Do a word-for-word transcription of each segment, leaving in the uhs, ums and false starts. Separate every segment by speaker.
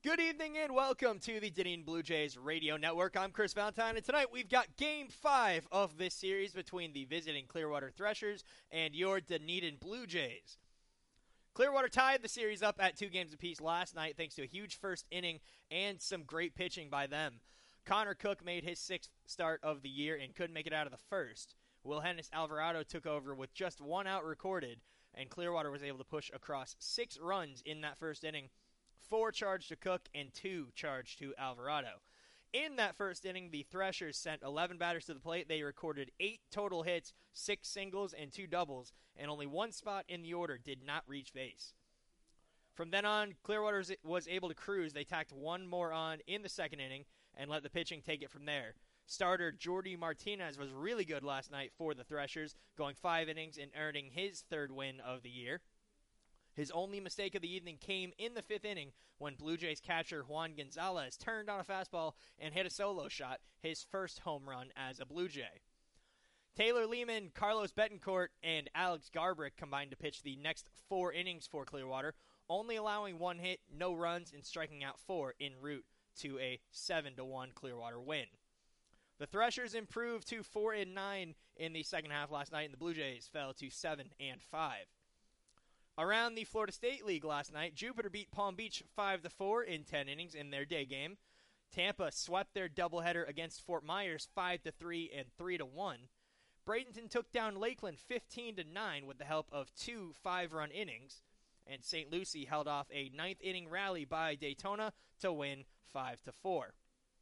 Speaker 1: Good evening and welcome to the Dunedin Blue Jays Radio Network. I'm Chris Valentine, and tonight we've got Game five of this series between the visiting Clearwater Threshers and your Dunedin Blue Jays. Clearwater tied the series up at two games apiece last night thanks to a huge first inning and some great pitching by them. Connor Cook made his sixth start of the year and couldn't make it out of the first. Wilhennis Alvarado took over with just one out recorded, and Clearwater was able to push across six runs in that first inning. Four charged to Cook and two charged to Alvarado. In that first inning, the Threshers sent eleven batters to the plate. They recorded eight total hits, six singles, and two doubles, and only one spot in the order did not reach base. From then on, Clearwater was able to cruise. They tacked one more on in the second inning and let the pitching take it from there. Starter Jordy Martinez was really good last night for the Threshers, going five innings and earning his third win of the year. His only mistake of the evening came in the fifth inning when Blue Jays catcher Juan Gonzalez turned on a fastball and hit a solo shot, his first home run as a Blue Jay. Taylor Lehman, Carlos Betancourt, and Alex Garbrick combined to pitch the next four innings for Clearwater, only allowing one hit, no runs, and striking out four en route to a seven to one Clearwater win. The Threshers improved to four and nine in the second half last night, and the Blue Jays fell to seven and five. Around the Florida State League last night, Jupiter beat Palm Beach five to four in ten innings in their day game. Tampa swept their doubleheader against Fort Myers five to three and three to one. Bradenton took down Lakeland fifteen to nine with the help of two five-run innings, and Saint Lucie held off a ninth-inning rally by Daytona to win five to four.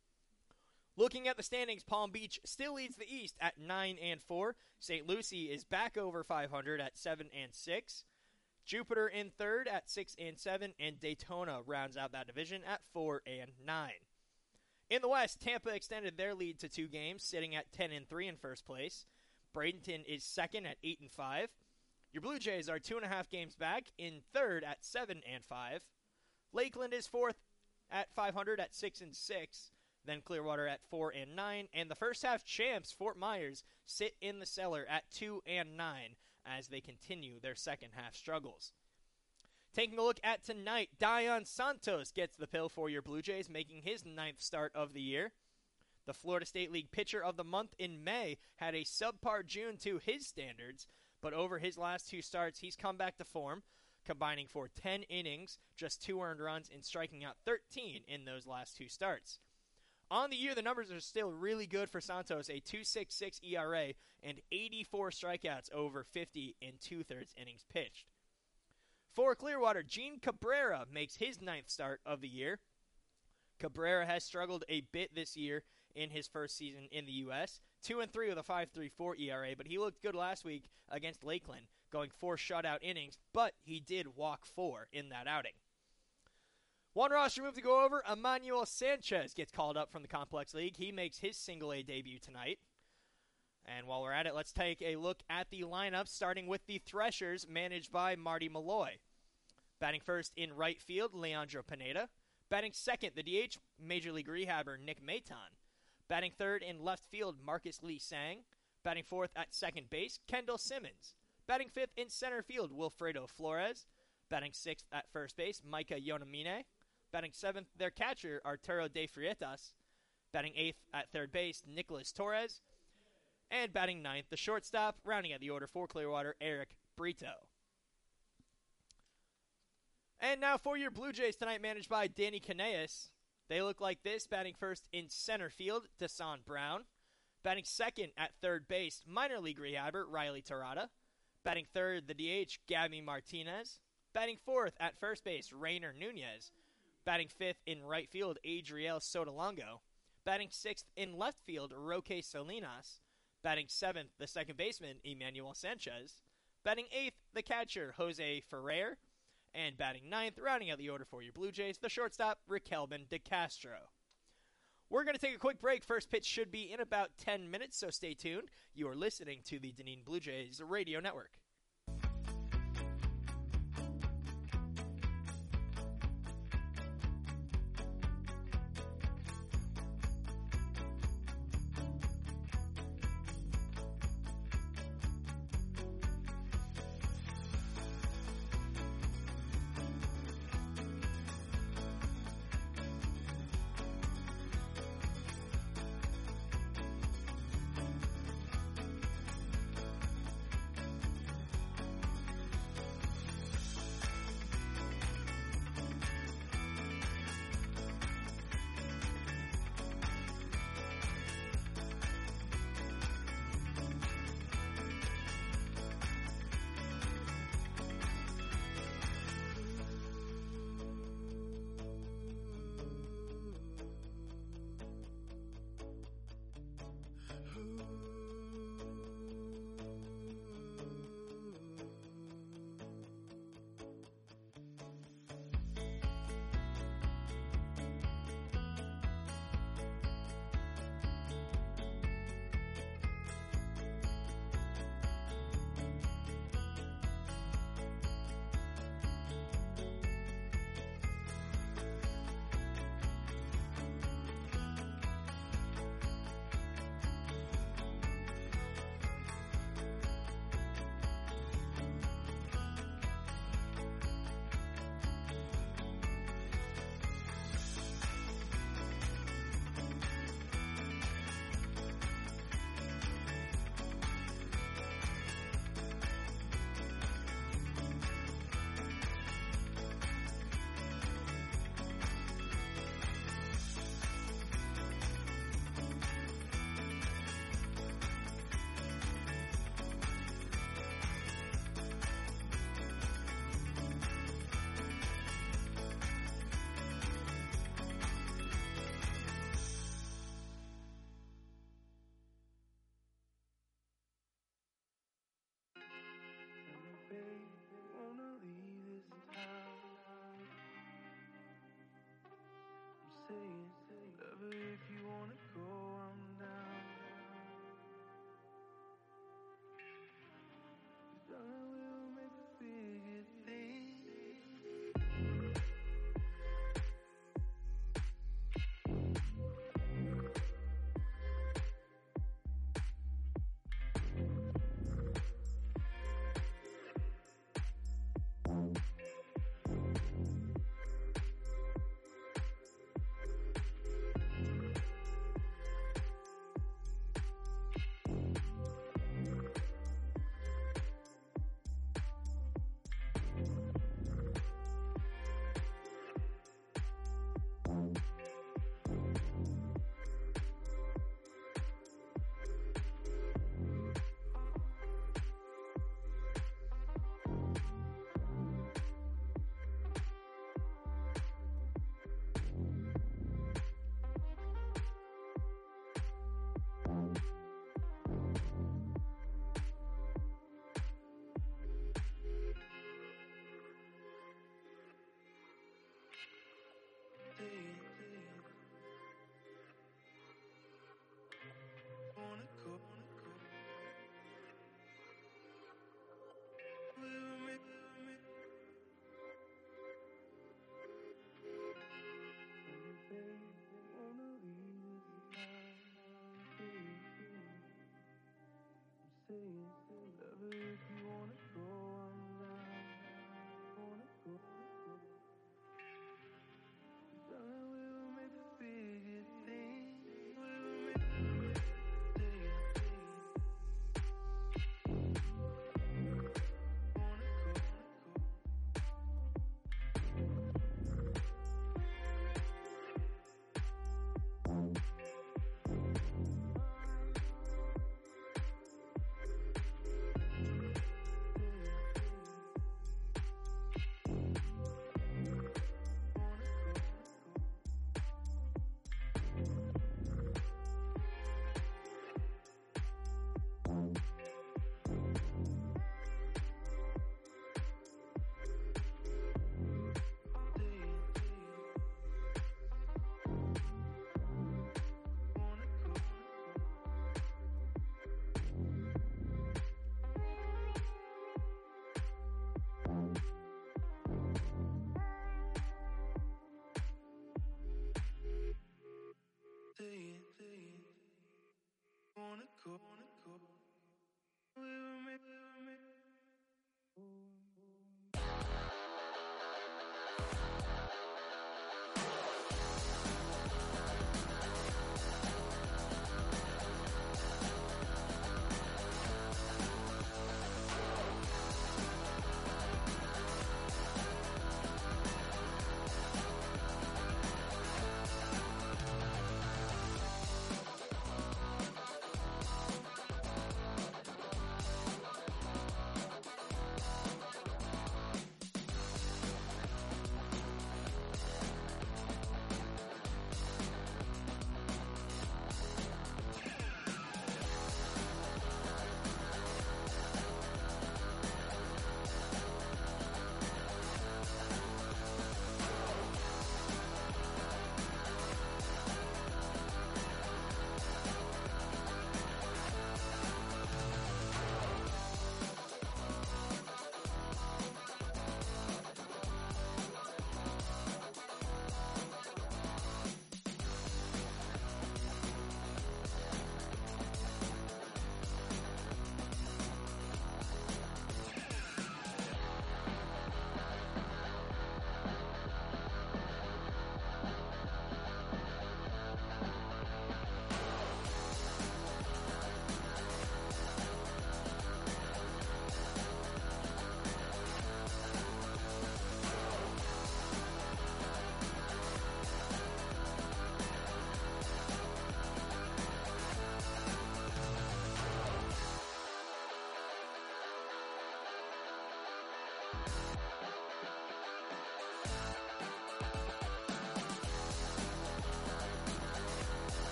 Speaker 1: Looking at the standings, Palm Beach still leads the East at nine and four. Saint Lucie is back over five hundred at seven and six. Jupiter in third at six and seven, and Daytona rounds out that division at four and nine. In the West, Tampa extended their lead to two games, sitting at ten and three in first place. Bradenton is second at eight and five. Your Blue Jays are two and a half games back in third at seven and five. Lakeland is fourth at five hundred at six and six. Then Clearwater at four and nine, and the first half champs Fort Myers sit in the cellar at two and nine. As they continue their second half struggles. Taking a look at tonight, Dion Santos gets the pill for your Blue Jays, making his ninth start of the year. The Florida State League Pitcher of the Month in May had a subpar June to his standards, but over his last two starts, he's come back to form, combining for ten innings, just two earned runs, and striking out thirteen in those last two starts. On the year, the numbers are still really good for Santos, a two point six six E R A and eighty-four strikeouts over fifty and two-thirds innings pitched. For Clearwater, Gene Cabrera makes his ninth start of the year. Cabrera has struggled a bit this year in his first season in the U S, two and three with a five point three four E R A, but he looked good last week against Lakeland, going four shutout innings, but he did walk four in that outing. One roster move to go over, Emmanuel Sanchez gets called up from the Complex League. He makes his single-A debut tonight. And while we're at it, let's take a look at the lineup, starting with the Threshers, managed by Marty Malloy. Batting first in right field, Leandro Pineda. Batting second, the D H, Major League Rehabber Nick Maton. Batting third in left field, Marcus Lee Sang. Batting fourth at second base, Kendall Simmons. Batting fifth in center field, Wilfredo Flores. Batting sixth at first base, Micah Yonamine. Batting seventh, their catcher, Arturo De Frietas. Batting eighth at third base, Nicholas Torres. And batting ninth, the shortstop, rounding out the order for Clearwater, Eric Brito. And now for your Blue Jays tonight, managed by Danny Caneas. They look like this, batting first in center field, Desan Brown. Batting second at third base, minor league rehabber, Riley Torrada. Batting third, the D H, Gabby Martinez. Batting fourth at first base, Rainer Nunez. Batting fifth in right field, Adriel Sotolongo. Batting sixth in left field, Roque Salinas. Batting seventh, the second baseman, Emmanuel Sanchez. Batting eighth, the catcher, Jose Ferrer. And batting ninth, rounding out the order for your Blue Jays, the shortstop, Riquelme de Castro. We're going to take a quick break. First pitch should be in about ten minutes, so stay tuned. You are listening to the Dunedin Blue Jays Radio Network.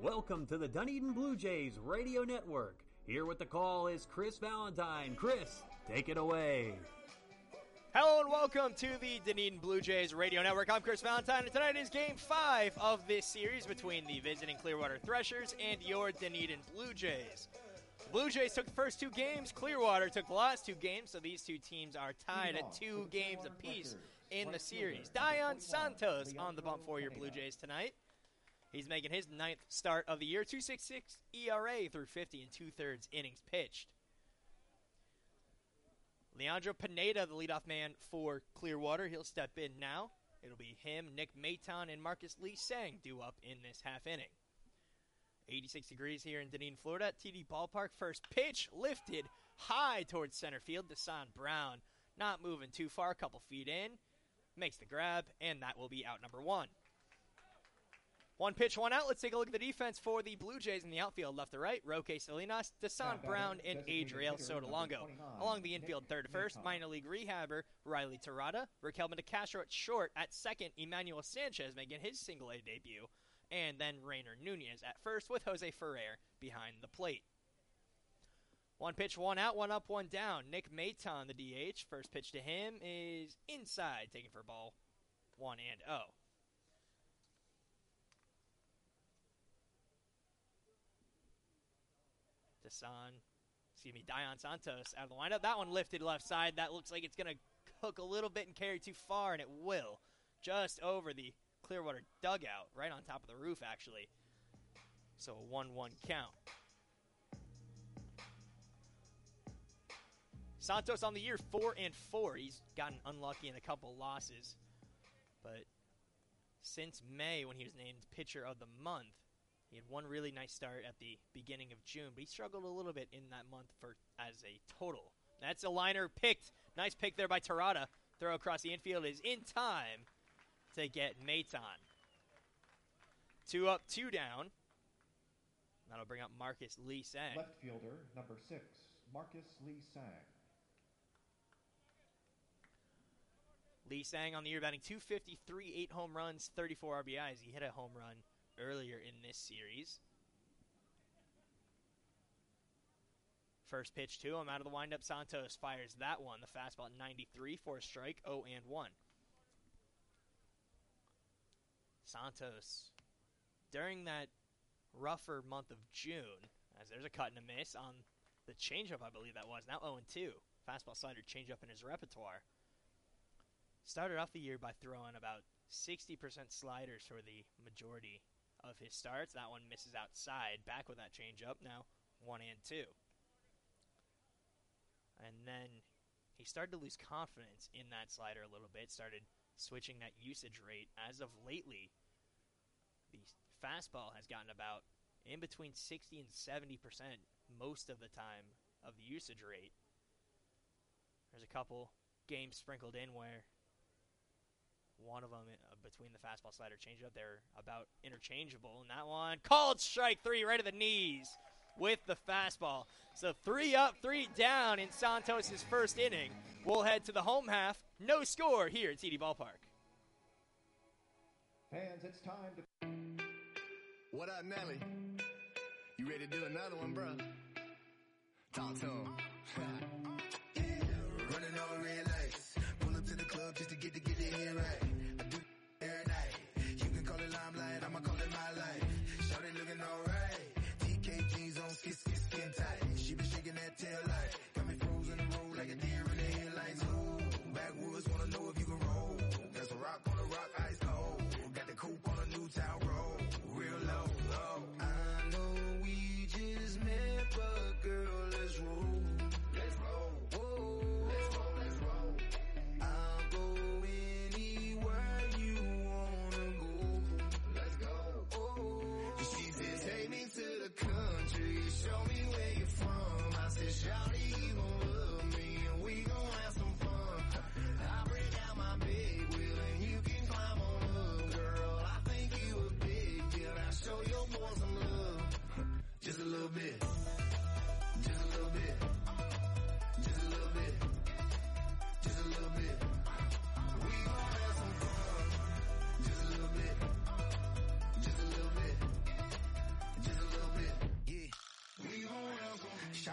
Speaker 2: Welcome to the Dunedin Blue Jays Radio Network. Here with the call is Chris Valentine. Chris, take it away.
Speaker 1: Hello and welcome to the Dunedin Blue Jays Radio Network. I'm Chris Valentine, and tonight is Game five of this series between the visiting Clearwater Threshers and your Dunedin Blue Jays. The Blue Jays took the first two games. Clearwater took the last two games, so these two teams are tied at two games apiece in the series. Dion Santos on the bump for your Blue Jays tonight. He's making his ninth start of the year, two point six six E R A through fifty and two-thirds innings pitched. Leandro Pineda, the leadoff man for Clearwater, he'll step in now. It'll be him, Nick Maton, and Marcus Lee Sang due up in this half inning. eighty-six degrees here in Dunedin, Florida at T D Ballpark. First pitch lifted high towards center field. Desan Brown not moving too far, a couple feet in. Makes the grab, and that will be out number one. One pitch, one out. Let's take a look at the defense for the Blue Jays in the outfield, left to right. Roque Salinas, Desan Brown, and Adriel Sotolongo. Along the infield, third to first, minor league rehabber Riley Terada. Raquel Castro at short. At second, Emmanuel Sanchez making his single-A debut. And then Rainer Nunez at first with Jose Ferrer behind the plate. One pitch, one out, one up, one down. Nick Maton, the D H. First pitch to him is inside, taking for ball one and oh. Desan, excuse me, Dion Santos out of the windup. That one lifted left side. That looks like it's going to hook a little bit and carry too far, and it will. Just over the Clearwater dugout, right on top of the roof, actually. So a one one count. Santos on the year, four and four. He's gotten unlucky in a couple losses. But since May, when he was named Pitcher of the Month, he had one really nice start at the beginning of June, but he struggled a little bit in that month for as a total. That's a liner picked. Nice pick there by Terada. Throw across the infield is in time to get Maton. Two up, two down. That'll bring up Marcus Lee Sang.
Speaker 3: Left fielder, number six, Marcus Lee Sang.
Speaker 1: Lee Sang on the year batting two fifty-three, eight home runs, thirty-four R B Is. He hit a home run earlier in this series. First pitch to him out of the windup. Santos fires that one. The fastball at ninety-three for a strike, oh and one. Santos, during that rougher month of June, as there's a cut and a miss on the changeup, I believe that was. Now oh and two. Fastball, slider, changeup in his repertoire. Started off the year by throwing about sixty percent sliders for the majority of his starts. That one misses outside. Back with that changeup. Now one and two. And then he started to lose confidence in that slider a little bit. Started switching that usage rate. As of lately, the fastball has gotten about in between sixty and seventy percent most of the time of the usage rate. There's a couple games sprinkled in where one of them uh, between the fastball, slider, changeup, they're about interchangeable. And that one called strike three right at the knees with the fastball. So three up, three down in Santos' first inning. We'll head to the home half. No score here at T D Ballpark.
Speaker 3: Fans, it's time to...
Speaker 4: What up, Nelly? You ready to do another one, bro? Talk to him. Yeah, running on red lights. Pull up to the club just to get to get the head right. I do every night. You can call it limelight, I'ma call it my life. Shawty looking alright. T K jeans on, skin, skin, skin tight. She been shaking that tail light. Got me frozen in the road like a deer in the headlights. Ooh, backwoods wanna know if you can roll. That's a rock on a rock, ice cold. Got the coupe on a new town road. Real low, low. I know we just met, but girl, let's roll. Let's roll. Whoa. Let's roll, let's roll. I'll go anywhere you wanna go. Let's go. Oh. She said, take me to the country. Show me where you're from. I said, shawty, you gon' love me, and we gon' have some fun. I'll bring out my big wheel, and you can climb on up, girl. I think you a big deal. I'll show your boy some love. Just a little bit. Just a little bit. Just a little bit. Just a little bit. We gon' have some fun. Just a little bit. Just a little bit.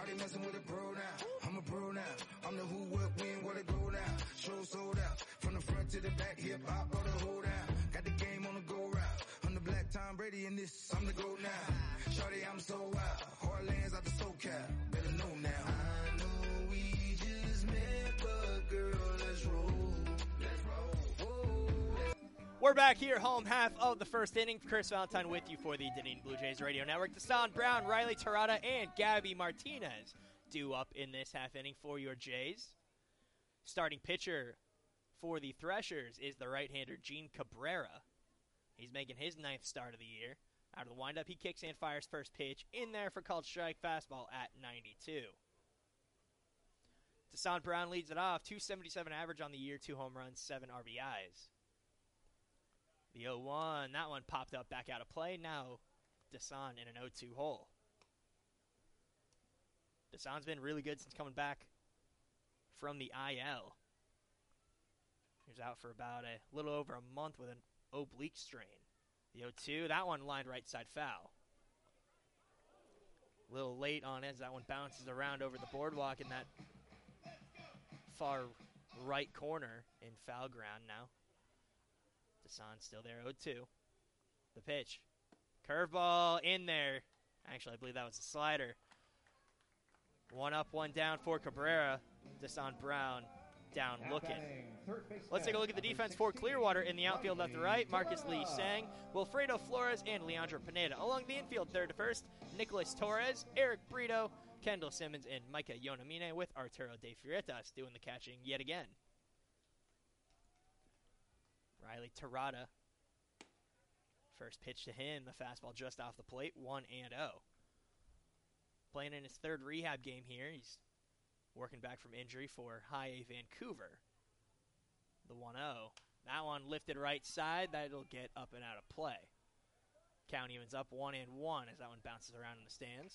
Speaker 4: Nobody messing with a pro now. I'm a pro now. I'm the who, what, when, what it go now. Show sold out. From the front to the back, hip hop, all the hold down. Got the game on the go route. I'm the black Tom Brady in this, I'm the GOAT now. Shorty, I'm so wild. Heartlands out the SoCal. Better know now. I know we just met, but girl, let's roll. Let's roll. Whoa.
Speaker 1: We're back here, home half of the first inning. Chris Valentine with you for the Dunedin Blue Jays Radio Network. Deshaun Brown, Riley Terada, and Gabby Martinez due up in this half inning for your Jays. Starting pitcher for the Threshers is the right-hander Gene Cabrera. He's making his ninth start of the year. Out of the windup, he kicks and fires first pitch in there for called strike, fastball at ninety-two. Deshaun Brown leads it off, two seventy-seven average on the year, two home runs, seven R B Is. The oh one, that one popped up back out of play. Now Deshaun in an oh two hole. Deshaun's been really good since coming back from the I L. He was out for about a little over a month with an oblique strain. The oh two, that one lined right side foul. A little late on it as that one bounces around over the boardwalk in that far right corner in foul ground now. Deshaun's still there, oh two. The pitch. Curveball in there. Actually, I believe that was a slider. One up, one down for Cabrera. Deshaun Brown down looking. Let's take a look at the defense for Clearwater. In the outfield left to right, Marcus Lee Sang, Wilfredo Flores, and Leandro Pineda. Along the infield third to first, Nicholas Torres, Eric Brito, Kendall Simmons, and Micah Yonamine, with Arturo De Freitas doing the catching yet again. Riley Terada. First pitch to him, the fastball just off the plate, one and oh. Playing in his third rehab game here. He's working back from injury for High A Vancouver. The one oh. That one lifted right side. That'll get up and out of play. Count evens up one and one as that one bounces around in the stands.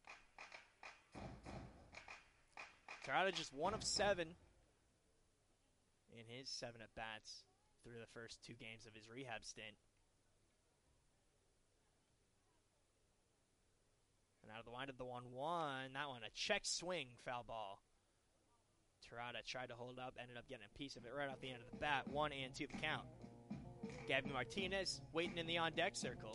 Speaker 1: Terada just one of seven in his seven at-bats through the first two games of his rehab stint. And out of the windup, the one one. That one, a check swing foul ball. Terada tried to hold up, ended up getting a piece of it right off the end of the bat. One and two the count. Gabby Martinez waiting in the on-deck circle.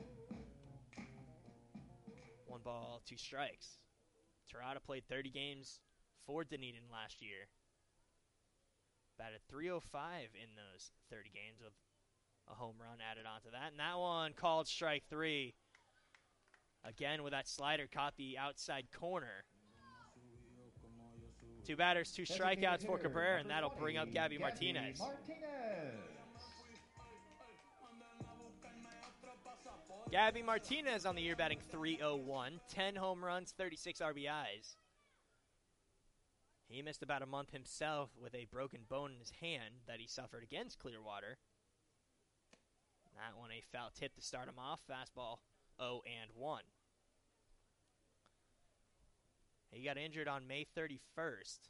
Speaker 1: One ball, two strikes. Terada played thirty games for Dunedin last year. Batted three oh five in those thirty games with a home run added onto that. And that one called strike three. Again with that slider, caught the outside corner. Two batters, two strikeouts for Cabrera, and that'll bring up Gabby Martinez. Gabby Martinez on the year batting three oh one, ten home runs, thirty-six R B Is. He missed about a month himself with a broken bone in his hand that he suffered against Clearwater. That one a foul tip to start him off. Fastball oh and one. He got injured on May thirty-first.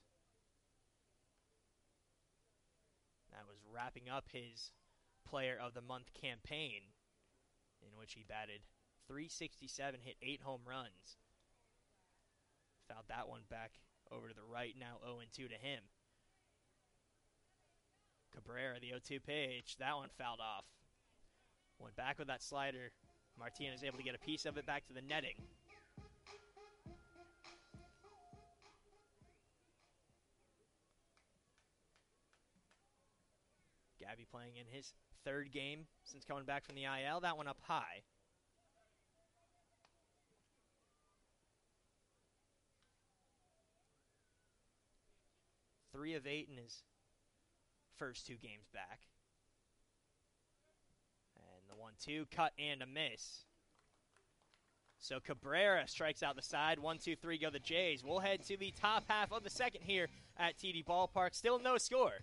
Speaker 1: That was wrapping up his Player of the Month campaign, in which he batted three sixty-seven, hit eight home runs. Fouled that one back over to the right, now oh and two to him. Cabrera, the oh two pitch, that one fouled off. Went back with that slider. Martinez able to get a piece of it back to the netting. Gabby playing in his third game since coming back from the I L. That one up high. Three of eight in his first two games back. And the one two, cut and a miss. So Cabrera strikes out the side. One, two, three go the Jays. We'll head to the top half of the second here at T D Ballpark. Still no score.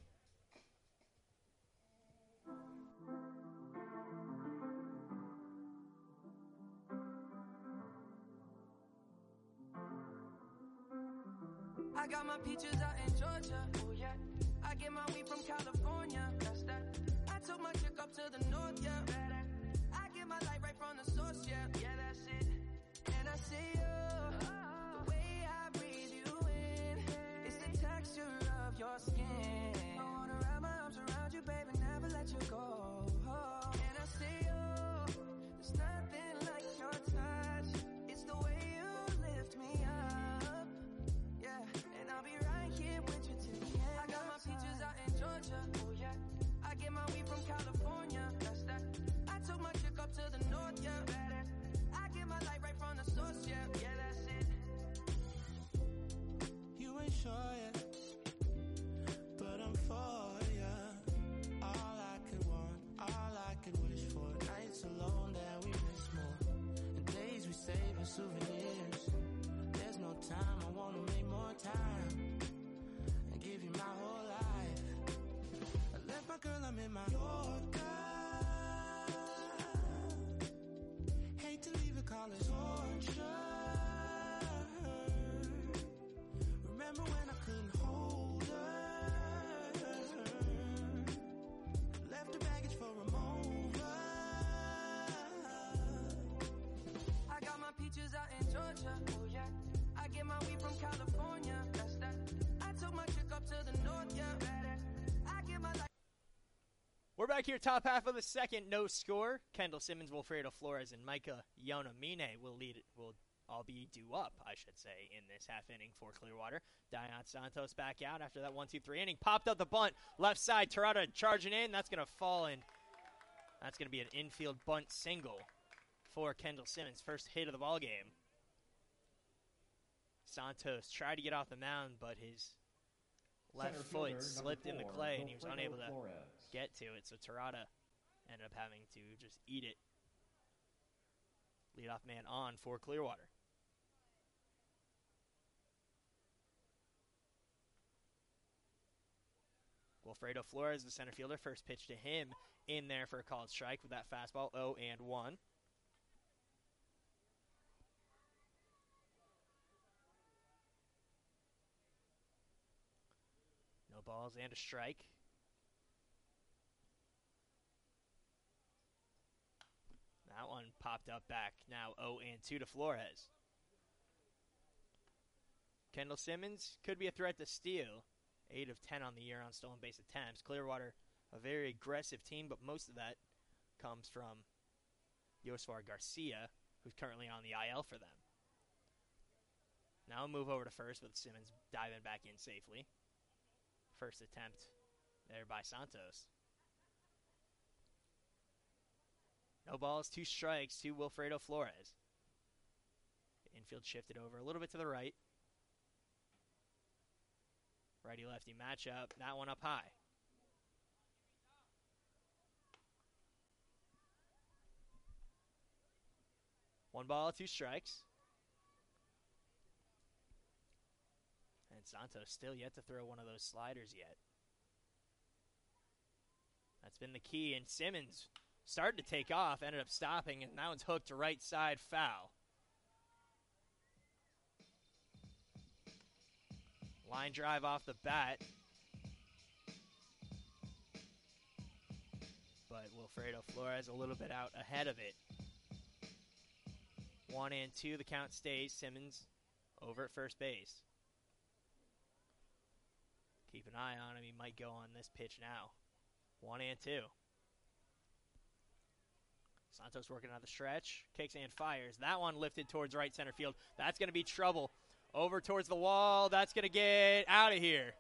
Speaker 5: I got my peaches out in Georgia. Oh yeah. I get my weed from California. That's that. I took my chick up to the north, yeah. I get my light right from the source, yeah. Yeah, that's it. And I see you. Oh. The way I
Speaker 1: back here, top half of the second, no score. Kendall Simmons, Wilfredo Flores, and Micah Yonamine will lead. Will all be due up, I should say, in this half inning for Clearwater. Dion Santos back out after that one two three inning. Popped up the bunt, left side. Terada charging in. That's going to fall in. That's going to be an infield bunt single for Kendall Simmons. First hit of the ball game. Santos tried to get off the mound, but his left
Speaker 3: Center
Speaker 1: foot
Speaker 3: fielder,
Speaker 1: slipped in the
Speaker 3: number four,
Speaker 1: clay, and he was
Speaker 3: Wilfredo
Speaker 1: unable to
Speaker 3: Flores.
Speaker 1: get to it. So Terada ended up having to just eat it. Leadoff man on for Clearwater. Wilfredo Flores, the center fielder, first pitch to him in there for a called strike with that fastball, oh and one. No balls and a strike. That one popped up back. Now oh and two to Flores. Kendall Simmons could be a threat to steal. eight of ten on the year on stolen base attempts. Clearwater, a very aggressive team, but most of that comes from Yosvar Garcia, who's currently on the I L for them. Now we'll move over to first with Simmons diving back in safely. First attempt there by Santos. No balls, two strikes to Wilfredo Flores. Infield shifted over a little bit to the right. Righty-lefty matchup. That one up high. One ball, two strikes. And Santos still yet to throw one of those sliders yet. That's been the key. And Simmons started to take off, ended up stopping, and that one's hooked to right side, foul. Line drive off the bat. But Wilfredo Flores a little bit out ahead of it. One and two, the count stays. Simmons over at first base. Keep an eye on him. He might go on this pitch now. One and two. Santos working on the stretch. Kicks and fires. That one lifted towards right center field. That's going to be trouble. Over towards the wall. That's going to get out of here.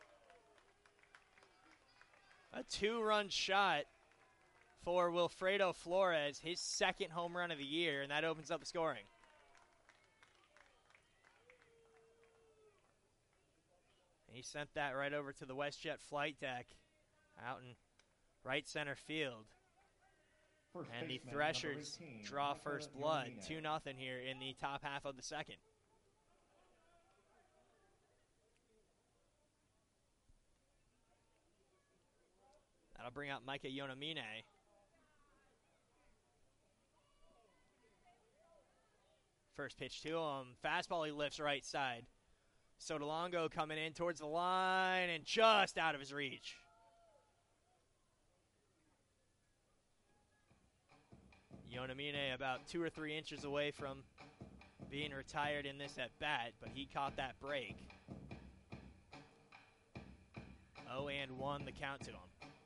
Speaker 1: A two-run shot for Wilfredo Flores. His second home run of the year, and that opens up the scoring. He sent that right over to the WestJet flight deck out in right center field.
Speaker 3: First
Speaker 1: And the
Speaker 3: baseman,
Speaker 1: Threshers
Speaker 3: number eighteen,
Speaker 1: draw
Speaker 3: Micah
Speaker 1: first blood,
Speaker 3: Yonamine.
Speaker 1: two nothing here in the top half of the second. That'll bring out Micah Yonamine. First pitch to him. Fastball he lifts right side. Sotolongo coming in towards the line and just out of his reach. Yonamine about two or three inches away from being retired in this at bat, but he caught that break. oh and one the count to him.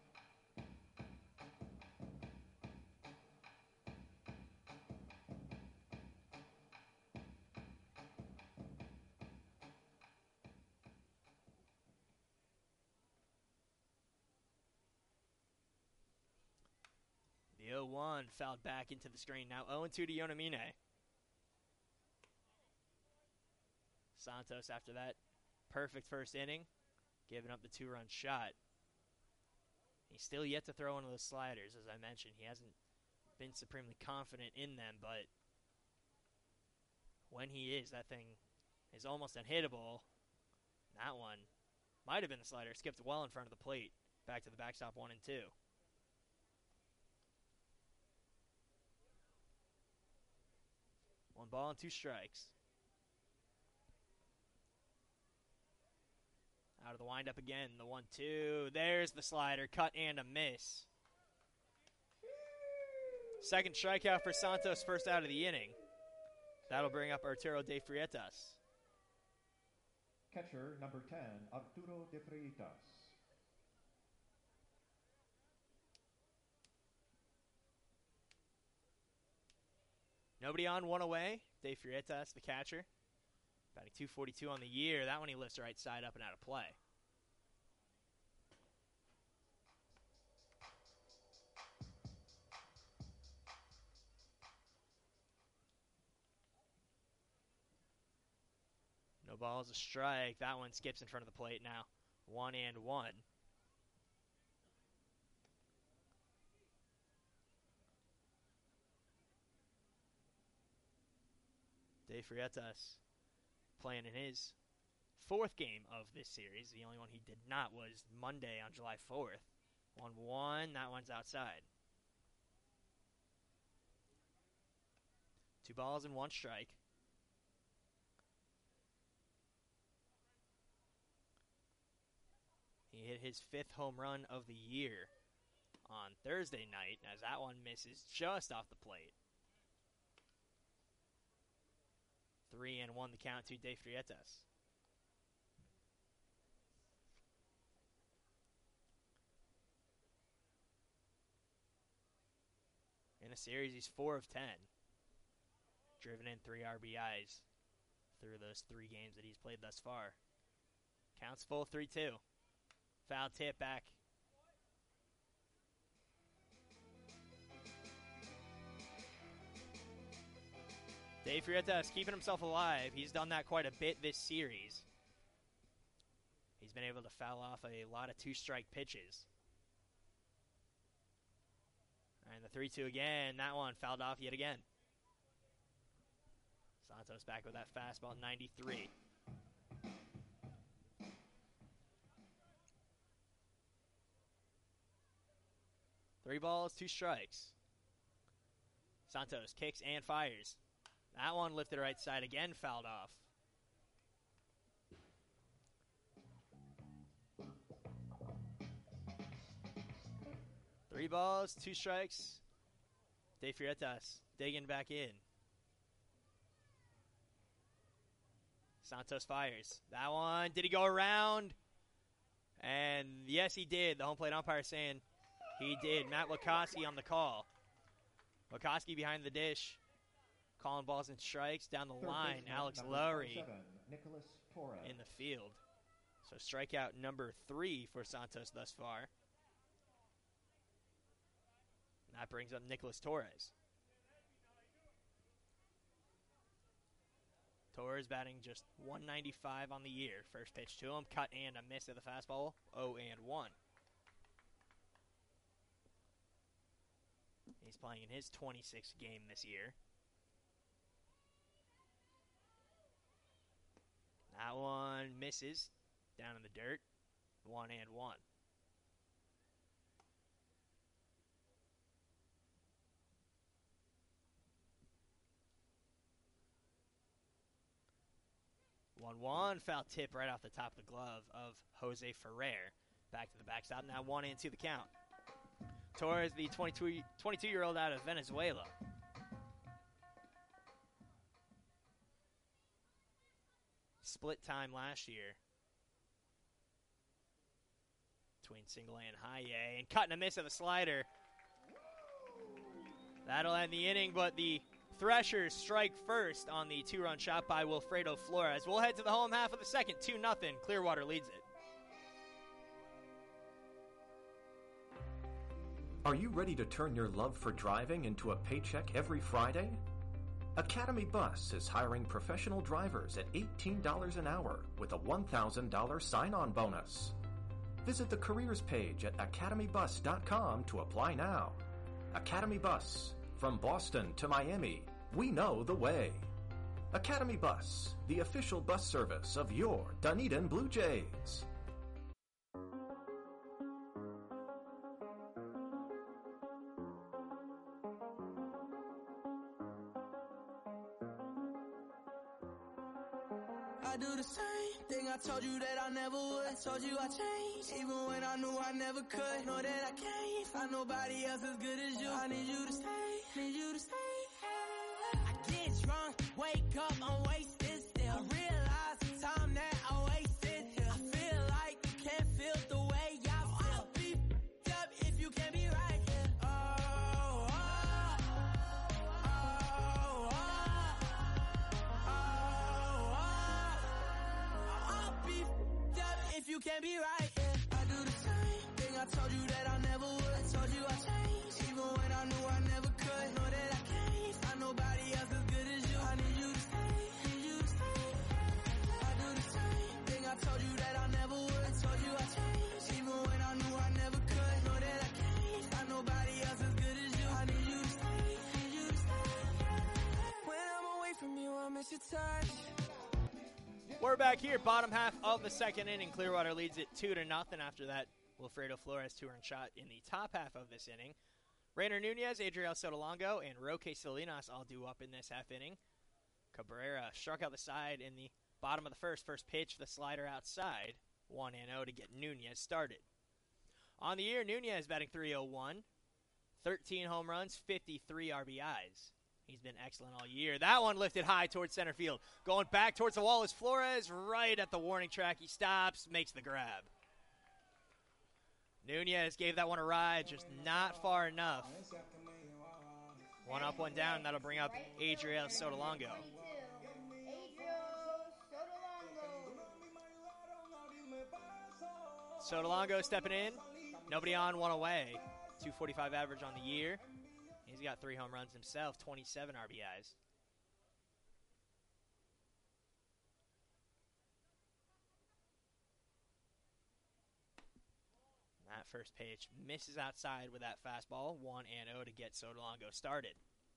Speaker 1: The oh one fouled back into the screen. Now oh and two to Yonamine. Santos, after that perfect first inning, giving up the two-run shot. He's still yet to throw one of those sliders, as I mentioned. He hasn't been supremely confident in them, but when he is, that thing is almost unhittable. That one might have been the slider. Skipped well in front of the plate. Back to the backstop, one and two. One ball and two strikes. Out of the windup again, the one two. There's the slider, cut and a miss. Second strikeout for Santos, first out of the inning. That'll bring up Arturo De Freitas.
Speaker 3: Catcher number ten, Arturo De Freitas.
Speaker 1: Nobody on, one away. Dave Freitas, the catcher. Batting two forty-two on the year. That one he lifts right side up and out of play. No balls, a strike. That one skips in front of the plate now. One and one. Dave Freitas playing in his fourth game of this series. The only one he did not was Monday on July fourth. one one. That one's outside. Two balls and one strike. He hit his fifth home run of the year on Thursday night, as that one misses just off the plate. Three and one the count to Dave Freitas. In a series, he's four of ten. Driven in three R B Is through those three games that he's played thus far. Counts full, three two. Foul tip back. Dave Freitas keeping himself alive. He's done that quite a bit this series. He's been able to foul off a lot of two-strike pitches. And the three two again. That one fouled off yet again. Santos back with that fastball, ninety-three. Three balls, two strikes. Santos kicks and fires. That one lifted right side again, fouled off. Three balls, two strikes. Dave Freitas digging back in. Santos fires. That one, did he go around? And yes, he did. The home plate umpire saying he did. Matt Lukoski on the call. Lukoski behind the dish. Calling balls and strikes down the
Speaker 3: Third
Speaker 1: line.
Speaker 3: baseman,
Speaker 1: Alex
Speaker 3: number
Speaker 1: Lowry
Speaker 3: twenty-seven, Nicholas Torres.
Speaker 1: in the field. So strikeout number three for Santos thus far. And that brings up Nicholas Torres. Torres batting just one ninety-five on the year. First pitch to him, cut and a miss at the fastball. oh and one. He's playing in his twenty-sixth game this year. That one misses down in the dirt. One and one. one one, foul tip right off the top of the glove of Jose Ferrer. Back to the backstop, now one and two the count. Torres, the twenty-two-year-old out of Venezuela. Split time last year between single A and high A, and cut and a miss of the slider. That'll end the inning, but the Threshers strike first on the two-run shot by Wilfredo Flores. We'll head to the home half of the second, two nothing. Clearwater leads it.
Speaker 6: Are you ready to turn your love for driving into a paycheck every Friday? Academy Bus is hiring professional drivers at eighteen dollars an hour with a one thousand dollars sign-on bonus. Visit the careers page at academy bus dot com to apply now. Academy Bus. From Boston to Miami, we know the way. Academy Bus, the official bus service of your Dunedin Blue Jays.
Speaker 5: I do the same thing I told you that I never would. I told you I changed, even when I knew I never could. Know that I can't find nobody else as good as you. I need you to stay, need you to stay. I get drunk, wake up, I'm wasted still. I realize the time that I wasted here. I feel like you can't feel the way I feel. I'll be f***ed up if you can't be right here. Oh, oh, oh, oh, oh. you can't be right, yeah. I do the same thing I told you that I never would. I told you I changed, even when I knew I never could. Know that I can't find nobody else as good as you. I need you to stay, need you to stay. I do the same thing I told you that I never would. I told you I changed, even when I knew I never could. Know that I can't find nobody else as good as you. I need you to stay, need you to stay. When I'm away from you, I miss your touch.
Speaker 1: We're back here, bottom half of the second inning. Clearwater leads it two to nothing. After that, Wilfredo Flores two-run shot in the top half of this inning. Rainer Nunez, Adriel Sotolongo, and Roque Salinas all due up in this half inning. Cabrera struck out the side in the bottom of the first. First pitch, the slider outside. one and oh to get Nunez started. On the year, Nunez batting three oh one. thirteen home runs, fifty-three R B Is. He's been excellent all year. That one lifted high towards center field. Going back towards the wall is Flores, right at the warning track. He stops, makes the grab. Nunez gave that one a ride, just not far enough. One up, one down. That'll bring up Adriel Sotolongo. Sotolongo stepping in. Nobody on, one away. two forty-five average on the year. He's got three home runs himself, twenty-seven R B Is. That first pitch misses outside with that fastball, one and oh to get Sotolongo started.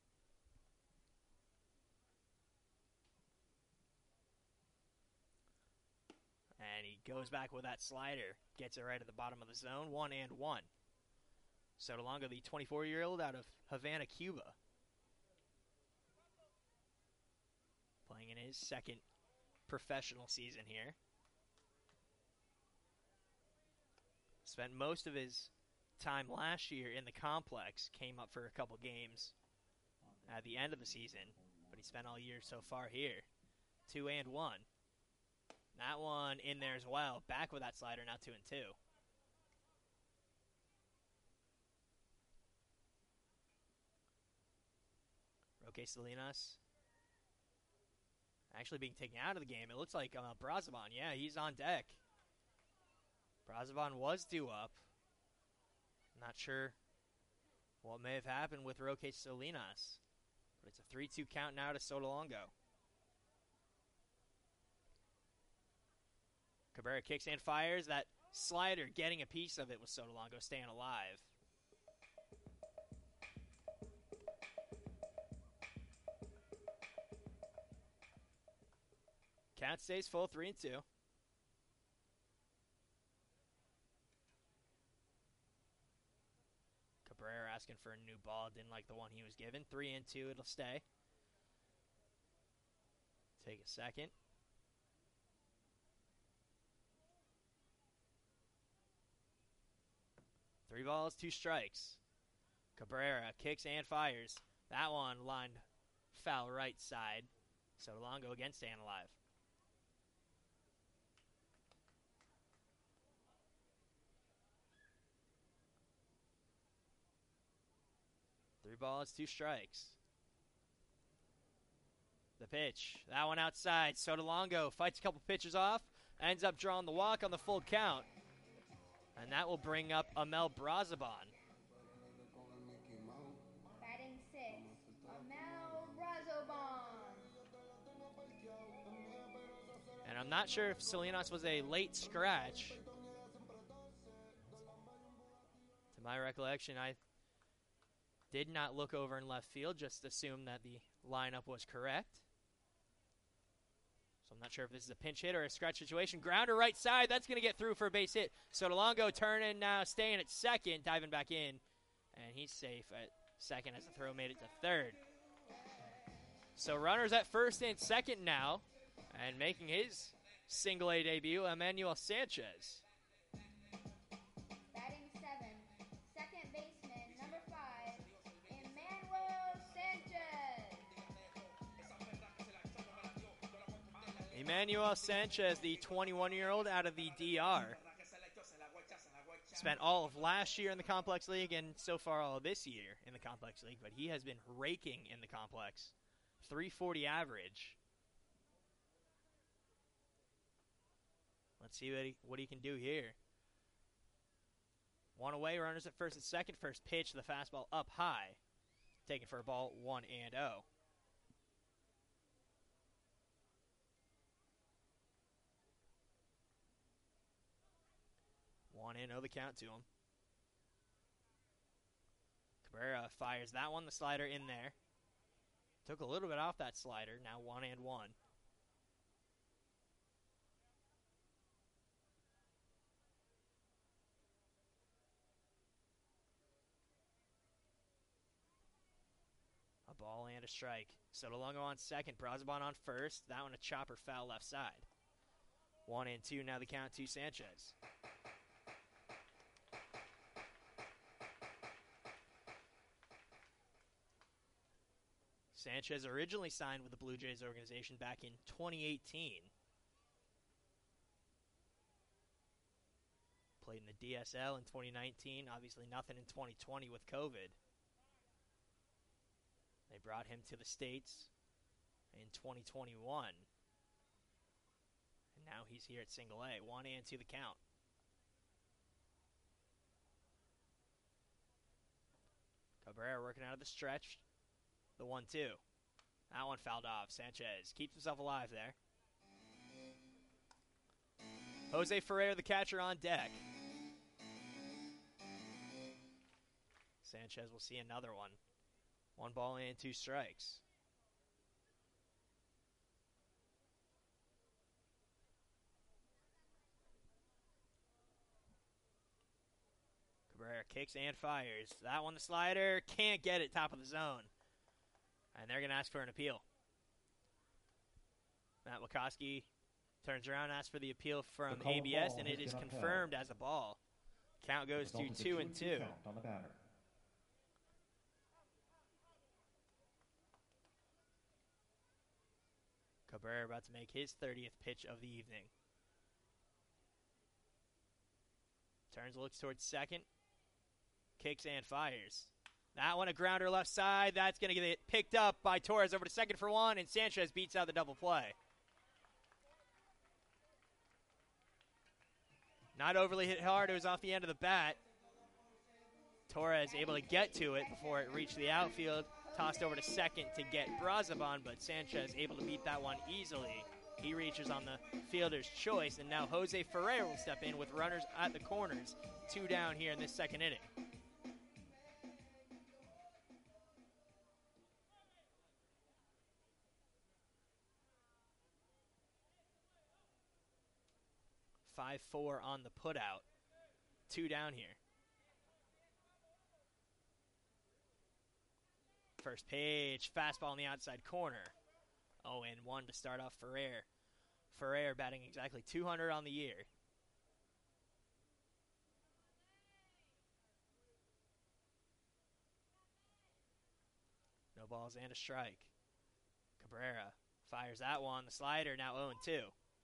Speaker 1: And he goes back with that slider, gets it right at the bottom of the zone, one and one. Sotolongo, the twenty-four-year-old out of Havana, Cuba. Playing in his second professional season here. Spent most of his time last year in the complex. Came up for a couple games at the end of the season. But he spent all year so far here. Two and one. That one in there as well. Back with that slider, now two and two. Roque Salinas actually being taken out of the game. It looks like uh, Brazoban, yeah, he's on deck. Brazoban was due up. Not sure what may have happened with Roque Salinas. But it's a three two count now to Sotolongo. Cabrera kicks and fires. That slider getting a piece of it with Sotolongo staying alive. Count stays full, three and two. Cabrera asking for a new ball. Didn't like the one he was given. Three and two, it'll stay. Take a second. Three balls, two strikes. Cabrera kicks and fires. That one lined foul right side. Sotolongo again staying alive. Three balls, two strikes. The pitch. That one outside. Sotolongo fights a couple pitches off. Ends up drawing the walk on the full count. And that will bring up Amel Brazoban.
Speaker 7: Batting six, Amel Brazoban.
Speaker 1: And I'm not sure if Salinas was a late scratch. To my recollection, I did not look over in left field, just assumed that the lineup was correct. So I'm not sure if this is a pinch hit or a scratch situation. Grounder right side, that's going to get through for a base hit. Sotolongo turning now, staying at second, diving back in. And he's safe at second as the throw made it to third. So runners at first and second now. And making his single A debut, Emmanuel Sanchez.
Speaker 7: Batting seven, second baseman, number five, Emmanuel Sanchez.
Speaker 1: Emmanuel Sanchez, the twenty-one-year-old out of the D R. Spent all of last year in the Complex League and so far all of this year in the Complex League, but he has been raking in the Complex. three forty average. Let's see what he, what he can do here. One away, runners at first and second. First pitch, the fastball up high. Taken for a ball, one and oh. One and oh the count to him. Cabrera fires that one, the slider in there. Took a little bit off that slider, now one and one. A ball and a strike. Sotolongo on second, Brazabon on first. That one a chopper foul left side. One and two, now the count to Sanchez. Sanchez originally signed with the Blue Jays organization back in twenty eighteen. Played in the D S L in twenty nineteen. Obviously nothing in twenty twenty with COVID. They brought him to the States in twenty twenty-one. And now he's here at Single A. One and two the count. Cabrera working out of the stretch. The one two. That one fouled off. Sanchez keeps himself alive there. Jose Ferrer, the catcher, on deck. Sanchez will see another one. One ball and two strikes. Cabrera kicks and fires. That one, the slider, can't get it top of the zone. And they're going to ask for an appeal. Matt Wachowski turns around, asks for the appeal from A B S, and it is confirmed as a ball. Count goes to two and two.
Speaker 3: On the batter.
Speaker 1: Cabrera about to make his thirtieth pitch of the evening. Turns, looks towards second. Kicks and fires. That one a grounder left side. That's going to get picked up by Torres over to second for one, and Sanchez beats out the double play. Not overly hit hard. It was off the end of the bat. Torres able to get to it before it reached the outfield. Tossed over to second to get Brazabon, but Sanchez able to beat that one easily. He reaches on the fielder's choice, and now Jose Ferrer will step in with runners at the corners. Two down here in this second inning. five four on the putout. Two down here. First pitch, fastball in the outside corner. oh and one to start off Ferrer. Ferrer batting exactly two hundred on the year. No balls and a strike. Cabrera fires that one. The slider now oh and two.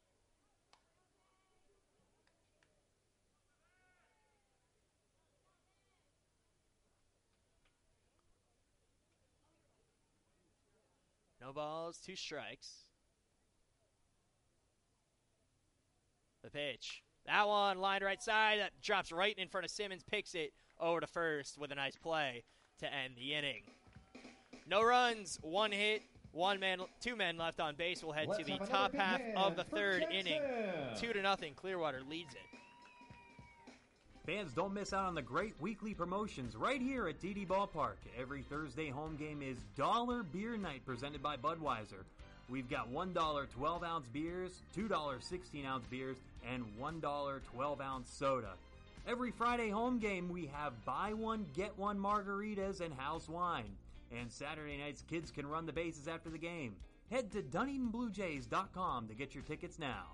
Speaker 1: No balls, two strikes. The pitch. That one lined right side. That drops right in front of Simmons. Picks it over to first with a nice play to end the inning. No runs, one hit, one man, two men left on base. We'll head
Speaker 3: Let's
Speaker 1: to the
Speaker 3: have
Speaker 1: top
Speaker 3: another
Speaker 1: half
Speaker 3: big
Speaker 1: of the
Speaker 3: man for
Speaker 1: third
Speaker 3: Jackson.
Speaker 1: inning. Two to nothing. Clearwater leads it.
Speaker 2: Fans, don't miss out on the great weekly promotions right here at D D Ballpark. Every Thursday home game is Dollar Beer Night presented by Budweiser. We've got one dollar twelve ounce beers, two dollars sixteen ounce beers, and one dollar twelve ounce soda. Every Friday home game we have buy one, get one margaritas and house wine. And Saturday nights kids can run the bases after the game. Head to Dunedin Blue Jays dot com to get your tickets now.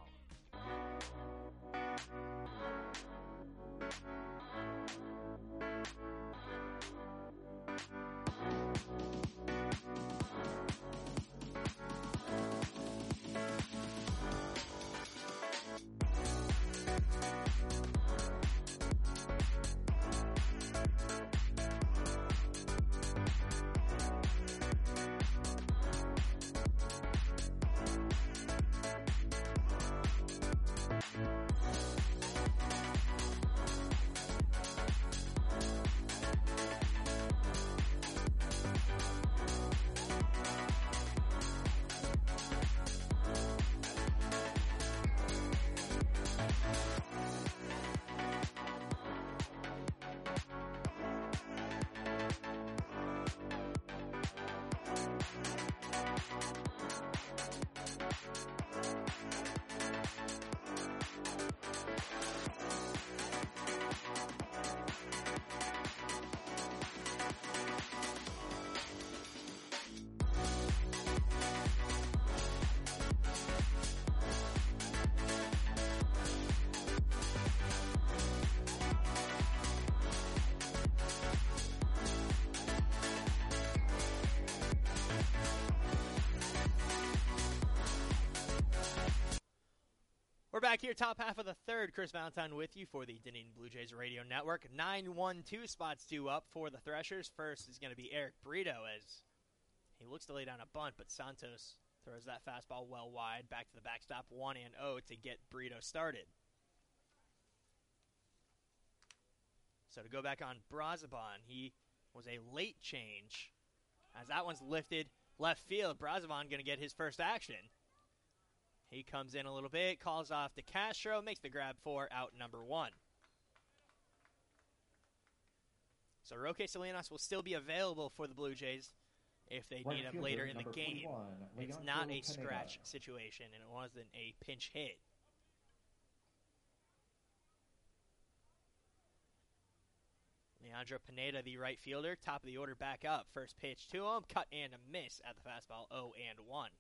Speaker 1: back here, top half of the third. Chris Valentine with you for the Dunedin Blue Jays Radio Network. nine one two spots two up for the Threshers. First is going to be Eric Brito as he looks to lay down a bunt, but Santos throws that fastball well wide. Back to the backstop, one and oh to get Brito started. So to go back on Brazoban, he was a late change. As that one's lifted left field, Brazoban going to get his first action. He comes in a little bit, calls off to Castro, makes the grab for out number one. So Roque Salinas will still be available for the Blue Jays if they
Speaker 3: Right
Speaker 1: need him
Speaker 3: fielder,
Speaker 1: later in the
Speaker 3: number
Speaker 1: game.
Speaker 3: forty-one,
Speaker 1: It's
Speaker 3: Leandro
Speaker 1: not a
Speaker 3: Pineda.
Speaker 1: scratch situation, and it wasn't a pinch hit. Leandro Pineda, the right fielder, top of the order, back up. First pitch to him, cut and a miss at the fastball, oh and one.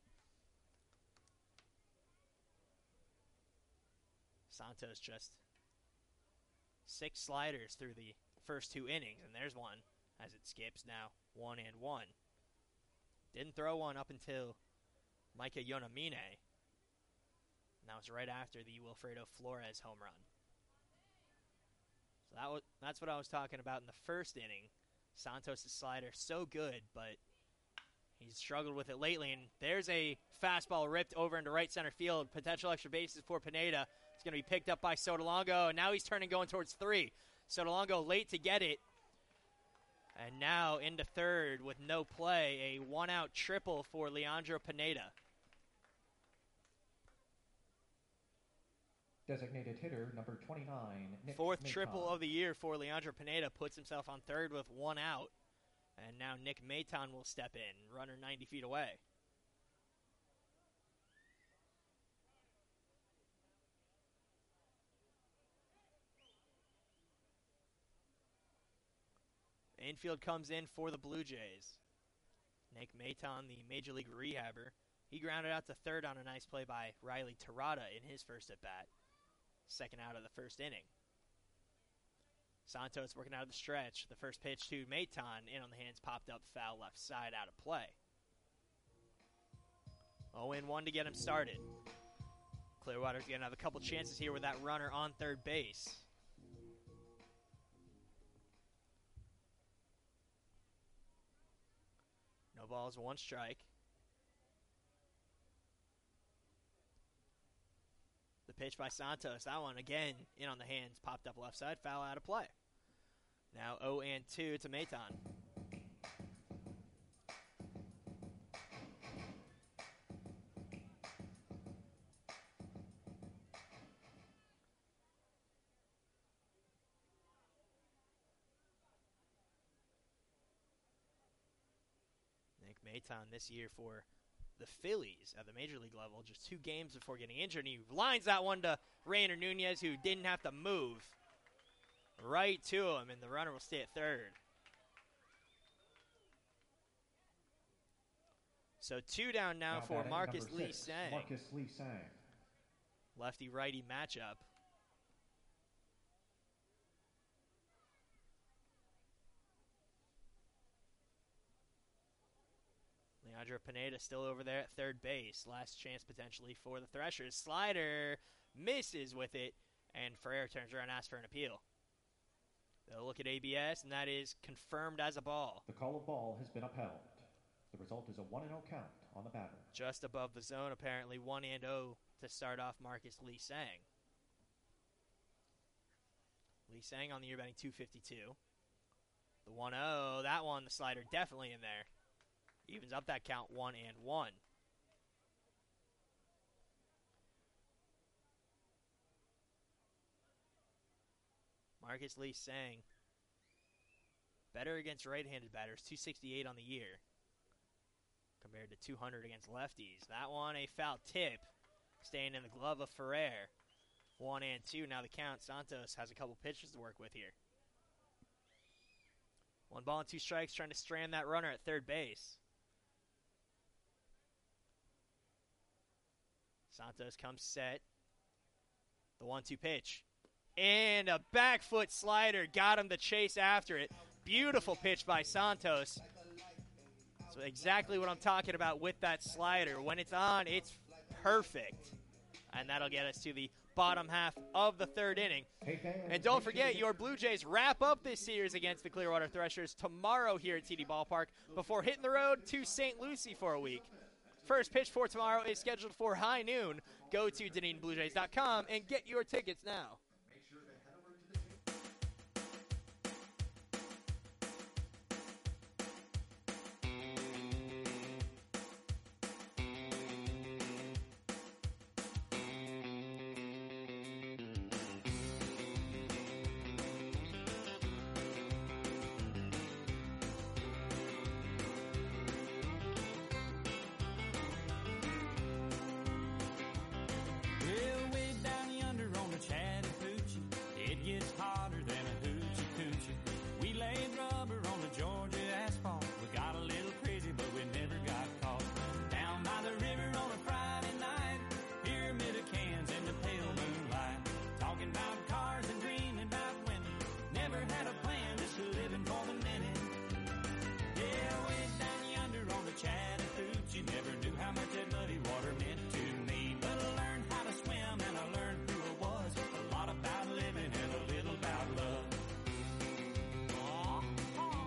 Speaker 1: Santos just six sliders through the first two innings, and there's one as it skips now, one and one. Didn't throw one up until Micah Yonamine. And that was right after the Wilfredo Flores home run. So that was, that's what I was talking about in the first inning. Santos' slider so good, but he's struggled with it lately. And there's a fastball ripped over into right center field. Potential extra bases for Pineda. It's going to be picked up by Sotolongo, and now he's turning going towards three. Sotolongo late to get it. And now into third with no play. A one-out triple for Leandro Pineda.
Speaker 3: Designated hitter number twenty-nine, Nick
Speaker 1: Fourth
Speaker 3: Maton.
Speaker 1: triple of the year for Leandro Pineda. Puts himself on third with one out. And now Nick Maton will step in. Runner ninety feet away. Infield comes in for the Blue Jays. Nick Maton, the Major League rehabber. He grounded out to third on a nice play by Riley Terada in his first at-bat. Second out of the first inning. Santos working out of the stretch. The first pitch to Maton, in on the hands, popped up, foul left side, out of play. oh and one to get him started. Clearwater's going to have a couple chances here with that runner on third base. No balls, one strike. The pitch by Santos. That one, again, in on the hands. Popped up left side. Foul out of play. Now oh and two to Maton. Nick Maton this year for the Phillies at the Major League level, just two games before getting injured. And he lines that one to Rainer Nunez, who didn't have to move. Right to him, and the runner will stay at third. So two down now,
Speaker 3: Now
Speaker 1: for
Speaker 3: batting
Speaker 1: Marcus
Speaker 3: number
Speaker 1: Lee
Speaker 3: six,
Speaker 1: Sang.
Speaker 3: Marcus Lee Sang.
Speaker 1: Lefty-righty matchup. Leandro Pineda still over there at third base. Last chance potentially for the Threshers. Slider misses with it, and Ferrer turns around and asks for an appeal. They'll look at A B S, and that is confirmed as a ball.
Speaker 3: The call of ball has been upheld. The result is a one and oh count on the batter.
Speaker 1: Just above the zone, apparently, one and oh to start off Marcus Lee Sang. Lee Sang on the year batting two fifty-two. The one oh, that one, the slider definitely in there. Evens up that count, one and one. Marcus Lee Sang, better against right-handed batters, two sixty-eight on the year, compared to two hundred against lefties. That one, a foul tip, staying in the glove of Ferrer. One and two, now the count. Santos has a couple pitches to work with here. One ball and two strikes, trying to strand that runner at third base. Santos comes set. The one two pitch. And a back foot slider got him to chase after it. Beautiful pitch by Santos. So exactly what I'm talking about with that slider. When it's on, it's perfect. And that'll get us to the bottom half of the third inning.
Speaker 3: Hey, fans,
Speaker 1: And don't
Speaker 3: make sure
Speaker 1: forget,
Speaker 3: to
Speaker 1: your Blue Jays wrap up this series against the Clearwater Threshers tomorrow here at T D Ballpark before hitting the road to Saint Lucie for a week. First pitch for tomorrow is scheduled for high noon. Go to Dunedin Blue Jays dot com and get your tickets now.
Speaker 8: Well, way down yonder on the Chattahoochee, it gets hotter than a hoochie coochie. We laid rubber on the Georgia asphalt. We got a little crazy, but we never got caught. Down by the river on a Friday night, pyramid of cans in the pale moonlight. Talking about cars and dreaming about women. Never had a plan, just living for the minute. Yeah, way down yonder on the Chattahoochee, never knew how much that muddy water meant to me. But I learned how to swim and I learned who I was. A lot about living and a little about love. Aw, aw.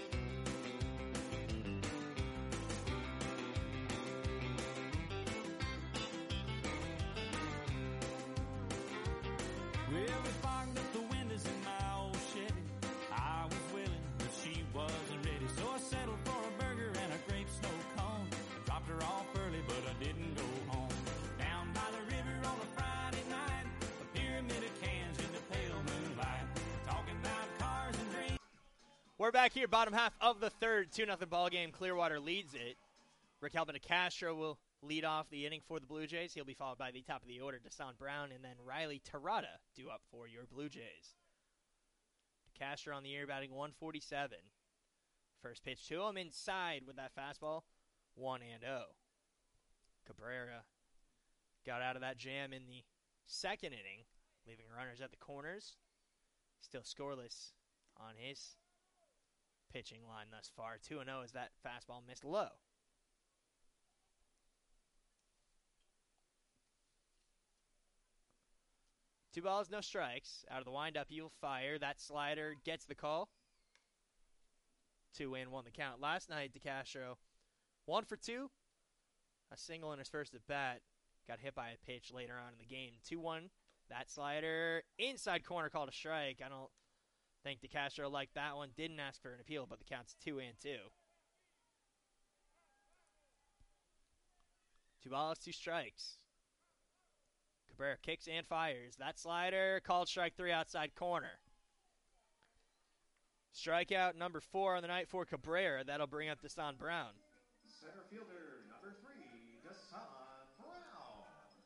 Speaker 8: Well, we fogged up the windows in my old Chevy. I was willing, but she wasn't ready. So I settled for a burger and a grape snow cone. I dropped her off early, but I didn't go home. Down by the river on a Friday night, a pyramid of cans in the pale moonlight. Talking about cars and dreams.
Speaker 1: We're back here, bottom half of the third, two nothing ball game. Clearwater leads it. Rick Albert Castro will lead off the inning for the Blue Jays. He'll be followed by the top of the order, Desan Brown, and then Riley Terada due up for your Blue Jays. Castro on the year batting one forty-seven. First pitch to him inside with that fastball, one and oh. Cabrera got out of that jam in the second inning, leaving runners at the corners. Still scoreless on his pitching line thus far. two and oh as that fastball missed low. Two balls, no strikes. Out of the windup, you'll fire. That slider gets the call. Two in, one the count. Last night, DeCastro, one for two. A single in his first at bat. Got hit by a pitch later on in the game. two one. That slider, inside corner, called a strike. I don't think DeCastro liked that one. Didn't ask for an appeal, but the count's two and two. Two balls, two strikes. Cabrera kicks and fires. That slider, called strike three outside corner. Strikeout number four on the night for Cabrera. That'll bring up Desan Brown.
Speaker 3: Center fielder number three, Desan Brown.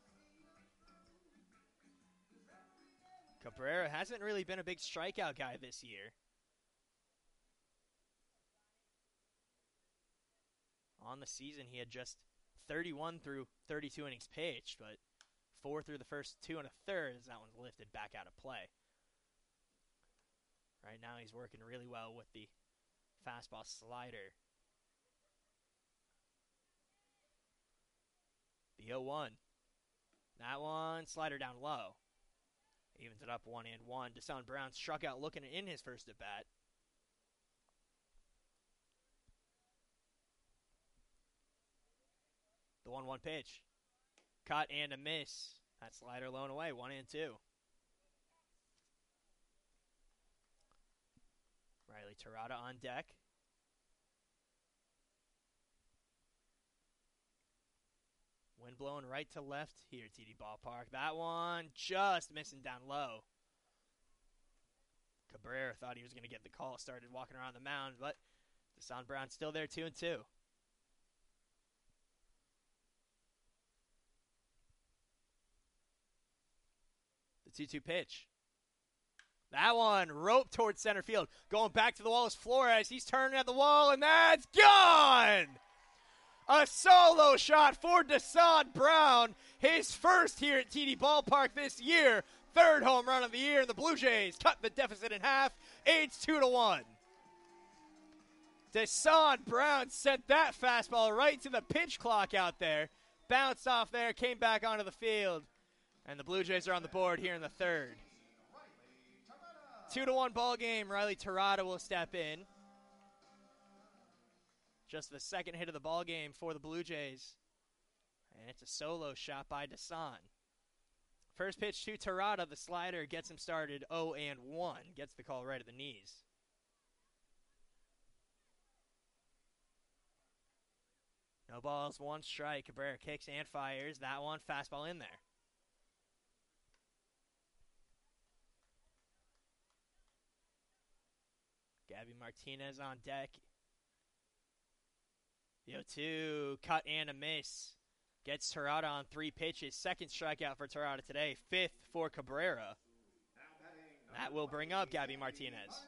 Speaker 1: Cabrera hasn't really been a big strikeout guy this year. On the season, he had just thirty-one through thirty-two innings pitched, but four through the first two and a third as that one's lifted back out of play. Right now he's working really well with the fastball slider. The oh one. That one, slider down low. Evens it up one and one. Desan Brown struck out looking in his first at bat. The one one pitch. Cut and a miss. That slider blown away, one and two. Riley Terada on deck. Wind blowing right to left here at T D Ballpark. That one just missing down low. Cabrera thought he was going to get the call, started walking around the mound, but Desan Brown still there, two and two. The two two pitch. That one roped towards center field. Going back to the wall is Flores. He's turning at the wall, and that's gone! A solo shot for Desan Brown. His first here at T D Ballpark this year. Third home run of the year, and the Blue Jays cut the deficit in half. It's two to one. Desan Brown sent that fastball right to the pitch clock out there. Bounced off there, came back onto the field. And the Blue Jays are on the board here in the third. Two to one ball game. Riley Terada will step in. Just the second hit of the ball game for the Blue Jays. And it's a solo shot by Dasan. First pitch to Terada. The slider gets him started oh and one. Gets the call right at the knees. No balls, one strike. Cabrera kicks and fires. That one, fastball in there. Gabby Martinez on deck. The oh two, cut and a miss. Gets Terada on three pitches. Second strikeout for Terada today. Fifth for Cabrera. That will bring up Gabby Martinez.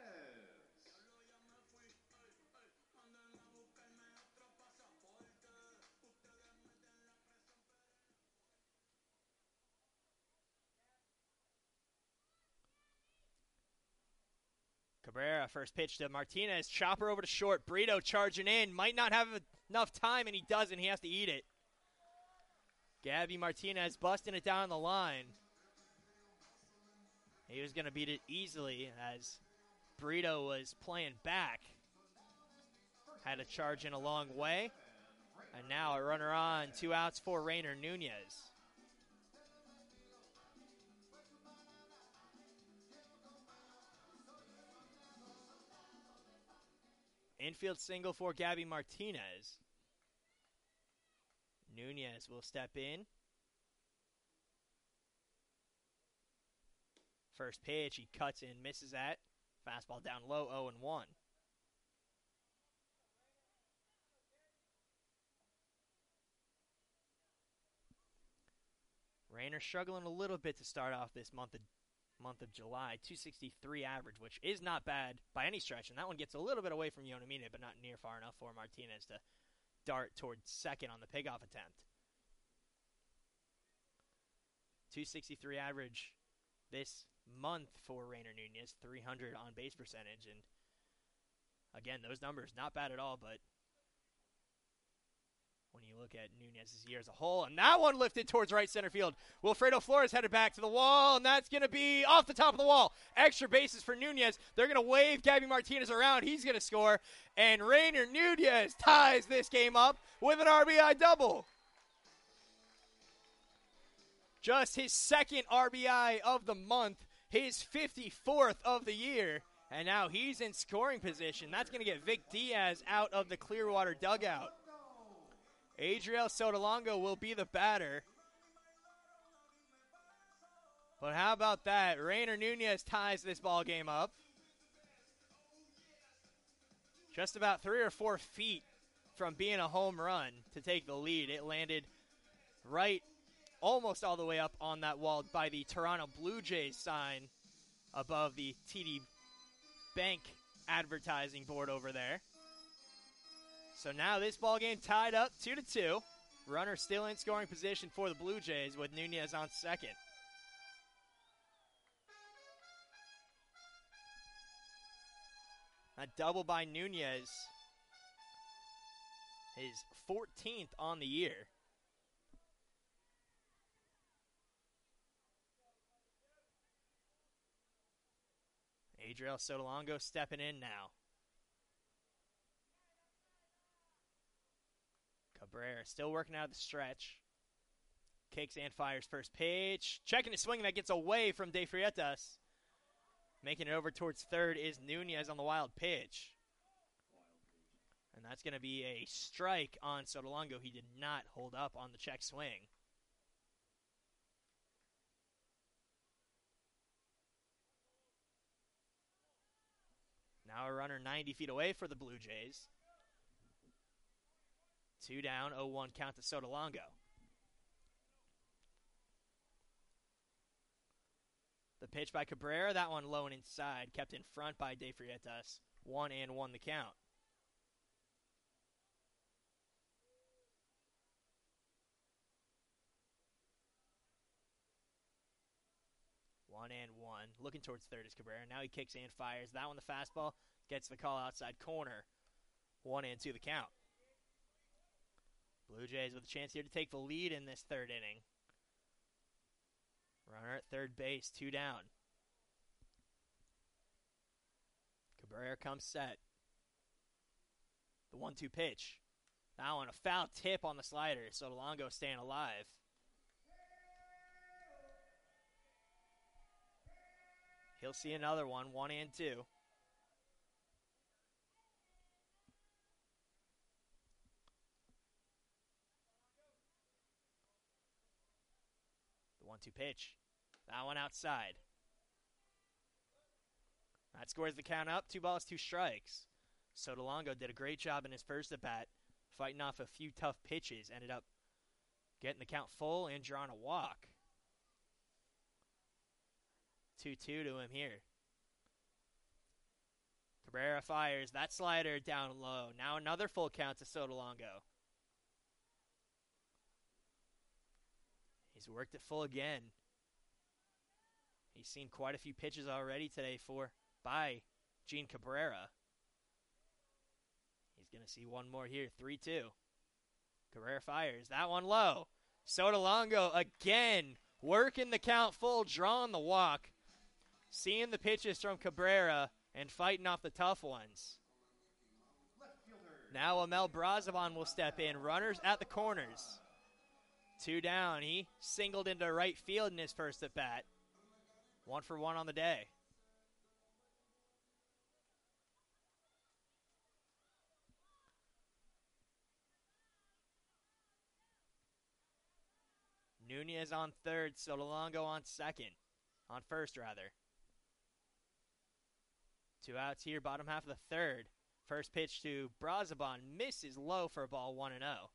Speaker 1: Cabrera, first pitch to Martinez. Chopper over to short. Brito charging in. Might not have enough time, and he doesn't. He has to eat it. Gabby Martinez busting it down the line. He was going to beat it easily as Brito was playing back. Had to charge in a long way. And now a runner on. Two outs for Rainer Nunez. Infield single for Gabby Martinez. Nunez will step in. First pitch, he cuts in, misses at. Fastball down low, oh and one. Rainer struggling a little bit to start off this month of month of July. two sixty-three average, which is not bad by any stretch. And that one gets a little bit away from Yonamine, but not near far enough for Martinez to dart towards second on the pickoff attempt. two sixty-three average this month for Rainer Nunez. three hundred on base percentage. And again, those numbers not bad at all, but when you look at Nunez's year as a whole, and that one lifted towards right center field. Wilfredo Flores headed back to the wall, and that's going to be off the top of the wall. Extra bases for Nunez. They're going to wave Gabby Martinez around. He's going to score, and Rainer Nunez ties this game up with an R B I double. Just his second R B I of the month, his fifty-fourth of the year, and now he's in scoring position. That's going to get Vic Diaz out of the Clearwater dugout. Adriel Sotolongo will be the batter. But how about that? Rainer Nunez ties this ball game up. Just about three or four feet from being a home run to take the lead. It landed right almost all the way up on that wall by the Toronto Blue Jays sign above the T D Bank advertising board over there. So now this ball game tied up two to two. Runner still in scoring position for the Blue Jays with Nunez on second. A double by Nunez. His fourteenth on the year. Adriel Sotolongo stepping in now. Cabrera still working out of the stretch. Kicks and fires first pitch. Checking his swing that gets away from De Frietas. Making it over towards third is Nunez on the wild pitch. And that's going to be a strike on Sotolongo. He did not hold up on the check swing. Now a runner ninety feet away for the Blue Jays. Two down, oh one count to Sotolongo. The pitch by Cabrera, that one low and inside, kept in front by De Frietas. One and one the count. One and one. Looking towards third is Cabrera. Now he kicks and fires. That one, the fastball, gets the call outside corner. One and two the count. Blue Jays with a chance here to take the lead in this third inning. Runner at third base, two down. Cabrera comes set. The one two pitch. Now on a foul tip on the slider. Sotolongo staying alive. He'll see another one, one and two. The one two pitch. That one outside. That scores the count up. Two balls, two strikes. Sotolongo did a great job in his first at-bat, fighting off a few tough pitches. Ended up getting the count full and drawing a walk. two two to him here. Cabrera fires. That slider down low. Now another full count to Sotolongo. He's worked it full again. He's seen quite a few pitches already today for by Gene Cabrera. He's going to see one more here. three two. Cabrera fires. That one low. Sotolongo again working the count full, drawing the walk. Seeing the pitches from Cabrera and fighting off the tough ones. Now Amel Brazoban will step in. Runners at the corners. Two down. He singled into right field in his first at bat. One for one on the day. Nunez on third, Sotolongo on second. On first, rather. Two outs here, bottom half of the third. First pitch to Brazoban misses low for a ball, one and oh.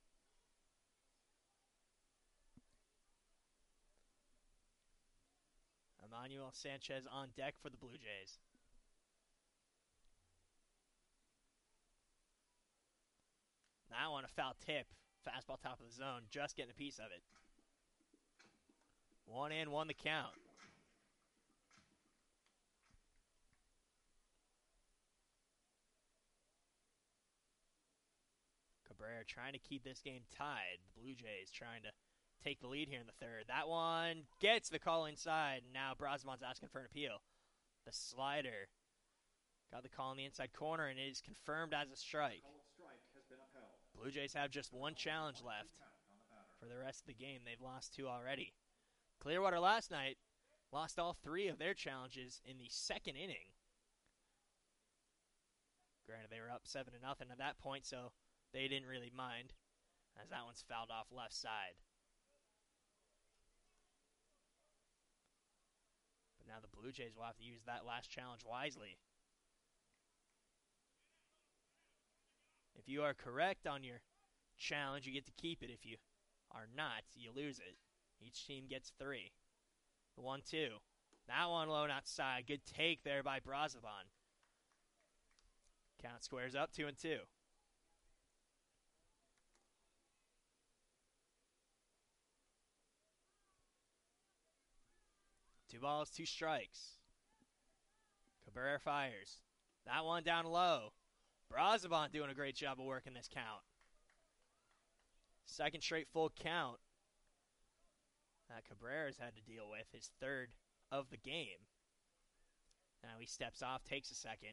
Speaker 1: Emmanuel Sanchez on deck for the Blue Jays. That one a foul tip. Fastball top of the zone, just getting a piece of it. One and one the count. Cabrera trying to keep this game tied. The Blue Jays trying to take the lead here in the third. That one gets the call inside. Now Brazoban's asking for an appeal. The slider got the call in the inside corner, and it is confirmed as a strike. Blue Jays have just one challenge left for the rest of the game. They've lost two already. Clearwater last night lost all three of their challenges in the second inning. Granted, they were up seven to nothing at that point, so they didn't really mind, as that one's fouled off left side. But now the Blue Jays will have to use that last challenge wisely. If you are correct on your challenge, you get to keep it. If you are not, you lose it. Each team gets three. The one two. That one low outside. Good take there by Brazoban. Count squares up, two and two. Two balls, two strikes. Cabrera fires. That one down low. Brazoban doing a great job of working this count. Second straight full count that Cabrera's had to deal with, his third of the game. Now he steps off, takes a second.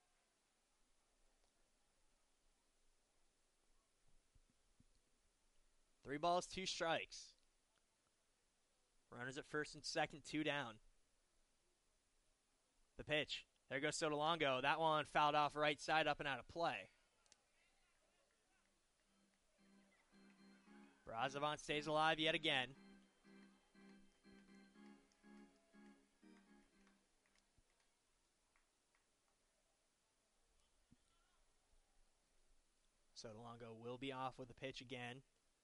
Speaker 1: Three balls, two strikes. Runners at first and second, two down. The pitch. There goes Sotolongo. That one fouled off right side, up and out of play. Brazoban stays alive yet again. Sotolongo will be off with the pitch again.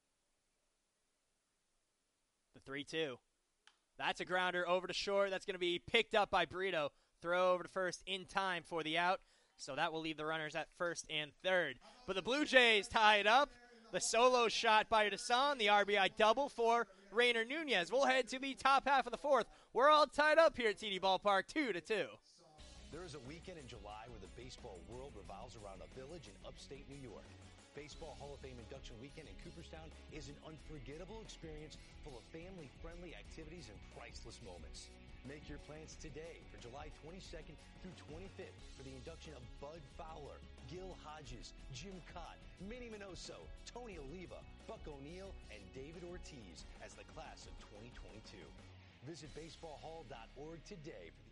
Speaker 1: The three two. That's a grounder over to short. That's going to be picked up by Brito. Throw over to first in time for the out. So that will leave the runners at first and third. But the Blue Jays tie it up. The solo shot by Desan. The R B I double for Rainer Nunez. We'll head to the top half of the fourth. We're all tied up here at T D Ballpark, two to two.
Speaker 9: There is a weekend in July where the baseball world revolves around a village in upstate New York. Baseball Hall of Fame induction weekend in Cooperstown is an unforgettable experience full of family-friendly activities and priceless moments. Make your plans today for July twenty-second through twenty-fifth for the induction of Bud Fowler, Gil Hodges, Jim Cott, Minnie Minoso, Tony Oliva, Buck O'Neill, and David Ortiz as the class of twenty twenty-two. Visit baseball hall dot org today for the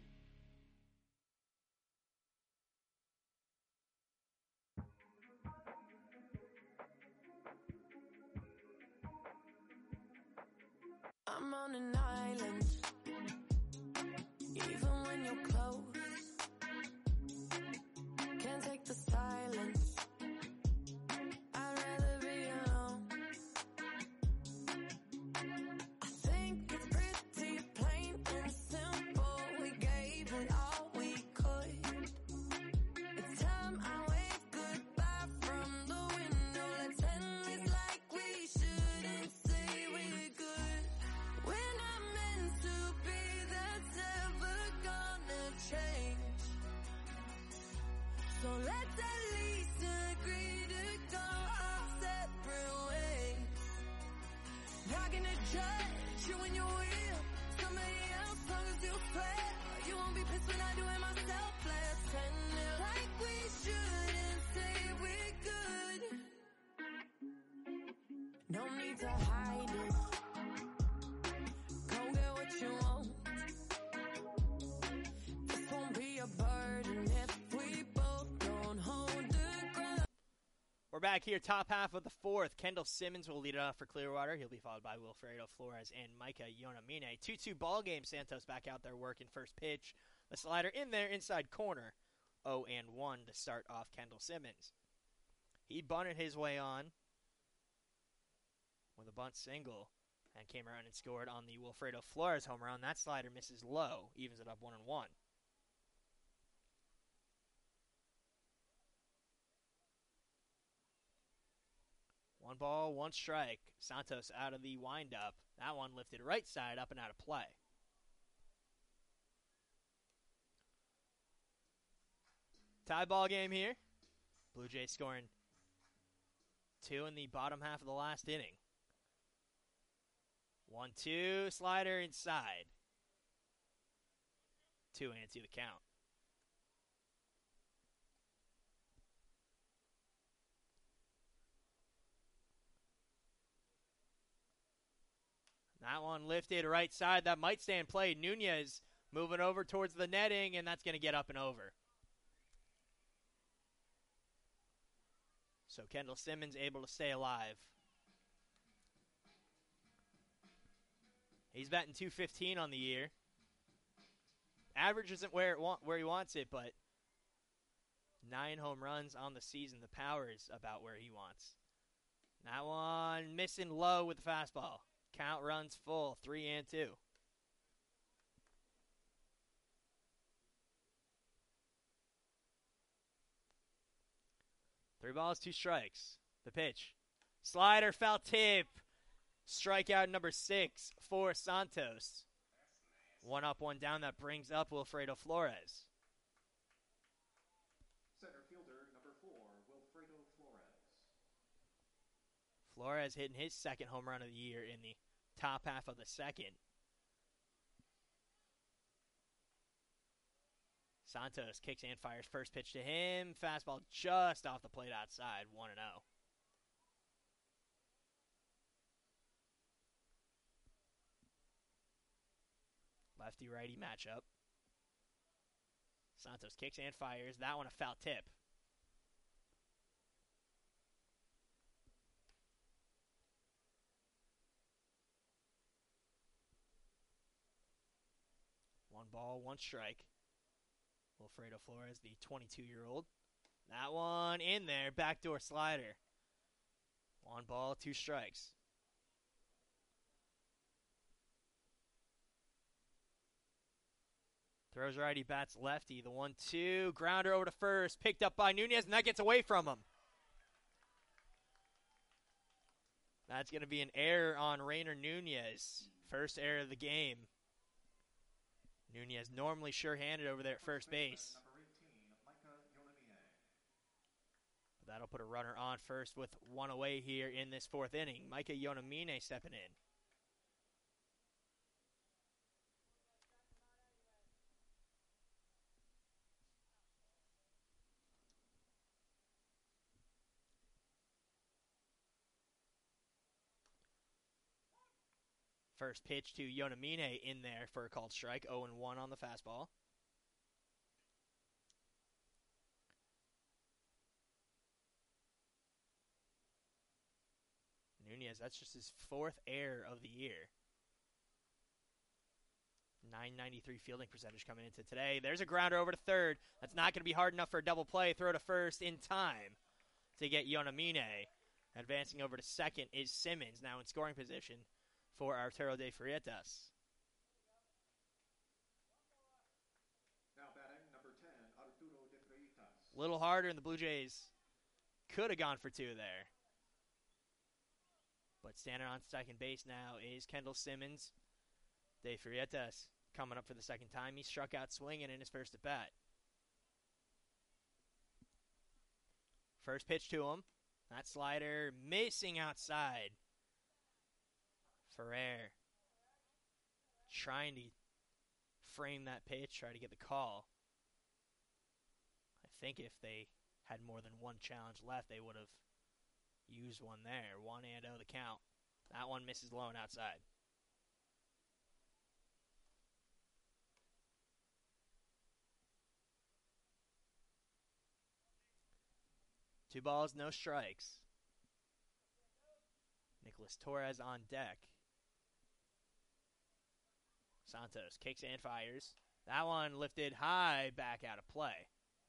Speaker 5: I'm on an island, even when you're close. Can't take the silence, I'd rather be alone. I think it's pretty plain and simple. We gave it all we could. It's time I wave goodbye from the window. Let's end this like we shouldn't say we're good. We're not meant to be, that's ever gonna change. So let's at least agree to go our separate ways. Not gonna judge you when you're with somebody else, long as you swear. You won't be pissed when I do it myself. Let's end it like we shouldn't say we're good. No need to hide it. Go get what you want. This won't be a burden if we both don't hold the ground.
Speaker 1: We're back here, top half of the fourth. Kendall Simmons will lead it off for Clearwater. He'll be followed by Wilfredo Flores and Micah Yonamine. two two ball game. Santos back out there working first pitch. The slider in there, inside corner. oh and one to start off Kendall Simmons. He bunted his way on with a bunt single and came around and scored on the Wilfredo Flores home run. That slider misses low, evens it up one and one. One ball, one strike. Santos out of the windup. That one lifted right side up and out of play. Tie ball game here. Blue Jays scoring two in the bottom half of the last inning. One, two, slider inside. Two and two the count. That one lifted right side. That might stay in play. Nunez moving over towards the netting, and that's going to get up and over. So Kendall Simmons able to stay alive. He's batting two fifteen on the year. Average isn't where it want, where he wants it, but nine home runs on the season. The power is about where he wants. That one missing low with the fastball. Count runs full, three and two. Three balls, two strikes. The pitch. Slider, foul tip. Strikeout number six for Santos. One up, one down. That brings up Wilfredo Flores.
Speaker 3: Center fielder number four, Wilfredo Flores.
Speaker 1: Flores hitting his second home run of the year in the top half of the second. Santos kicks and fires first pitch to him. Fastball just off the plate outside, one and oh. Lefty-righty matchup. Santos kicks and fires. That one a foul tip. One ball, one strike. Wilfredo Flores, the twenty-two-year-old. That one in there. Backdoor slider. One ball, two strikes. Throws righty, bats lefty. The one two. Grounder over to first. Picked up by Nunez, and that gets away from him. That's going to be an error on Rainer Nunez. First error of the game. Nunez normally sure-handed over there at first base. That'll put a runner on first with one away here in this fourth inning. Micah Yonamine stepping in. First pitch to Yonamine in there for a called strike. oh and one on the fastball. Nunez, that's just his fourth error of the year. nine ninety-three fielding percentage coming into today. There's a grounder over to third. That's not going to be hard enough for a double play. Throw to first in time to get Yonamine. Advancing over to second is Simmons, now in scoring position for Arturo de Freitas.
Speaker 3: Now batting number ten, Arturo de Freitas.
Speaker 1: Little harder, and the Blue Jays could have gone for two there. But standing on second base now is Kendall Simmons. De Freitas coming up for the second time. He struck out swinging in his first at-bat. First pitch to him. That slider missing outside. Ferrer trying to frame that pitch, try to get the call. I think if they had more than one challenge left, they would have used one there. one and oh the count. That one misses low and outside. Two balls, no strikes. Nicholas Torres on deck. Santos kicks and fires. That one lifted high, back out of play.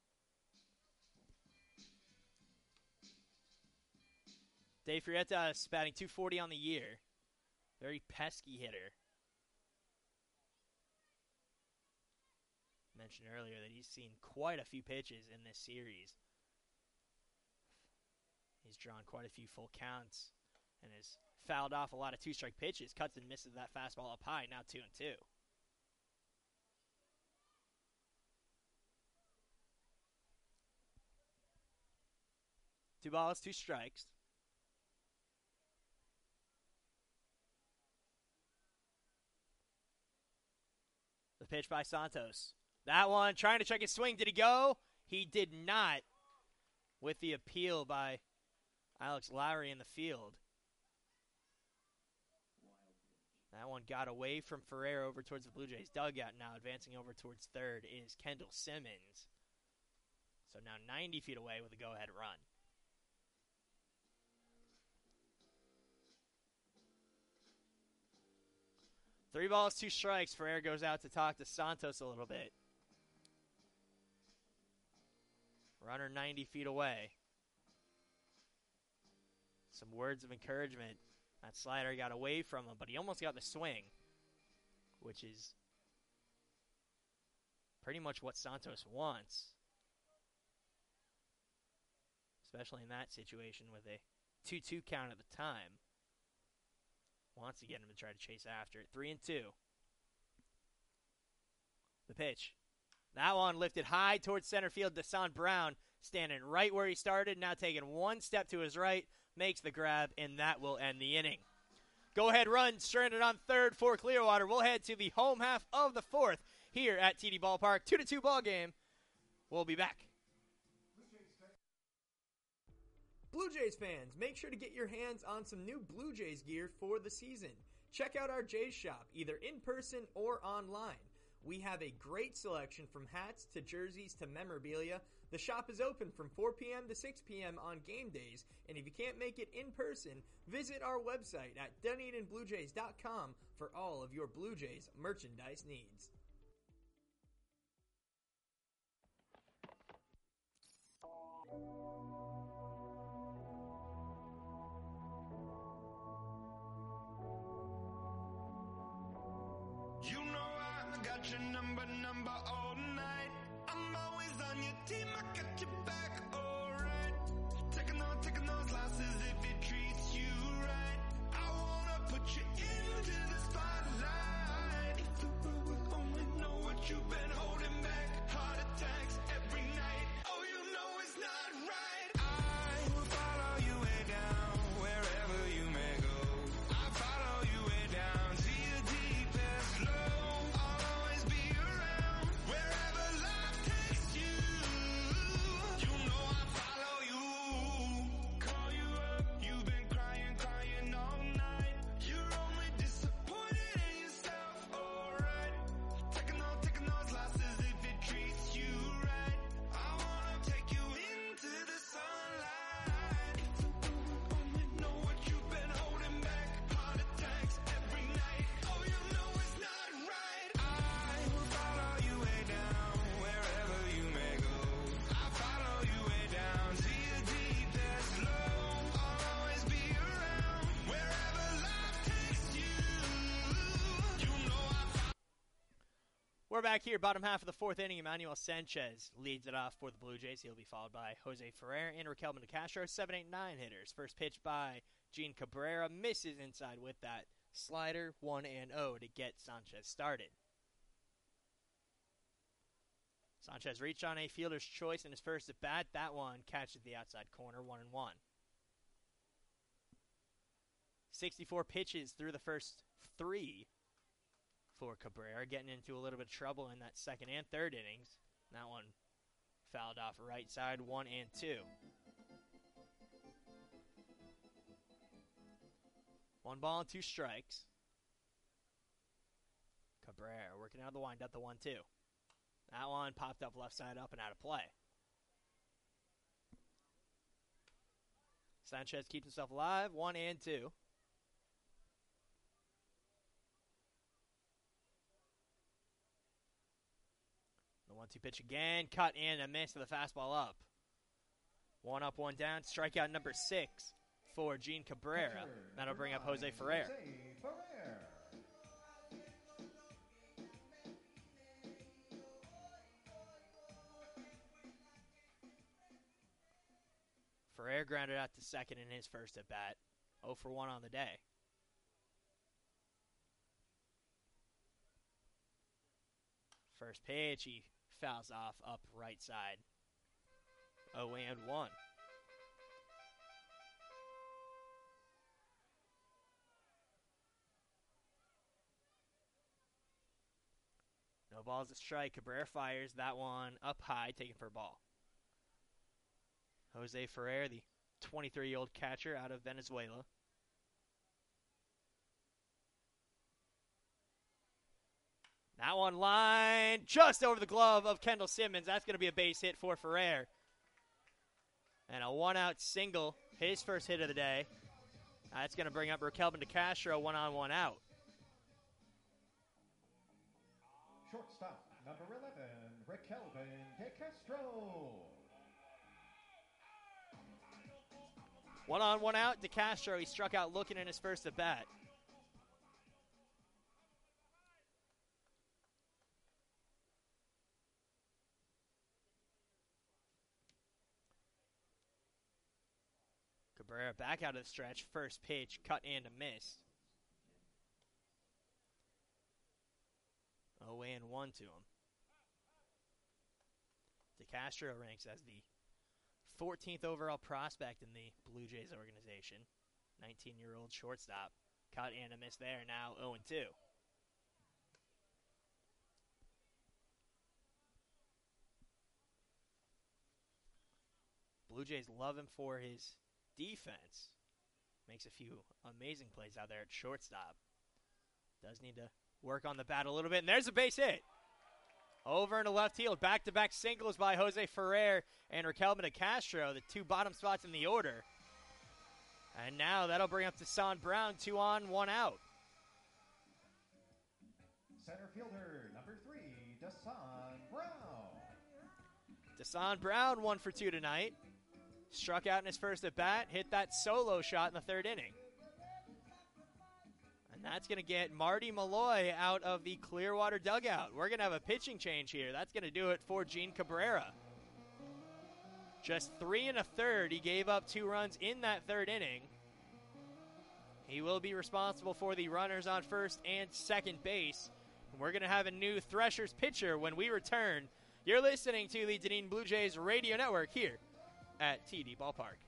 Speaker 1: De Freitas batting two forty on the year. Very pesky hitter. Mentioned earlier that he's seen quite a few pitches in this series. He's drawn quite a few full counts and has fouled off a lot of two-strike pitches. Cuts and misses that fastball up high, now two and two. Two balls, two strikes. The pitch by Santos. That one, trying to check his swing. Did he go? He did not, with the appeal by Alex Lowry in the field. That one got away from Ferrer over towards the Blue Jays dugout. Now advancing over towards third is Kendall Simmons. So now ninety feet away with a go-ahead run. Three balls, two strikes. Ferrer goes out to talk to Santos a little bit. Runner ninety feet away. Some words of encouragement. That slider got away from him, but he almost got the swing, which is pretty much what Santos wants, especially in that situation with a two two count at the time. Wants to get him to try to chase after it. Three and two. The pitch. That one lifted high towards center field. Desan Brown standing right where he started, now taking one step to his right, makes the grab, and that will end the inning. Go-ahead run stranded on third for Clearwater. We'll head to the home half of the fourth here at T D Ballpark. Two to two ball game. We'll be back. Blue Jays fans, make sure to get your hands on some new Blue Jays gear for the season. Check out our Jays shop, either in person or online. We have a great selection from hats to jerseys to memorabilia. The shop is open from four p.m. to six p.m. on game days, and if you can't make it in person, visit our website at Dunedin Blue Jays dot com for all of your Blue Jays merchandise needs.
Speaker 4: You know I got your number, number all night. I'm always on your team, I got your back, alright. Taking on, taking those losses if it treats you right. I wanna put you into the spotlight. If the world would only know what you've been holding back. Heart attacks every night. Oh, you know it's not right. I
Speaker 1: We're back here, bottom half of the fourth inning. Emmanuel Sanchez leads it off for the Blue Jays. He'll be followed by Jose Ferrer and Raquel De Castro, seven eight nine hitters. First pitch by Gene Cabrera, misses inside with that slider, one and oh to get Sanchez started. Sanchez reached on a fielder's choice in his first at bat. That one catches the outside corner, one and one. sixty-four pitches through the first three for Cabrera, getting into a little bit of trouble in that second and third innings. That one fouled off right side, one and two. One ball and two strikes. Cabrera working out of the windup, the one two. That one popped up left side up and out of play. Sanchez keeps himself alive, one and two. The one two pitch again, cut in a miss to the fastball up. One up, one down, strikeout number six for Gene Cabrera. That'll bring up Jose Ferrer.
Speaker 3: Jose Ferrer.
Speaker 1: Ferrer grounded out to second in his first at bat. oh for one on the day. First pitch, he fouls off up right side. oh and one. No balls to strike. Cabrera fires that one up high, taken for a ball. Jose Ferrer, the twenty-three-year-old catcher out of Venezuela. That one line just over the glove of Kendall Simmons. That's going to be a base hit for Ferrer. And a one-out single, his first hit of the day. That's going to bring up Raquelvin De Castro, one on, one out.
Speaker 3: Shortstop, number eleven, Raquelvin De Castro.
Speaker 1: One on, one out. De Castro, he struck out looking in his first at bat. Cabrera back out of the stretch. First pitch, cut and a miss. oh and one to him. De Castro ranks as the fourteenth overall prospect in the Blue Jays organization. nineteen-year-old shortstop. Cut and a miss there, now oh and two. Blue Jays love him for his defense. Makes a few amazing plays out there at shortstop. Does need to work on the bat a little bit, and there's a base hit. Over into left field, back-to-back singles by Jose Ferrer and Raquelvin De Castro, the two bottom spots in the order. And now that'll bring up Desan Brown, two on, one out.
Speaker 3: Center fielder, number three, Desan Brown.
Speaker 1: Desan Brown, one for two tonight. Struck out in his first at-bat, hit that solo shot in the third inning. And that's going to get Marty Malloy out of the Clearwater dugout. We're going to have a pitching change here. That's going to do it for Gene Cabrera. Just three and a third. He gave up two runs in that third inning. He will be responsible for the runners on first and second base. And we're going to have a new Threshers pitcher when we return. You're listening to the Dunedin Blue Jays radio network here at T D Ballpark.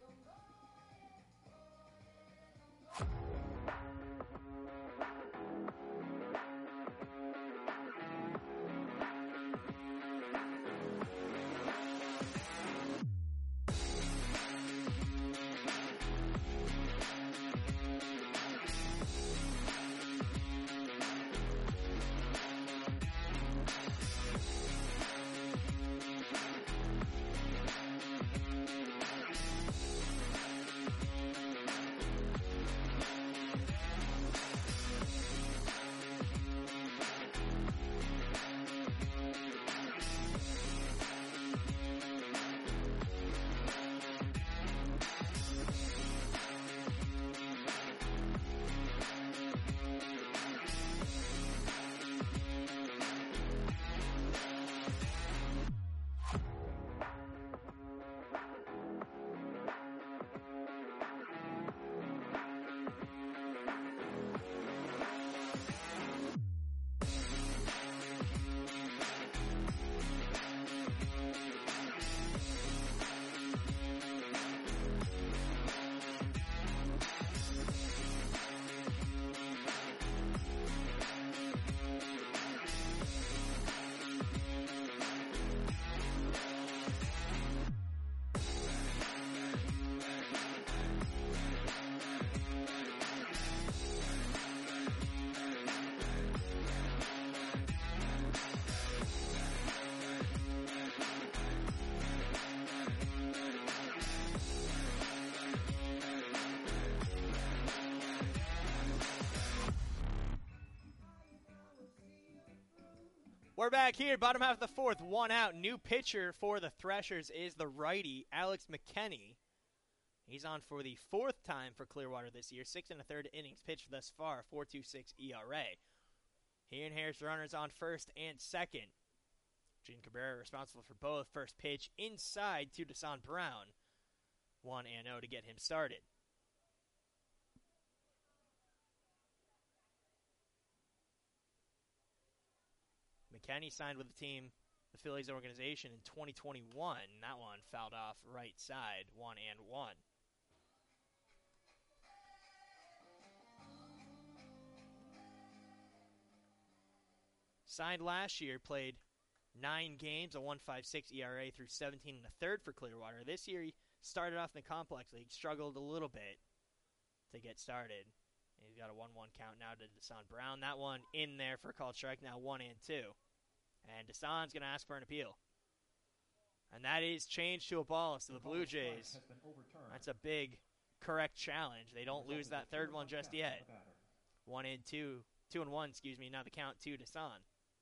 Speaker 1: We're back here, bottom half of the fourth, one out. New pitcher for the Threshers is the righty, Alex McKenney. He's on for the fourth time for Clearwater this year. Six and a third innings pitched thus far, four point two six E R A. He inherits runners on first and second. Gene Cabrera responsible for both. First pitch inside to Desan Brown. one and oh to get him started. McKenney signed with the team, the Phillies organization, in twenty twenty-one. That one fouled off right side, one and one. Signed last year, played nine games, a one point five six E R A through seventeen and a third for Clearwater. This year he started off in the Complex League, struggled a little bit to get started. He's got a one one count now to Desan Brown. That one in there for a called strike, now one and two. And Desan's going to ask for an appeal. And that is changed to a ball. So the Blue Jays, that's a big correct challenge. They don't lose that third one just yet. One and two, two and one, excuse me. Now the count to Desan.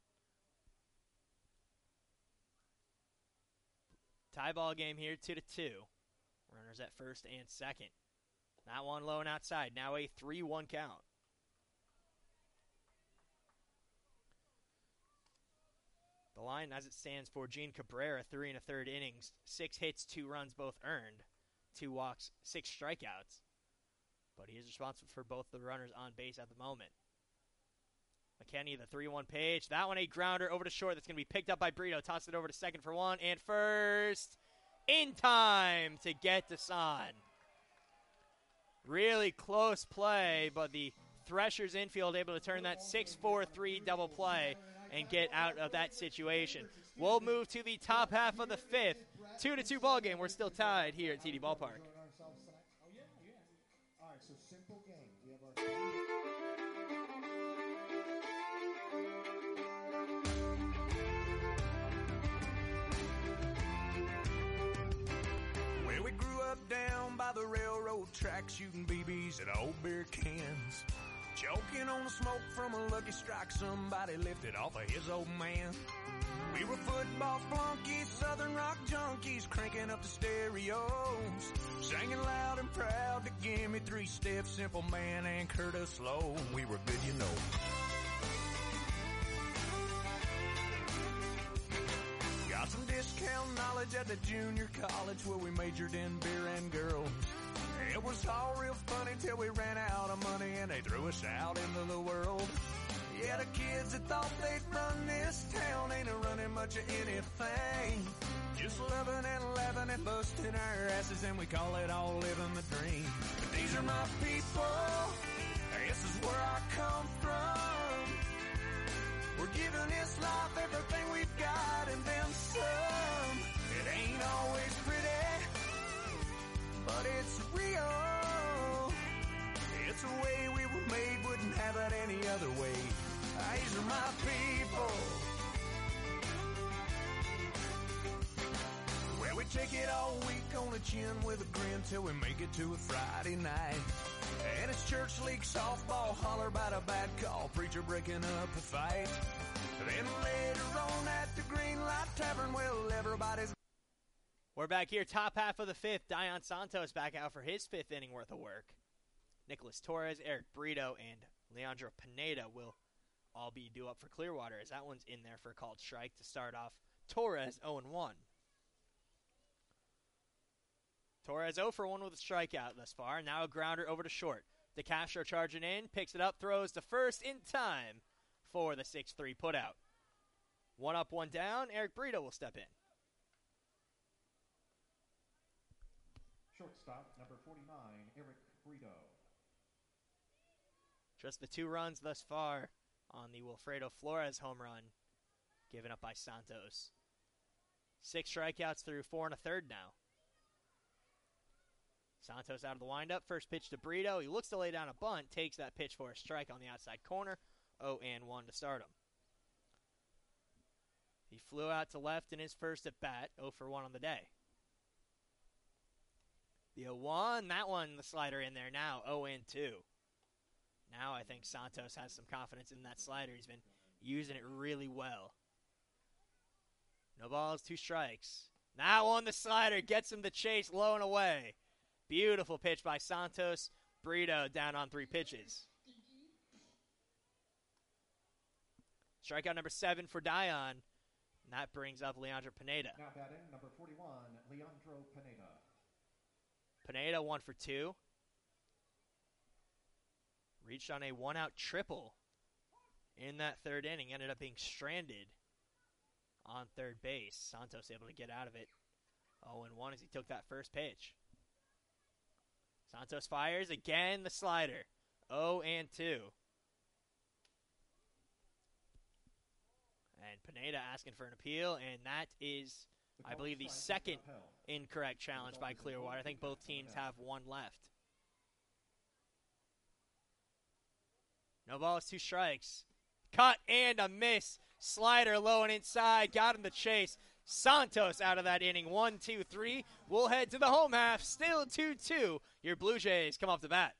Speaker 1: Tie ball game here, two to two. Runners at first and second. That one low and outside. Now a three one count. The line as it stands for Gene Cabrera, three and a third innings, six hits, two runs, both earned, two walks, six strikeouts. But he is responsible for both the runners on base at the moment. McKenney, the three one page. That one a grounder over to short. That's going to be picked up by Brito. Toss it over to second for one. And first, in time to get Desan. Really close play, but the Threshers infield able to turn that six four three double play and get out of that situation. We'll move to the top half of the fifth. Two to two ball game. We're still tied here at T D Ballpark.
Speaker 3: Oh, yeah, yeah. All right, so simple game. We have our...
Speaker 10: Well, we grew up down by the railroad track, shooting B Bs at old beer cans. Choking on the smoke from a Lucky Strike somebody lifted off of his old man. We were football flunkies, Southern rock junkies, cranking up the stereos, singing loud and proud to give me three steps, Simple Man and Curtis Slow. We were good, you know. Got some discount knowledge at the junior college where we majored in beer and girls. It was all real funny till we ran out of money and they threw us out into the world. Yeah, the kids that thought they'd run this town ain't a running much of anything. Just loving and laughing and busting our asses, and we call it all living the dream. But these are my people, this is where I come from. We're giving this life everything we've got and then some. It ain't always pretty, but it's real. It's the way we were made, wouldn't have it any other way. These are my people. Well, we take it all week on the chin with a grin till we make it to a Friday night. And it's church league softball, holler about a bad call, preacher breaking up a fight. Then later on at the Green Light Tavern, well, everybody's...
Speaker 1: We're back here, top half of the fifth. Dion Santos back out for his fifth inning worth of work. Nicholas Torres, Eric Brito, and Leandro Pineda will all be due up for Clearwater, as that one's in there for a called strike to start off Torres oh and one. Torres oh for one with a strikeout thus far. Now a grounder over to short. DeCastro charging in, picks it up, throws to first in time for the six three putout. One up, one down. Eric Brito will step in.
Speaker 3: Shortstop, number forty-nine, Eric Brito.
Speaker 1: Just the two runs thus far on the Wilfredo Flores home run given up by Santos. Six strikeouts through four and a third now. Santos out of the windup. First pitch to Brito. He looks to lay down a bunt. Takes that pitch for a strike on the outside corner. oh and one to start him. He flew out to left in his first at bat. oh for one on the day. The oh one, that one, the slider in there now. oh and two. Now I think Santos has some confidence in that slider. He's been using it really well. No balls, two strikes. Now on the slider, gets him the chase, low and away. Beautiful pitch by Santos. Brito down on three pitches. Strikeout number seven for Dion. And that brings up Leandro Pineda.
Speaker 3: Now batting number forty-one, Leandro Pineda.
Speaker 1: Pineda one for two. Reached on a one-out triple in that third inning. Ended up being stranded on third base. Santos able to get out of it. oh and one as he took that first pitch. Santos fires again the slider. oh and two. And Pineda asking for an appeal, and that is, I believe, the second incorrect challenge by Clearwater. I think both teams have one left. No balls, two strikes. Cut and a miss. Slider low and inside. Got him the chase. Santos out of that inning. One, two, three. We'll head to the home half. Still two two. Your Blue Jays come off the bat.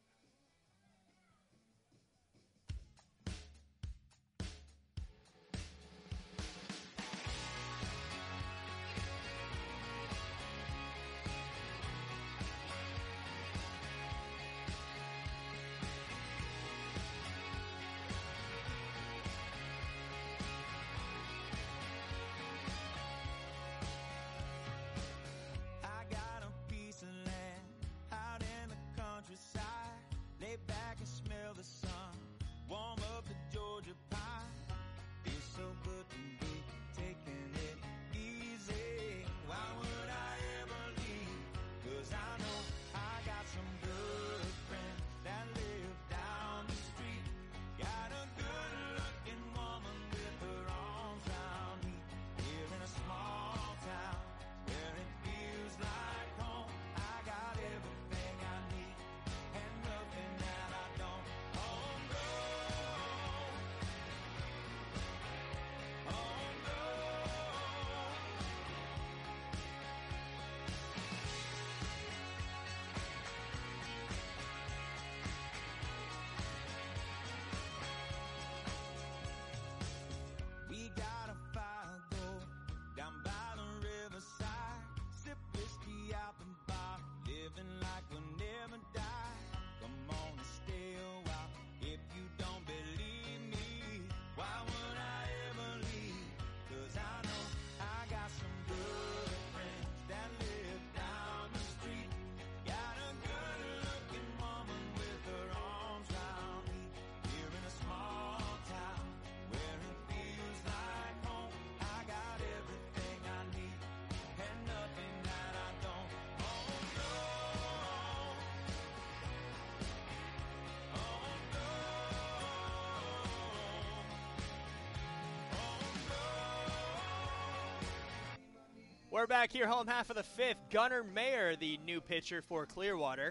Speaker 1: We're back here, home half of the fifth. Gunnar Mayer, the new pitcher for Clearwater.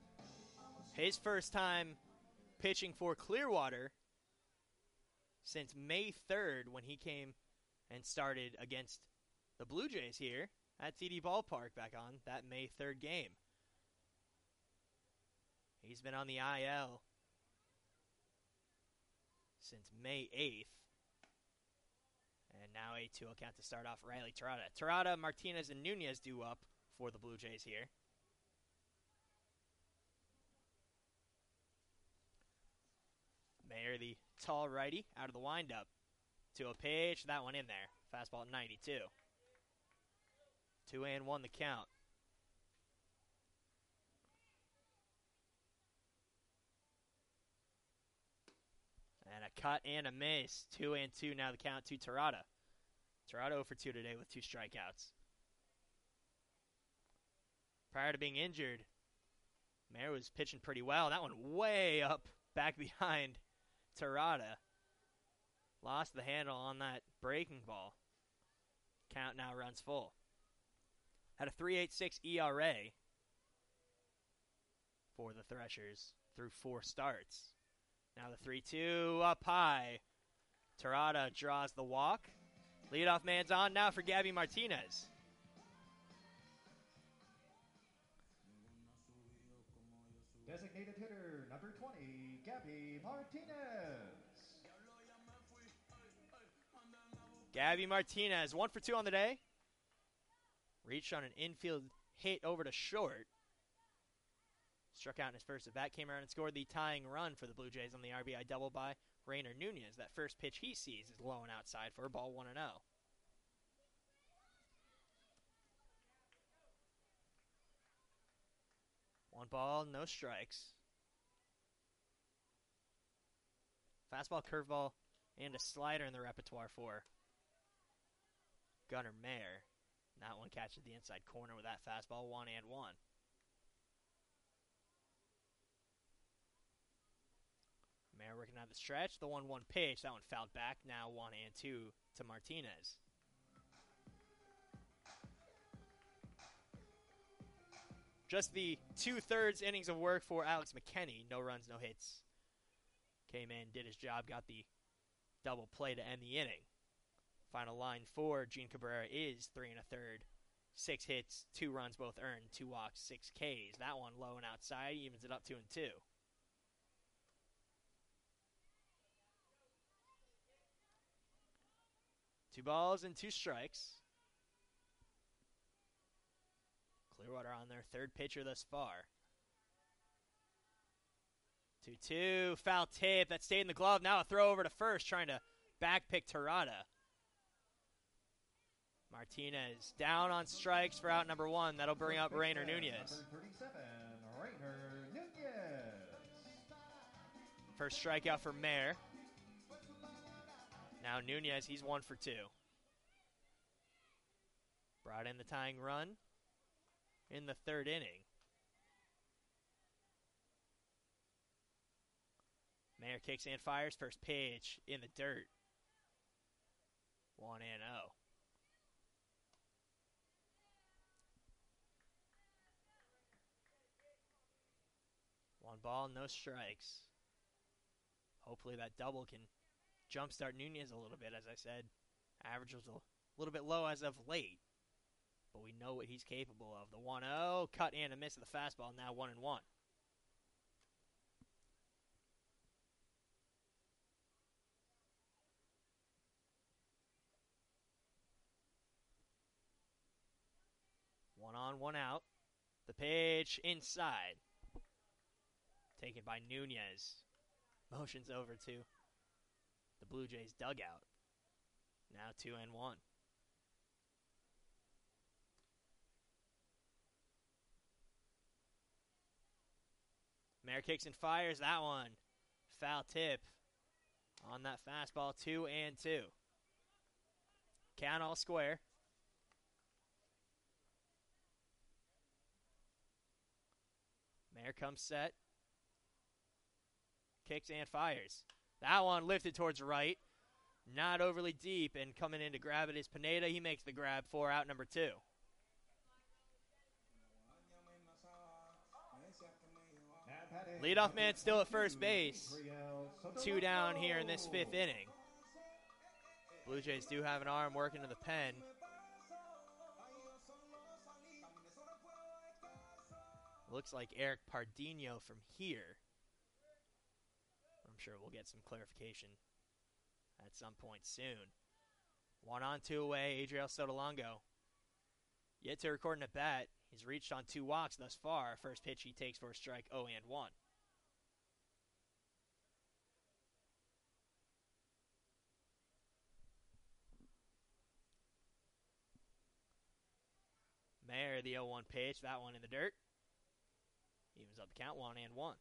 Speaker 1: His first time pitching for Clearwater since May third when he came and started against the Blue Jays here at T D Ballpark back on that May third game. He's been on the I L since May eighth. And now a two oh count to start off Riley Terada. Terada, Martinez, and Nunez due up for the Blue Jays here. Mayer, the tall righty, out of the windup. To a pitch, that one in there. Fastball at ninety-two. Two and one the count. And a cut and a miss. Two and two now the count to Terada. Terada oh for two today with two strikeouts. Prior to being injured, Mayer was pitching pretty well. That one way up back behind Terada. Lost the handle on that breaking ball. Count now runs full. Had a three point eight six E R A for the Threshers through four starts. Now the three two up high. Terada draws the walk. Leadoff man's on now for Gabby Martinez.
Speaker 3: Designated hitter number twenty, Gabby Martinez.
Speaker 1: Gabby Martinez, one for two on the day. Reached on an infield hit over to short. Struck out in his first at bat, came around and scored the tying run for the Blue Jays on the R B I double by Rainer Nunez. That first pitch he sees is low and outside for a ball one and oh. One ball, no strikes. Fastball, curveball, and a slider in the repertoire for Gunnar Mayer. That one catches the inside corner with that fastball, one and one. Mayer working out the stretch. The one one pitch. That one fouled back. Now one and two to Martinez. Just the two-thirds innings of work for Alex McKenney. No runs, no hits. Came in, did his job, got the double play to end the inning. Final line for Gene Cabrera is three and a third. Six hits, two runs both earned, two walks, six Ks. That one low and outside, evens it up two and two. Two balls and two strikes. Clearwater on their third pitcher thus far. two two, foul tip. That stayed in the glove. Now a throw over to first, trying to backpick Terada. Martinez down on strikes for out number one. That'll bring up Rainer Nunez.
Speaker 3: thirty-seven, Rainer Nunez.
Speaker 1: First strikeout for Mayer. Now Nunez, he's one for two. Brought in the tying run in the third inning. Mayer kicks and fires. First pitch in the dirt. one and oh. One ball, no strikes. Hopefully that double can jumpstart Nunez a little bit. As I said, average was a little bit low as of late, but we know what he's capable of. The one oh, cut and a miss of the fastball, now one and one. One on, one out. The pitch inside. Taken by Nunez. Motions over to the Blue Jays dugout. Now two and one. Mayer kicks and fires that one. Foul tip on that fastball. Two and two. Count all square. Mayer comes set. Kicks and fires. That one lifted towards right. Not overly deep, and coming in to grab it is Pineda. He makes the grab for out number two. Leadoff man still at first base. Two down here in this fifth inning. Blue Jays do have an arm working to the pen. Looks like Eric Pardino from here. I'm sure we'll get some clarification at some point soon. One on, two away, Adriel Sotolongo. Yet to record an at-bat. He's reached on two walks thus far. First pitch he takes for a strike, oh and one. Mayer, the oh one pitch. That one in the dirt. Evens up the count, one and one.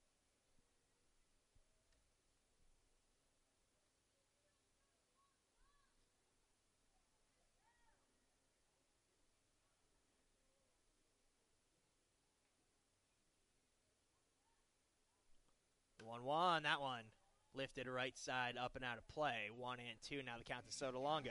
Speaker 1: one one, that one lifted right side up and out of play. one and two, now the count to Sotolongo.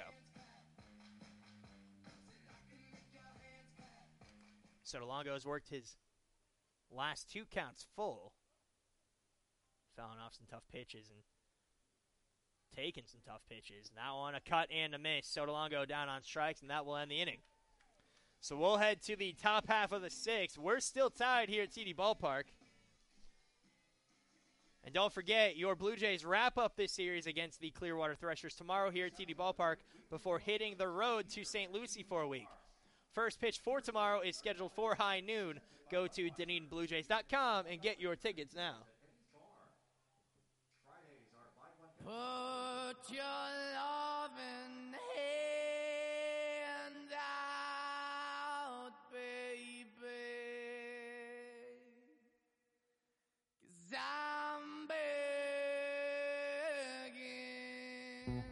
Speaker 1: Sotolongo has worked his last two counts full. Fouling off some tough pitches and taking some tough pitches. Now on a cut and a miss. Sotolongo down on strikes, and that will end the inning. So we'll head to the top half of the sixth. We're still tied here at T D Ballpark. And don't forget, your Blue Jays wrap up this series against the Clearwater Threshers tomorrow here at T D Ballpark before hitting the road to Saint Lucie for a week. First pitch for tomorrow is scheduled for high noon. Go to Dunedin Blue Jays dot com and get your tickets now.
Speaker 5: Put your loving hand out, baby, 'cause I'm begging.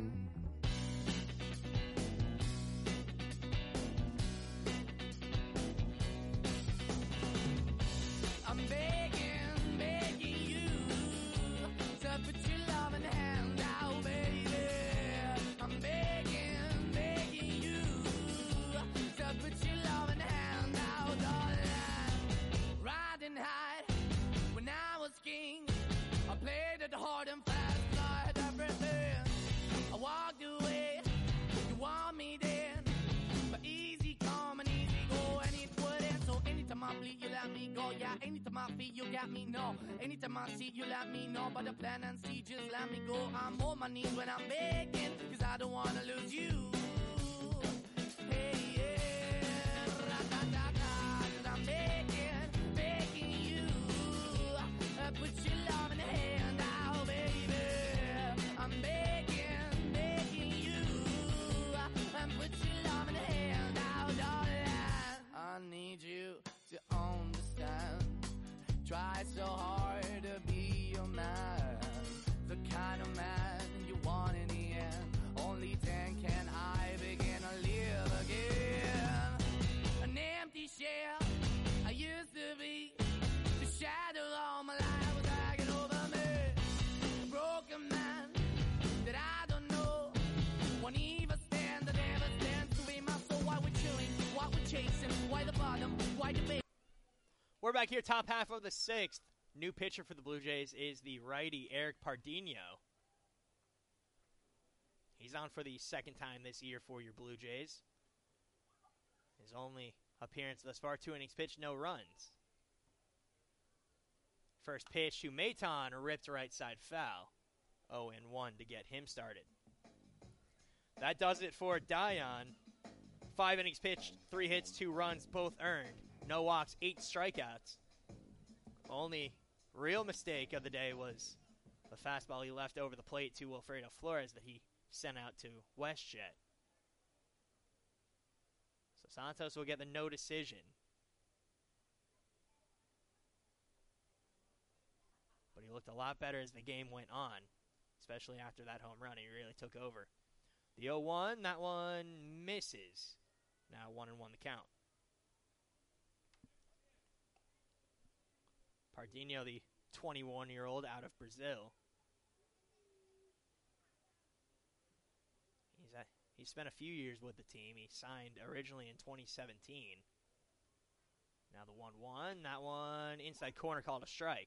Speaker 5: I'm begging, begging you to put your loving hand out, baby. I'm begging, begging you to put your loving hand out, darling. Riding high when I was king, I played it hard and fast, I had everything. I walked away, you want me then, but easy come and easy go, and it wouldn't. So anytime I bleed, you let me go. Yeah, anytime I feel, you got me, no. Anytime I see, you let me know. But the plan and see, just let me go. I'm on my knees when I'm begging, 'cause I don't wanna lose you. Hey, yeah, ra-da-da-da, 'cause I'm begging, begging you. Uh, put your love in the hand out, baby. I'm begging, begging you. Uh, put your love in the hand out, darling. I need you to understand. Try so hard to be your man, the kind of man you want in the end. Only then can I begin to live again. An empty shell I used to be, the shadow all my life was hanging over me. A broken man that I don't know, won't even stand, that never stands to be my soul. Why we're chewing, why we're chasing, why the bottom, why the base.
Speaker 1: We're back here, top half of the sixth. New pitcher for the Blue Jays is the righty Eric Pardinho. He's on for the second time this year for your Blue Jays. His only appearance thus far, two innings pitched, no runs. First pitch to Maton, ripped right side foul. oh and one to get him started. That does it for Dion. Five innings pitched, three hits, two runs, both earned. No walks, eight strikeouts. Only real mistake of the day was the fastball he left over the plate to Wilfredo Flores that he sent out to WestJet. So Santos will get the no decision. But he looked a lot better as the game went on, especially after that home run. He really took over. The oh one, that one misses. Now one and one the count. Pardinho, the twenty-one-year-old out of Brazil. He's a, he spent a few years with the team. He signed originally in twenty seventeen. Now the one one, that one inside corner called a strike.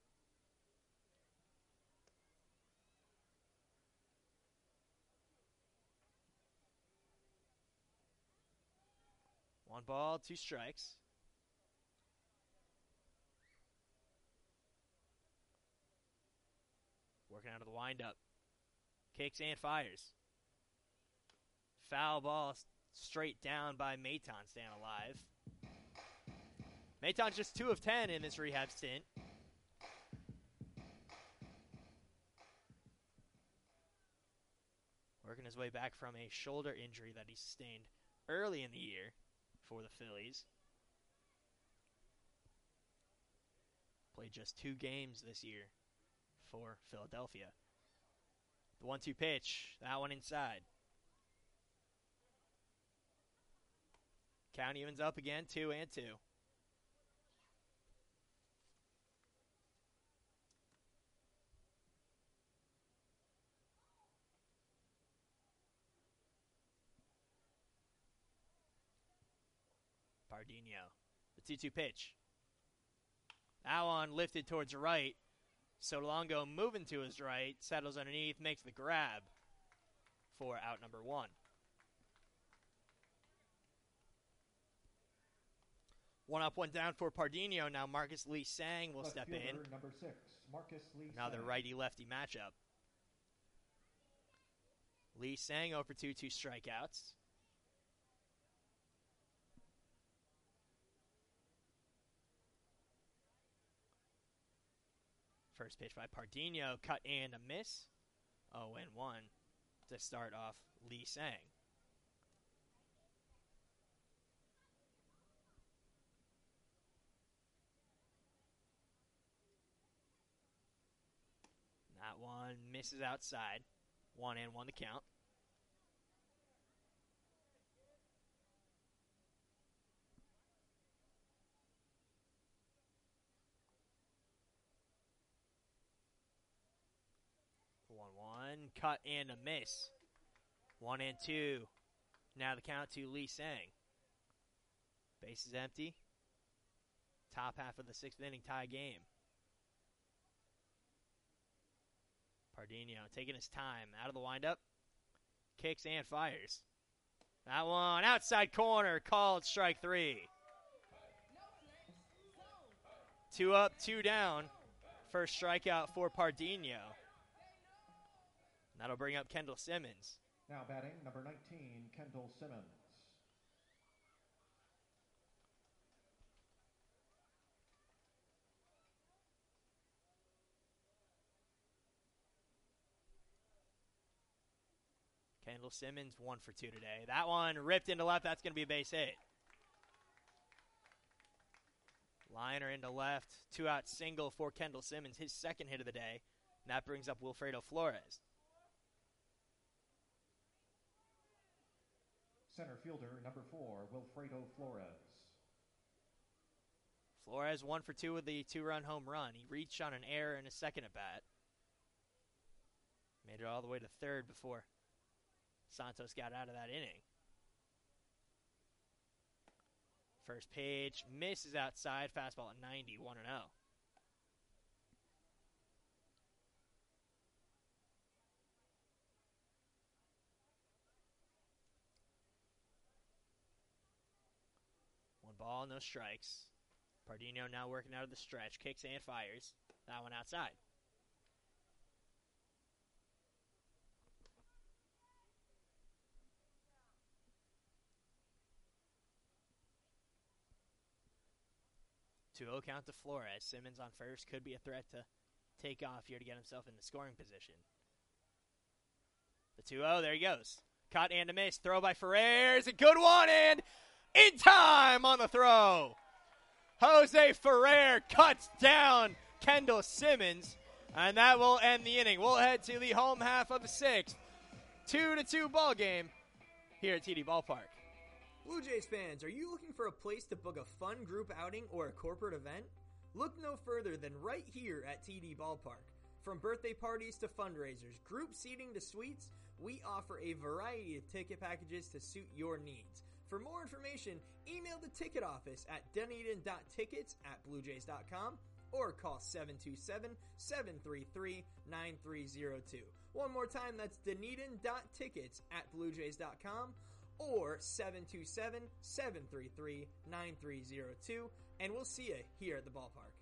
Speaker 1: One ball, two strikes. Working out of the windup. Kicks and fires. Foul ball s- straight down by Maton, staying alive. Maton's just two of ten in this rehab stint. Working his way back from a shoulder injury that he sustained early in the year for the Phillies. Played just two games this year for Philadelphia. The one two pitch, that one inside. Count evens up again, two and two. Pardinho, the two two pitch. That one lifted towards the right. Sotolongo moving to his right, settles underneath, makes the grab for out number one. One up, one down for Pardinho. Now Marcus Lee Sang will
Speaker 3: Left
Speaker 1: step
Speaker 3: fielder,
Speaker 1: in.
Speaker 3: number six, Marcus Lee
Speaker 1: Another
Speaker 3: Sang.
Speaker 1: righty-lefty matchup. Lee Sang zero for two, two strikeouts. First pitch by Pardinho, cut and a miss. oh and one to start off Lee Sang. That one misses outside. One and one to count. One one, cut and a miss. One and two. Now the count to Lee Sang. Base is empty. Top half of the sixth inning tie game. Pardinho taking his time out of the windup. Kicks and fires. That one outside corner, called strike three. Two up, two down. First strikeout for Pardinho. That'll bring up Kendall Simmons.
Speaker 3: Now batting, number nineteen, Kendall Simmons.
Speaker 1: Kendall Simmons, one for two today. That one ripped into left. That's going to be a base hit. Liner into left. Two out single for Kendall Simmons, his second hit of the day. And that brings up Wilfredo Flores.
Speaker 3: Center fielder, number four, Wilfredo Flores.
Speaker 1: Flores one for two with the two-run home run. He reached on an error in his second at-bat. Made it all the way to third before Santos got out of that inning. First pitch misses outside. Fastball at ninety, one and oh. One ball, no strikes. Pardinho now working out of the stretch. Kicks and fires. That one outside. two oh count to Flores. Simmons on first could be a threat to take off here to get himself in the scoring position. The two oh, there he goes. Cut and a miss. Throw by Ferrer. A good one, and in time on the throw. Jose Ferrer cuts down Kendall Simmons, and that will end the inning. We'll head to the home half of the sixth. Two to two ball game here at T D Ballpark.
Speaker 11: Blue Jays fans, are you looking for a place to book a fun group outing or a corporate event? Look no further than right here at T D Ballpark. From birthday parties to fundraisers, group seating to suites, we offer a variety of ticket packages to suit your needs. For more information, email the ticket office at dunedin dot tickets at blue jays dot com or call seven two seven, seven three three, nine three zero two. One more time, that's dunedin dot tickets at blue jays dot com or seven two seven, seven three three, nine three zero two, and we'll see you here at the ballpark.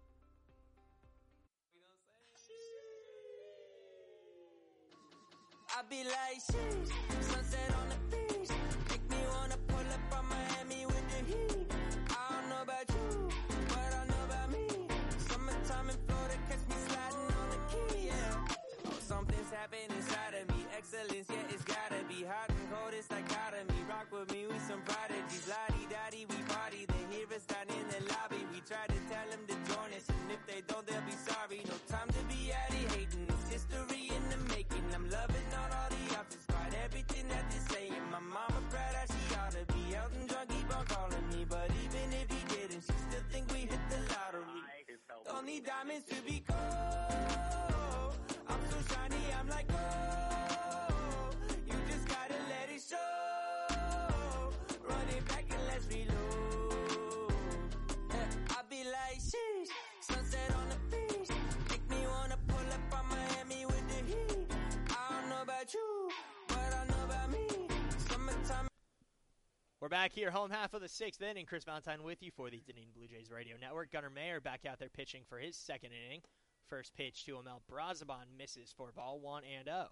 Speaker 5: I be like, sheesh, sunset on the beach. Make me wanna pull up from Miami with the heat. I don't know about you, but I know about me. Summertime in Florida, catch me sliding on the key, yeah. Oh, something's happening inside of me. Excellence, yeah, it's gotta be hot and cold, it's dichotomy. Rock with me, we some prodigies. Lottie-dottie, we party. They hear us down in the lobby. We try to tell them to join us, and if they don't, they'll be sorry. No time to be addy hating. It's history in the making. I'm loving all, all the options, quite everything that they're saying. My mama proud as she ought to be. Elton John keep on calling me, but even if he didn't, she still think we hit the lottery. Don't need diamonds to be gold. I'm so shiny, I'm like gold. You just gotta let it show. Run it back and let's reload. Yeah, I be like, sheesh, sunset on the beach. Make me wanna pull up from Miami with the heat. I don't know about you, but I know about me. Summertime.
Speaker 1: We're back here, home half of the sixth inning. Chris Valentine with you for the Dunedin Blue Jays Radio Network. Gunnar Mayer back out there pitching for his second inning. First pitch to Amel Brazaban misses for ball one and oh.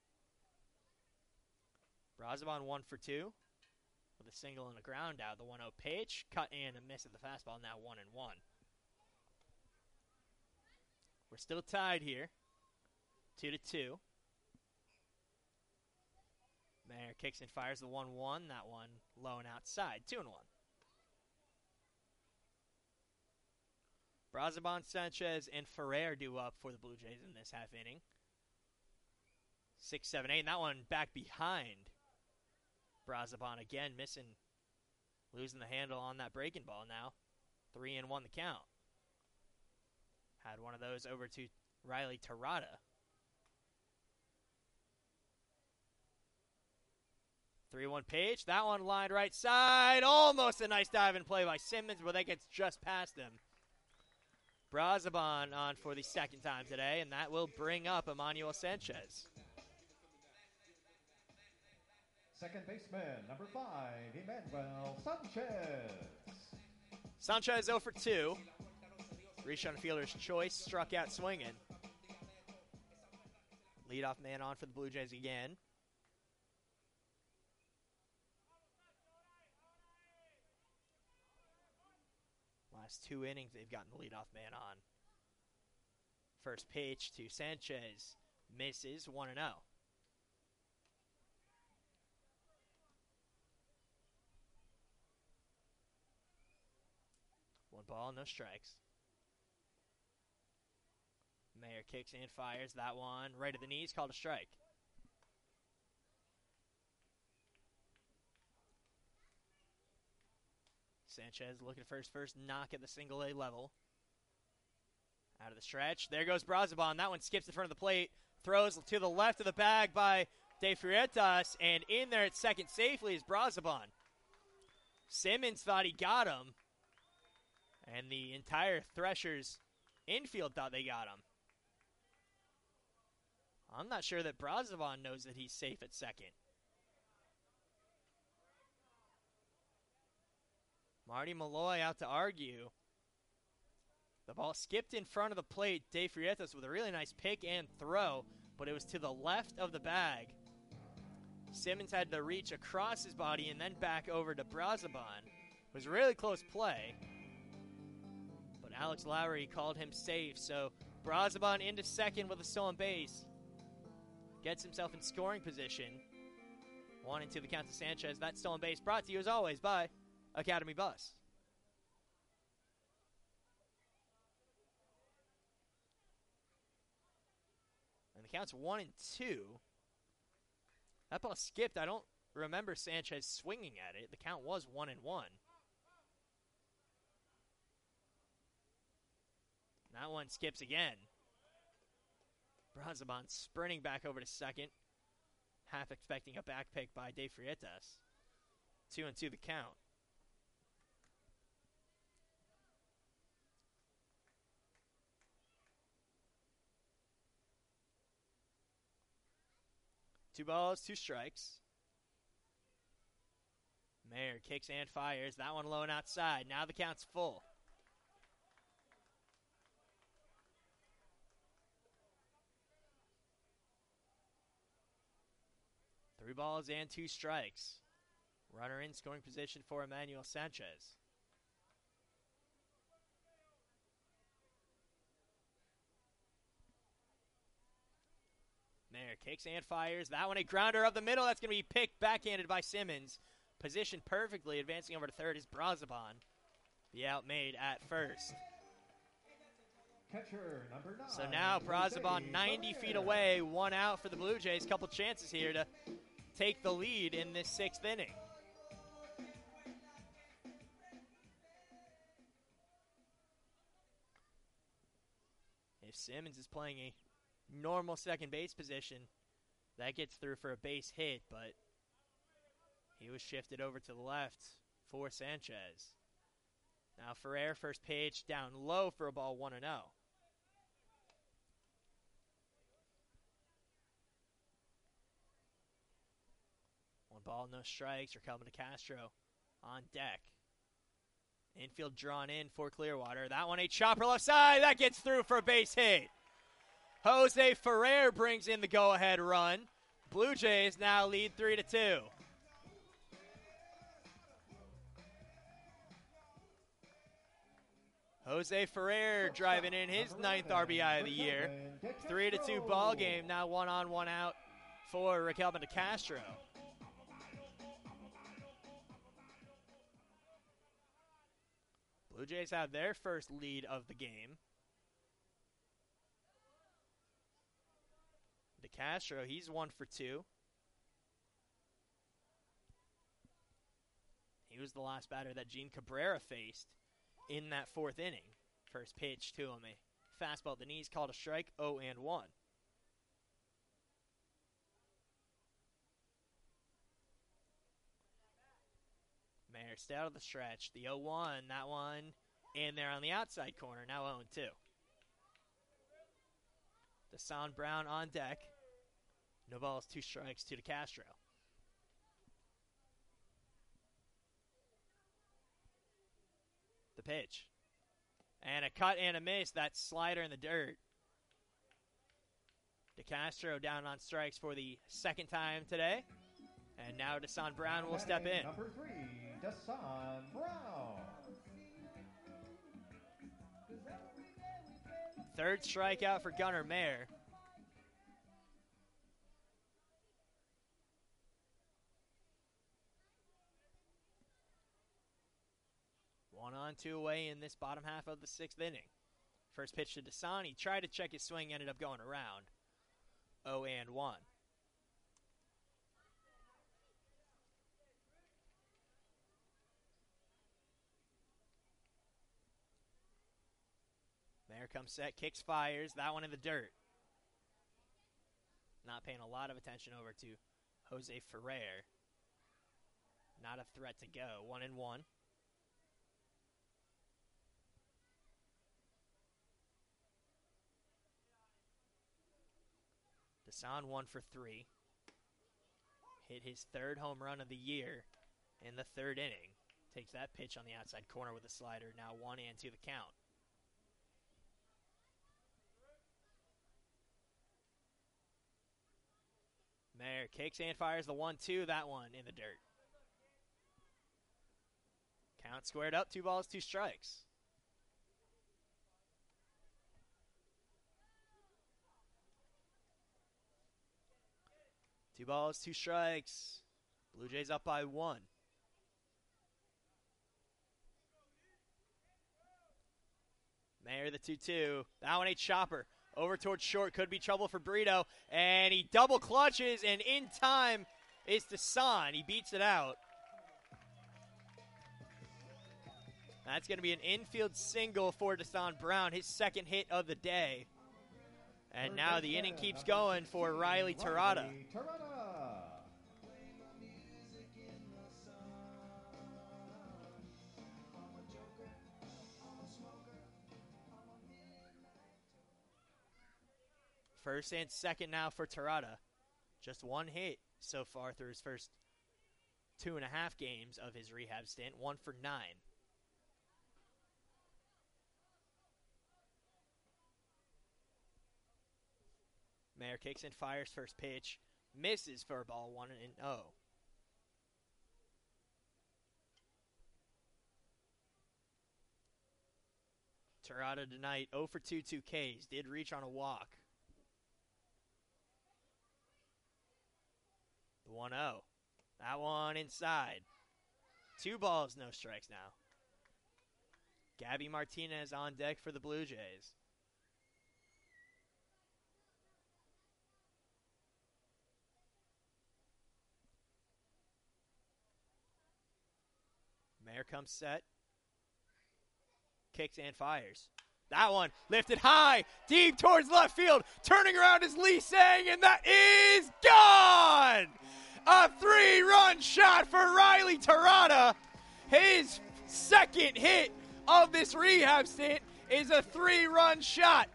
Speaker 1: Brazaban one for two with a single and a ground out. The one oh pitch, cut and a miss at the fastball, now one and one. We're still tied here, two to two. Mayer kicks and fires the one one. That one low and outside. two and one. Brazaban, Sanchez, and Ferrer do up for the Blue Jays in this half inning. Six, seven, eight. And that one back behind. Brazaban again missing, losing the handle on that breaking ball now. Three and one the count. Had one of those over to Riley Terada. three one pitch. That one lined right side. Almost a nice dive and play by Simmons, but that gets just past him. Brazaban on for the second time today, and that will bring up Emmanuel Sanchez.
Speaker 3: Second baseman, number five, Emmanuel Sanchez.
Speaker 1: Sanchez oh for two. Reached on fielder's choice, struck out swinging. Leadoff man on for the Blue Jays again. Last two innings, they've gotten the leadoff man on. First pitch to Sanchez. Misses, one and oh. One ball, no strikes. Mayer kicks and fires. That one right at the knees, called a strike. Sanchez looking for his first knock at the single A level. Out of the stretch. There goes Brazaban. That one skips in front of the plate. Throws to the left of the bag by De Freitas. And in there at second safely is Brazaban. Simmons thought he got him. And the entire Threshers infield thought they got him. I'm not sure that Brazaban knows that he's safe at second. Marty Malloy out to argue. The ball skipped in front of the plate. De Freitas with a really nice pick and throw, but it was to the left of the bag. Simmons had to reach across his body and then back over to Brazaban. It was a really close play, but Alex Lowry called him safe, so Brazaban into second with a stolen base. Gets himself in scoring position. One and two the count to Sanchez. That stolen base brought to you as always by Academy Bus. And the count's one and two. That ball skipped. I don't remember Sanchez swinging at it. The count was one and one. That one skips again. Brazaban sprinting back over to second. Half expecting a back pick by De Freitas. Two and two the count. Two balls, two strikes. Mayer kicks and fires. That one low and outside. Now the count's full. Three balls and two strikes. Runner in scoring position for Emmanuel Sanchez. Mayer kicks and fires. That one a grounder up the middle. That's going to be picked backhanded by Simmons. Positioned perfectly. Advancing over to third is Brazaban. The out made at first.
Speaker 3: Catcher number nine.
Speaker 1: So now Brazaban ninety feet away. One out for the Blue Jays. Couple chances here to take the lead in this sixth inning. If Simmons is playing a normal second base position, that gets through for a base hit, but he was shifted over to the left for Sanchez. Now Ferrer, first pitch, down low for a ball, one and oh. One ball, no strikes. You're coming to Castro on deck. Infield drawn in for Clearwater. That one a chopper left side. That gets through for a base hit. Jose Ferrer brings in the go-ahead run. Blue Jays now lead three to two. Jose Ferrer driving in his ninth R B I of the year. Three to two ball game. Now one on, one out for Raquelman de Castro. Blue Jays have their first lead of the game. De Castro, he's one for two. He was the last batter that Gene Cabrera faced in that fourth inning. First pitch to him, a fastball at the knees, called a strike, oh and one. Mayer stay out of the stretch. The oh one, that one in there on the outside corner, now oh and two. Desan Brown on deck. No balls, two strikes to De Castro. The pitch. And a cut and a miss. That slider in the dirt. De Castro down on strikes for the second time today. And now Desan Brown will step in.
Speaker 3: Number three, Desan Brown.
Speaker 1: Third strikeout for Gunnar Mayer. One on, two away in this bottom half of the sixth inning. First pitch to Desan. He tried to check his swing, ended up going around. oh and one. Mayer comes set, kicks, fires. That one in the dirt. Not paying a lot of attention over to Jose Ferrer. Not a threat to go. One and one. Desan one for three. Hit his third home run of the year in the third inning. Takes that pitch on the outside corner with a slider. Now one and two the count. Mayer kicks and fires the one two. That one in the dirt. Count squared up. Two balls, two strikes. Two balls, two strikes. Blue Jays up by one. Mayer the two two. That one a chopper. Over towards short. Could be trouble for Brito. And he double clutches, and in time is Desan. He beats it out. That's going to be an infield single for Desan Brown, his second hit of the day. And now the inning keeps going for Riley Terada. First and second now for Terada. Just one hit so far through his first two and a half games of his rehab stint. One for nine. Mayer kicks and fires first pitch. Misses for a ball, one and oh. Terada tonight, oh for two, two Ks. Did reach on a walk. The one oh. That one inside. Two balls, no strikes now. Gabby Martinez on deck for the Blue Jays. Mayer comes set. Kicks and fires. That one lifted high, deep towards left field. Turning around is Lee Sang, and that is gone! A three-run shot for Riley Terada. His second hit of this rehab stint is a three-run shot.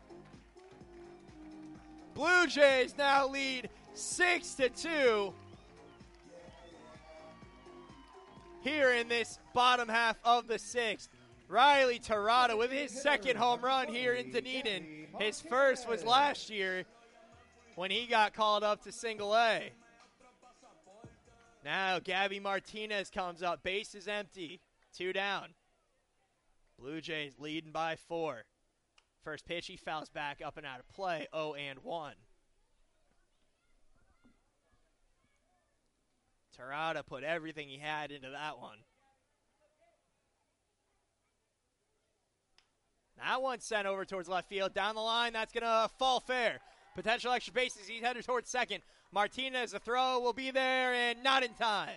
Speaker 1: Blue Jays now lead six to two. here in this bottom half of the sixth. Riley Terada with his second home run here in Dunedin. His first was last year when he got called up to single A. Now Gabby Martinez comes up. Base is empty. Two down. Blue Jays leading by four. First pitch, he fouls back up and out of play. oh and one. Terada put everything he had into that one. That one sent over towards left field. Down the line, that's going to fall fair. Potential extra bases. He's headed towards second. Martinez, the throw will be there and not in time.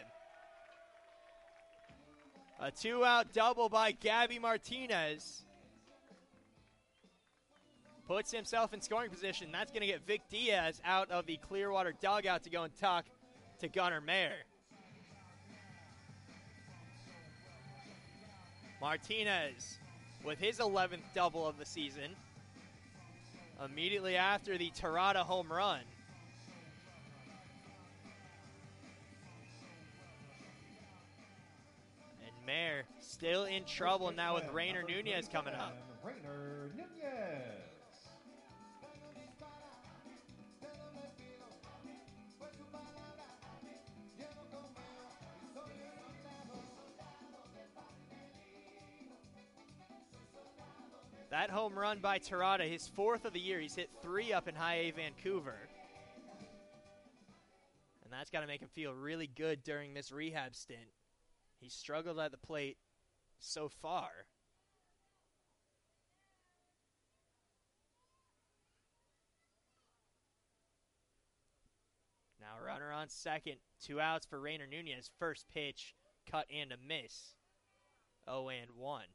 Speaker 1: A two-out double by Gabby Martinez. Puts himself in scoring position. That's going to get Vic Diaz out of the Clearwater dugout to go and talk to Gunnar Mayer. Martinez with his eleventh double of the season. Immediately after the Terada home run. And Mayer still in trouble now with Rainer Nunez coming up.
Speaker 3: Rainer Nunez.
Speaker 1: That home run by Terada, his fourth of the year. He's hit three up in High A Vancouver. And that's got to make him feel really good during this rehab stint. He struggled at the plate so far. Now runner on second. Two outs for Rainer Nunez. First pitch, cut and a miss. oh and one.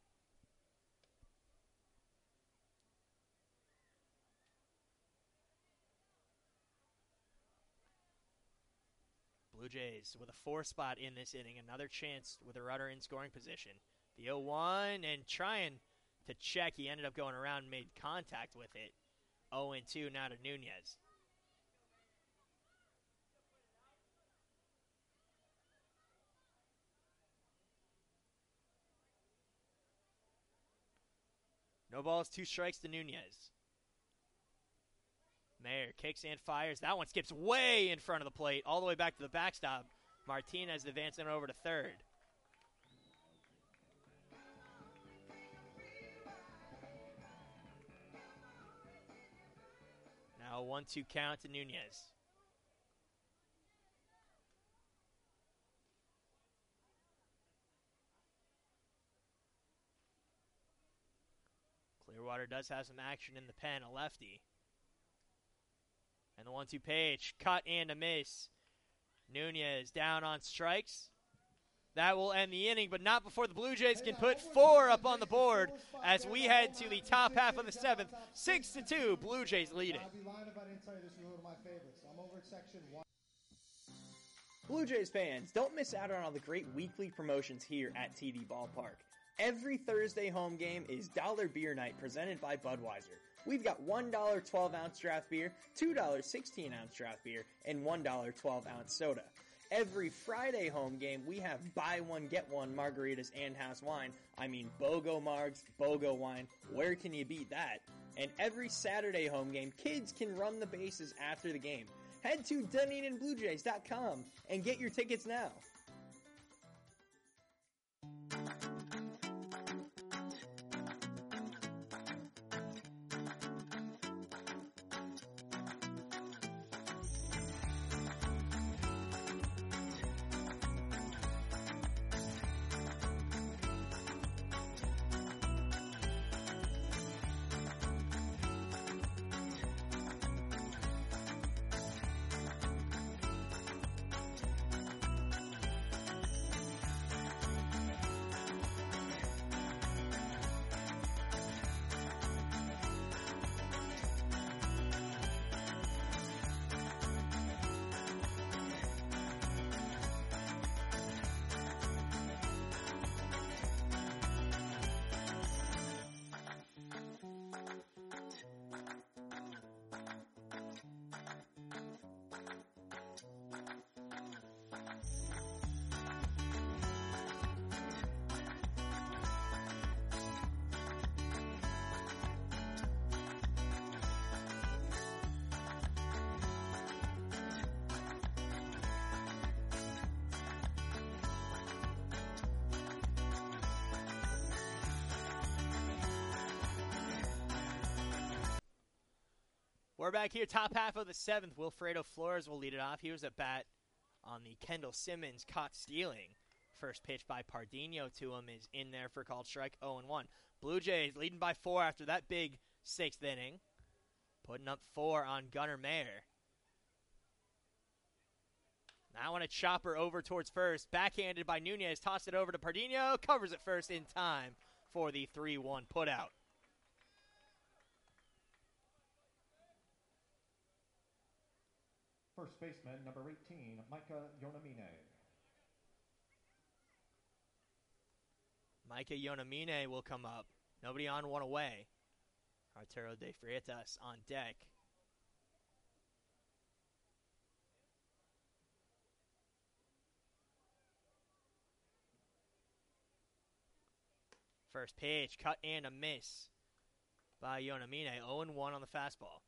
Speaker 1: Blue Jays with a four spot in this inning. Another chance with a runner in scoring position. The oh one and trying to check. He ended up going around and made contact with it. oh and two now to Nunez. No balls, two strikes to Nunez. Mayer kicks and fires. That one skips way in front of the plate, all the way back to the backstop. Martinez advancing over to third. Now a one two count to Nunez. Clearwater does have some action in the pen, a lefty. And the one two pitch, cut and a miss. Nunez down on strikes. That will end the inning, but not before the Blue Jays can put four up on the board as we head to the top half of the seventh. Six to two, Blue Jays lead it.
Speaker 11: Blue Jays fans, don't miss out on all the great weekly promotions here at T D Ballpark. Every Thursday home game is Dollar Beer Night presented by Budweiser. We've got one dollar twelve ounce draft beer, two dollars sixteen ounce draft beer, and one dollar twelve ounce soda. Every Friday home game, we have buy one, get one margaritas and house wine. I mean, BOGO Margs, BOGO Wine. Where can you beat that? And every Saturday home game, kids can run the bases after the game. Head to Dunedin Blue Jays dot com and get your tickets now.
Speaker 1: We're back here, top half of the seventh. Wilfredo Flores will lead it off. He was at bat on the Kendall Simmons caught stealing. First pitch by Pardinho to him is in there for called strike, oh and one. Blue Jays leading by four after that big sixth inning. Putting up four on Gunnar Mayer. Now on a chopper over towards first. Backhanded by Nunez. Tossed it over to Pardinho. Covers it first in time for the three one putout.
Speaker 3: First baseman, number eighteen, Micah Yonamine.
Speaker 1: Micah Yonamine will come up. Nobody on, one away. Arturo de Freitas on deck. First pitch, cut and a miss by Yonamine. oh and one on the fastball.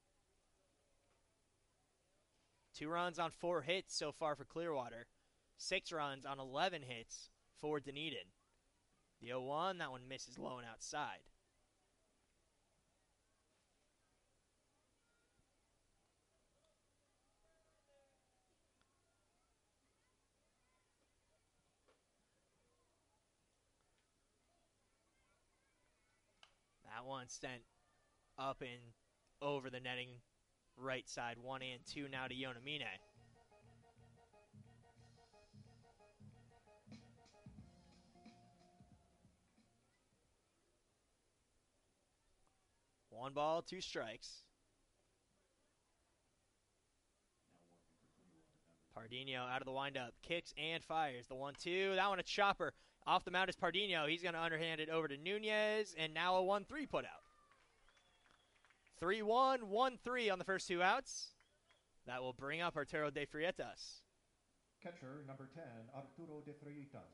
Speaker 1: Two runs on four hits so far for Clearwater. Six runs on eleven hits for Dunedin. The oh one, that one misses low and outside. That one sent up and over the netting right side, one and two now to Yonamine. One ball, two strikes. Pardinho out of the windup, kicks and fires. The one two, that one a chopper. Off the mound is Pardinho. He's going to underhand it over to Nunez, and now a one three put out. three one, one three on the first two outs. That will bring up Arturo de Freitas.
Speaker 3: Catcher, number ten, Arturo de Freitas.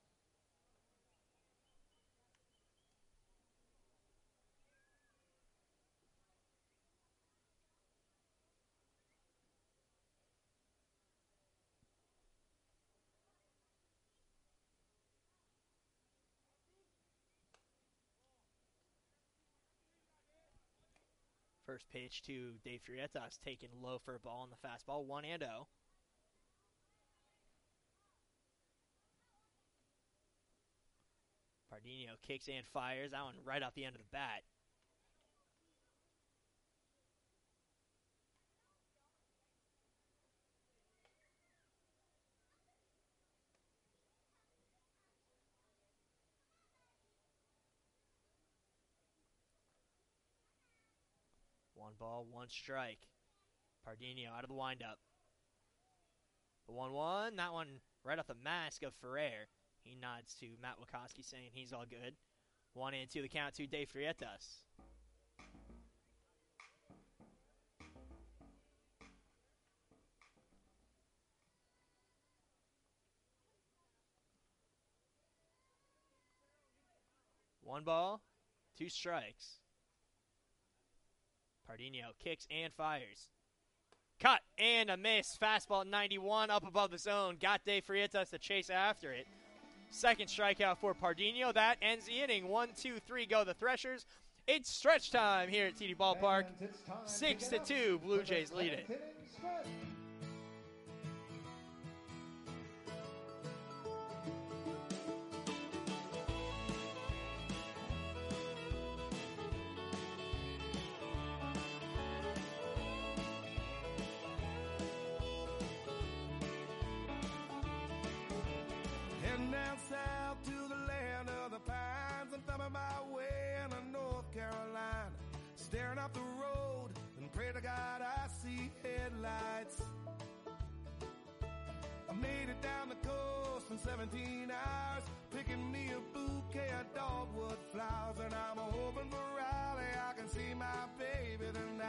Speaker 1: First pitch to Dave Freitas, taken low for a ball on the fastball, one and oh. Pardinho kicks and fires, that one right off the end of the bat. One ball, one strike. Pardinho out of the windup. The one one, that one right off the mask of Ferrer. He nods to Matt Wachowski saying he's all good. One and two, the count to Dave Freitas. One ball, two strikes. Pardinho kicks and fires. Cut and a miss. Fastball ninety-one up above the zone. Got Dave Freitas to chase after it. Second strikeout for Pardinho. That ends the inning. One, two, three, go the Threshers. It's stretch time here at T D Ballpark. Six to two, Blue Jays lead it.
Speaker 12: Heading down south to the land of the pines. I'm thumbing my way into North Carolina. Staring up the road and pray to God I see headlights. I made it down the coast in seventeen hours, picking me a bouquet of dogwood flowers. And I'm hoping for Raleigh I can see my baby tonight.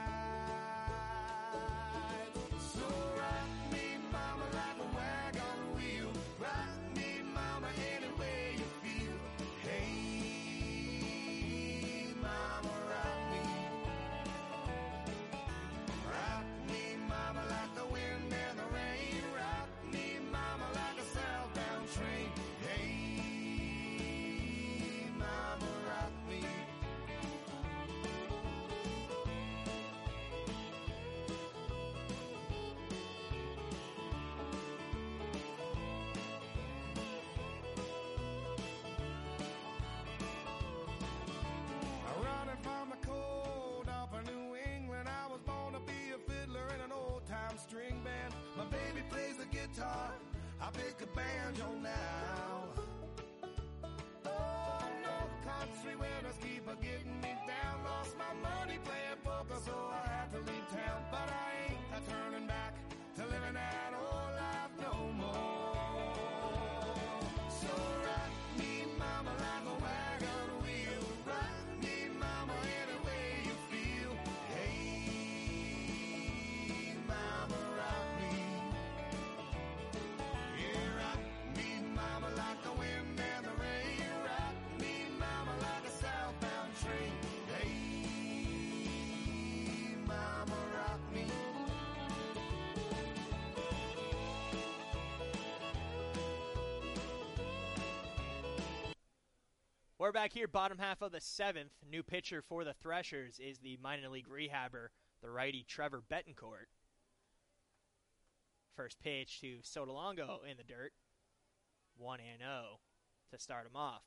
Speaker 12: So rock me, mama, like a wagon wheel. Rock me, mama, any way you feel. Hey, mama, rock me. Rock me, mama, like the wind and the rain. Rock me, mama, like a southbound train. Hey, mama, rock me. I'll pick a banjo now. Oh, North Country winners keep a getting me down. Lost my money playing poker, so I had to leave town. But I ain't a turning back to living that old life no more. So rock me, mama, like a wagon wheel. Rock me, mama, any way you feel. Hey, mama, rock me. Yeah, rock me, mama, like the wind and the rain. Rock me, mama, like a southbound train. Hey, mama, rock me.
Speaker 1: We're back here, bottom half of the seventh. New pitcher for the Threshers is the minor league rehabber, the righty Trevor Betancourt. First pitch to Sotolongo in the dirt. one and oh to start him off.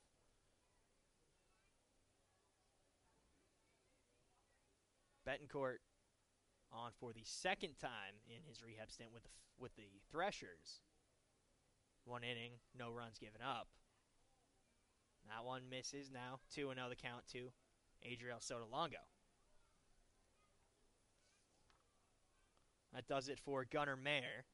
Speaker 1: Betancourt on for the second time in his rehab stint with the, with the Threshers. One inning, no runs given up. That one misses now. two and oh the count to Adriel Sotolongo. That does it for Gunnar Mayer.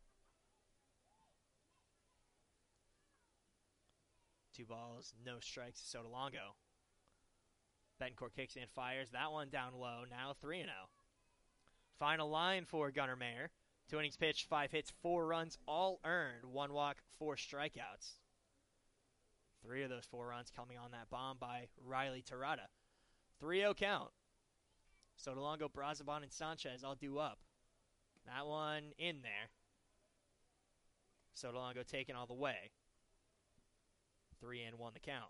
Speaker 1: Two balls, no strikes to Sotolongo. Betancourt kicks and fires. That one down low. Now three and oh. Final line for Gunnar Mayer. Two innings pitched, five hits, four runs, all earned. One walk, four strikeouts. Three of those four runs coming on that bomb by Riley Terada. three oh count. Sotolongo, Brazoban, and Sanchez all due up. That one in there. Sotolongo taken all the way. three and one the count.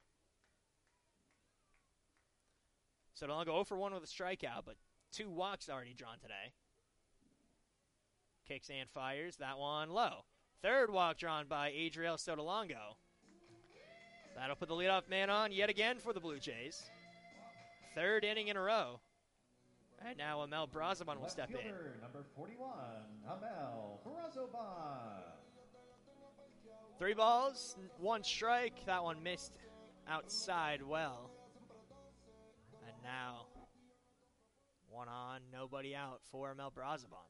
Speaker 1: Sotolongo oh for one with a strikeout, but two walks already drawn today. Kicks and fires. That one low. Third walk drawn by Adriel Sotolongo. That'll put the leadoff man on yet again for the Blue Jays. Third inning in a row. And now Amel Brazoban will
Speaker 3: Left
Speaker 1: step
Speaker 3: fielder,
Speaker 1: in.
Speaker 3: number forty-one, Amel Brazoban.
Speaker 1: Three balls, one strike. That one missed outside well. And now, one on, nobody out for Amel Brazoban.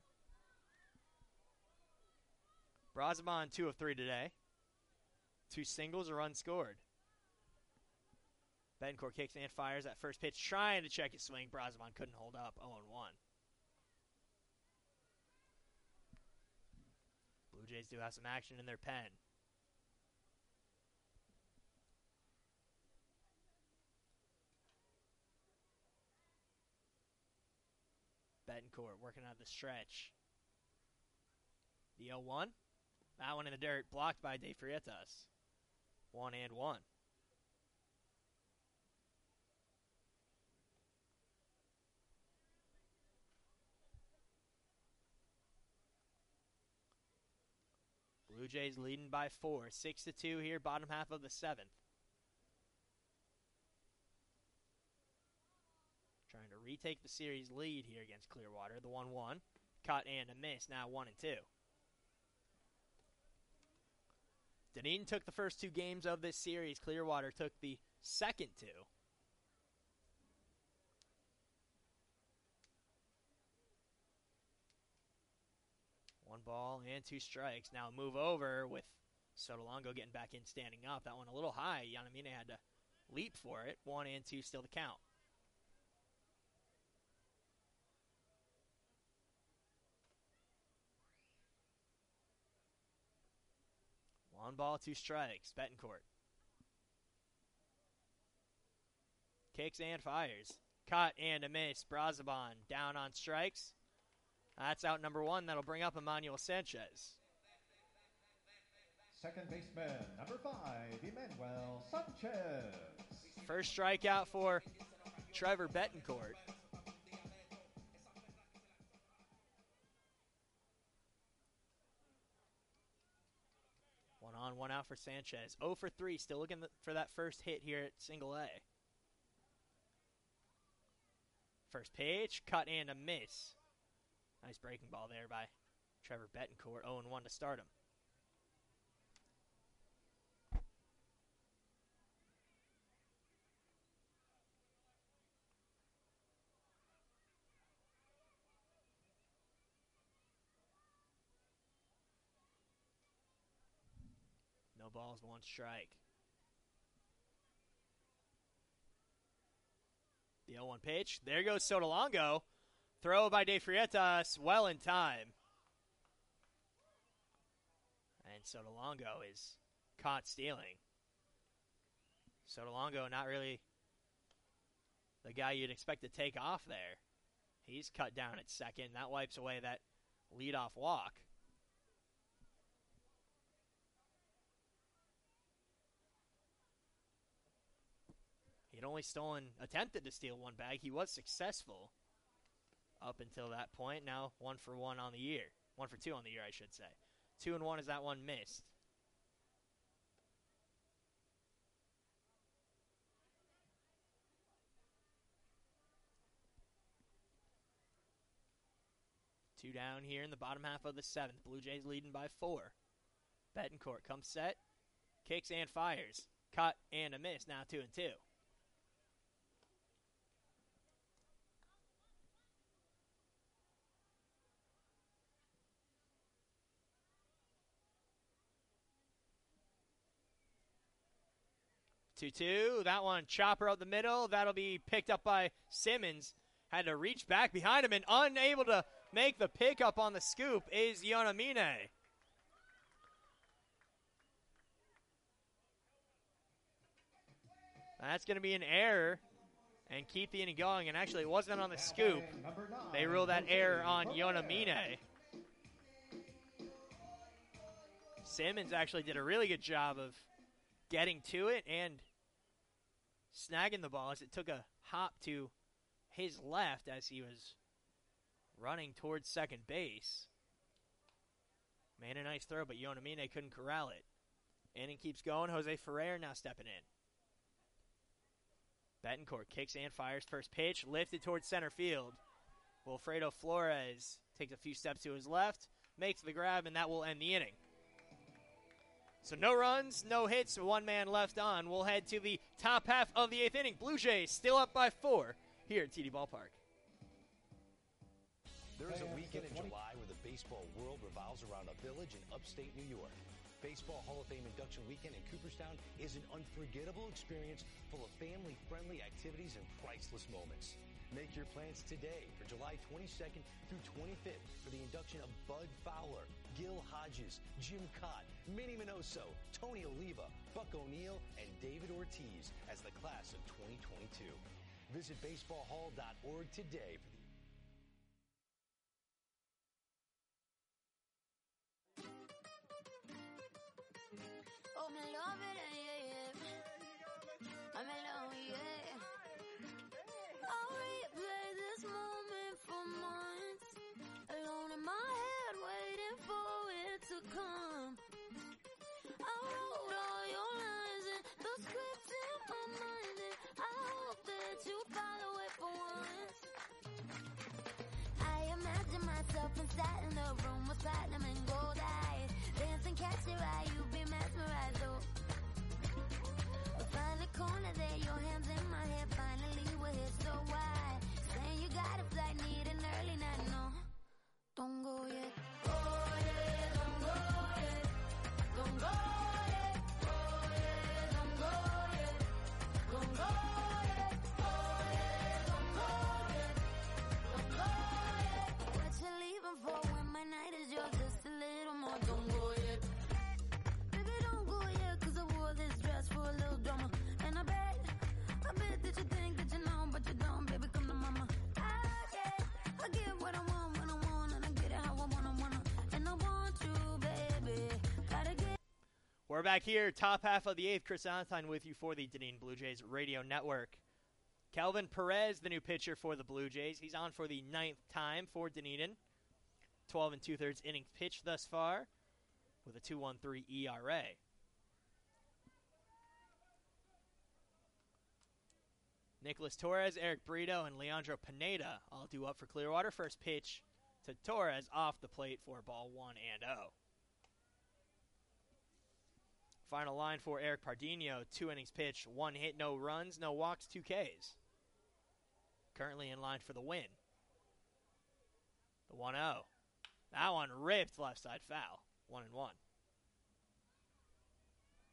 Speaker 1: Brazoban, two of three today. Two singles, a run scored. Betancourt kicks and fires that first pitch, trying to check his swing. Brazoban couldn't hold up, oh and one. Blue Jays do have some action in their pen. Betancourt working out the stretch. The oh one. That one in the dirt, blocked by De Freitas. One and one. Blue Jays leading by four. Six to two here, bottom half of the seventh. Trying to retake the series lead here against Clearwater. The one one. Cut and a miss. Now one and two. Dunedin took the first two games of this series. Clearwater took the second two. One ball and two strikes. Now a move over with Sotolongo getting back in, standing up. That one a little high. Yanamine had to leap for it. One and two still the count. One ball, two strikes. Betancourt. Kicks and fires. Cut and a miss. Brazoban down on strikes. That's out number one. That'll bring up Emmanuel Sanchez.
Speaker 3: Second baseman, number five, Emmanuel Sanchez.
Speaker 1: First strikeout for Trevor Betancourt. One on, one out for Sanchez. oh for three, still looking for that first hit here at single A. First pitch, cut and a miss. Nice breaking ball there by Trevor Betancourt. oh and one to start him. No balls, one strike. The oh one pitch. There goes Sotolongo. Throw by De Frietas, well in time. And Sotolongo is caught stealing. Sotolongo not really the guy you'd expect to take off there. He's cut down at second. That wipes away that leadoff walk. He'd only stolen, attempted to steal one bag. He was successful up until that point. Now one for one on the year. One for two on the year, I should say. Two and one as that one missed. Two down here in the bottom half of the seventh. Blue Jays leading by four. Betancourt comes set, kicks and fires. Cut and a miss. Now two and two. two two. That one, chopper up the middle. That'll be picked up by Simmons. Had to reach back behind him and unable to make the pickup on the scoop is Yonamine. That's going to be an error and keep the inning going. And actually, it wasn't on the scoop. They ruled that error on Yonamine. Simmons actually did a really good job of getting to it and snagging the ball as it took a hop to his left as he was running towards second base. Made a nice throw, but Yonamine couldn't corral it. Inning keeps going. Jose Ferrer now stepping in. Betancourt kicks and fires. First pitch lifted towards center field. Wilfredo Flores takes a few steps to his left, makes the grab, and that will end the inning. So no runs, no hits, one man left on. We'll head to the top half of the eighth inning. Blue Jays still up by four here at T D Ballpark.
Speaker 9: There is a weekend in July where the baseball world revolves around a village in upstate New York. Baseball Hall of Fame induction weekend in Cooperstown is an unforgettable experience full of family-friendly activities and priceless moments. Make your plans today for July twenty-second through twenty-fifth for the induction of Bud Fowler, Gil Hodges, Jim Cott, Minnie Minoso, Tony Oliva, Buck O'Neill, and David Ortiz as the class of twenty twenty-two. Visit baseball hall dot org today for the
Speaker 13: Oh, me love it, yeah, yeah. I'm alone, yeah. I'll replay this moment for months. Alone in my head, waiting for it to come. I wrote all your lines and the script in my mind, and I hope that you follow it for once. I imagine myself inside in the room with platinum and gold eyes. Dance and catch your eye, you be mesmerized, oh. Find a corner there, your hands in my hair. Finally we're here, so why? Saying you got a flight, need an early night, no. Don't go yet. Oh yeah, don't go yet. Don't go yet. Oh yeah, don't go yet. Don't go yet. Oh yeah, don't go yet. Don't go yet. What you leaving for when my night is yours? Just a little more. Don't go yet. Baby, don't go yet, 'cause I wore this dress for a little drama. And I bet, I bet that you think that you know, but you don't. Baby, come to mama. I get, I get what I want when I want, and I get it how I wanna, wanna. And I want you, baby. Gotta get.
Speaker 1: We're back here, top half of the eighth. Chris Valentine with you for the Dunedin Blue Jays Radio Network. Kelvin Perez, the new pitcher for the Blue Jays. He's on for the ninth time for Dunedin. twelve and two-thirds innings pitched thus far with a two point one three E R A. Nicholas Torres, Eric Brito, and Leandro Pineda all due up for Clearwater. First pitch to Torres off the plate for ball one and oh. Final line for Eric Pardinho, two innings pitched, one hit, no runs, no walks, two Ks. Currently in line for the win. The one oh. That one ripped left side foul. One and one.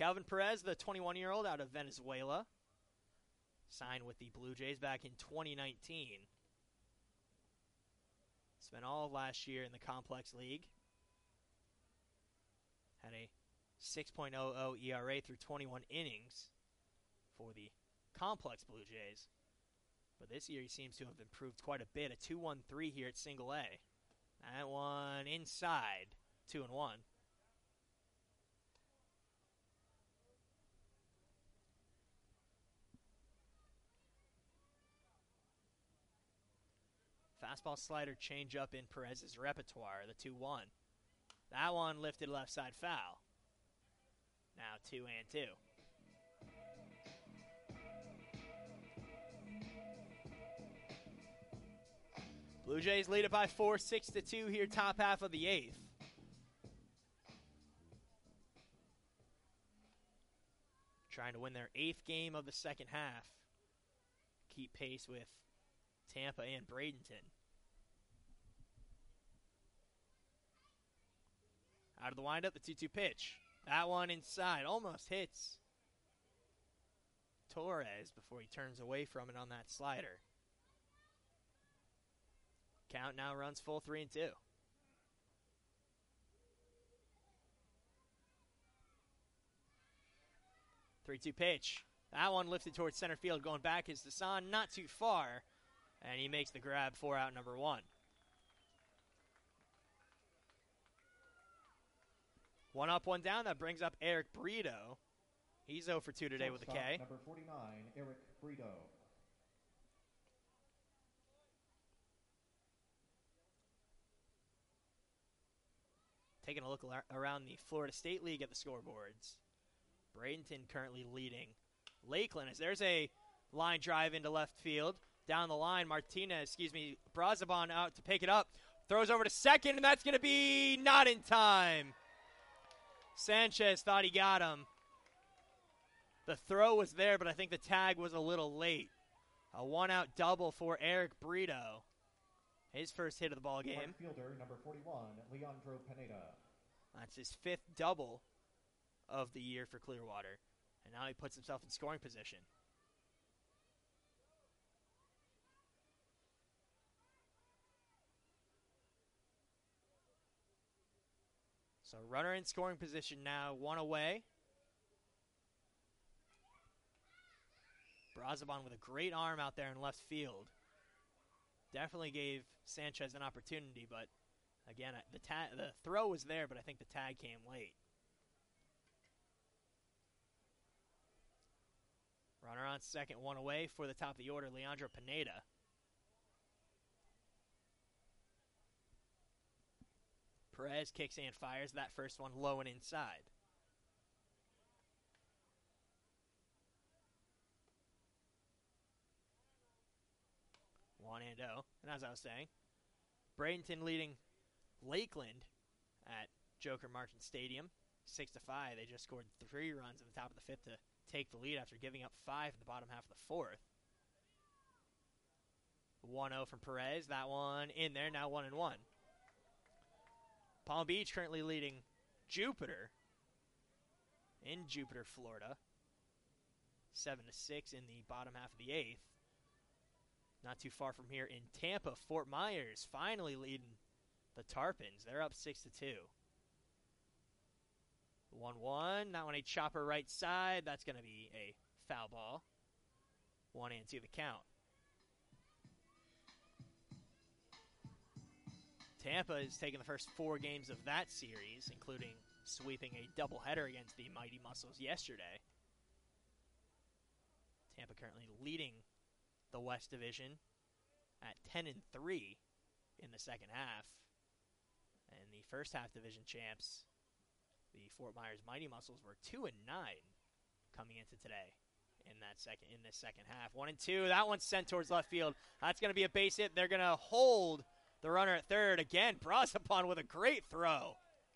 Speaker 1: Calvin Perez, the twenty-one-year-old out of Venezuela, signed with the Blue Jays back in twenty nineteen. Spent all of last year in the Complex League. Had a six point oh oh E R A through twenty-one innings for the Complex Blue Jays. But this year he seems to have improved quite a bit. A two one three here at single A. That one inside, two and one. Fastball, slider, changeup in Perez's repertoire, the two one. That one lifted left side foul. Now two and two. Blue Jays lead it by four, six to two here, top half of the eighth. Trying to win their eighth game of the second half. Keep pace with Tampa and Bradenton. Out of the windup, the two two pitch. That one inside, almost hits Torres before he turns away from it on that slider. Count now runs full three and two. three two pitch. That one lifted towards center field. Going back is Dasan, not too far. And he makes the grab for out number one. One up, one down. That brings up Eric Brito. He's oh for two today with a K.
Speaker 3: Number forty-nine, Eric Brito.
Speaker 1: Taking a look around the Florida State League at the scoreboards. Bradenton currently leading Lakeland as there's a line drive into left field. Down the line, Martinez, excuse me, Brazabon out to pick it up. Throws over to second, and that's going to be not in time. Sanchez thought he got him. The throw was there, but I think the tag was a little late. A one-out double for Eric Brito. His first hit of the ball game.
Speaker 3: Right fielder, number forty-one, Leandro Pineda.
Speaker 1: That's his fifth double of the year for Clearwater. And now he puts himself in scoring position. So runner in scoring position now, one away. Brazabon with a great arm out there in left field. Definitely gave Sanchez an opportunity, but again, the ta- the throw was there, but I think the tag came late. Runner on second, one away for the top of the order, Leandro Pineda. Perez kicks and fires that first one low and inside. one and oh. And as I was saying, Bradenton leading Lakeland at Joker Marchant Stadium, six to five. They just scored three runs in the top of the fifth to take the lead after giving up five in the bottom half of the fourth. one oh from Perez. That one in there, now one and one. Palm Beach currently leading Jupiter in Jupiter, Florida, seven to six in the bottom half of the eighth. Not too far from here in Tampa, Fort Myers finally leading the Tarpons. They're up six to two. one one. That one a chopper right side. That's going to be a foul ball. One and two the count. Tampa is taking the first four games of that series, including sweeping a doubleheader against the Mighty Muscles yesterday. Tampa currently leading the West Division at ten and three in the second half. And the first half division champs, the Fort Myers Mighty Muscles, were two and nine coming into today in that second in this second half. One and two. That one's sent towards left field. That's going to be a base hit. They're going to hold the runner at third. Again, Brazapon with a great throw.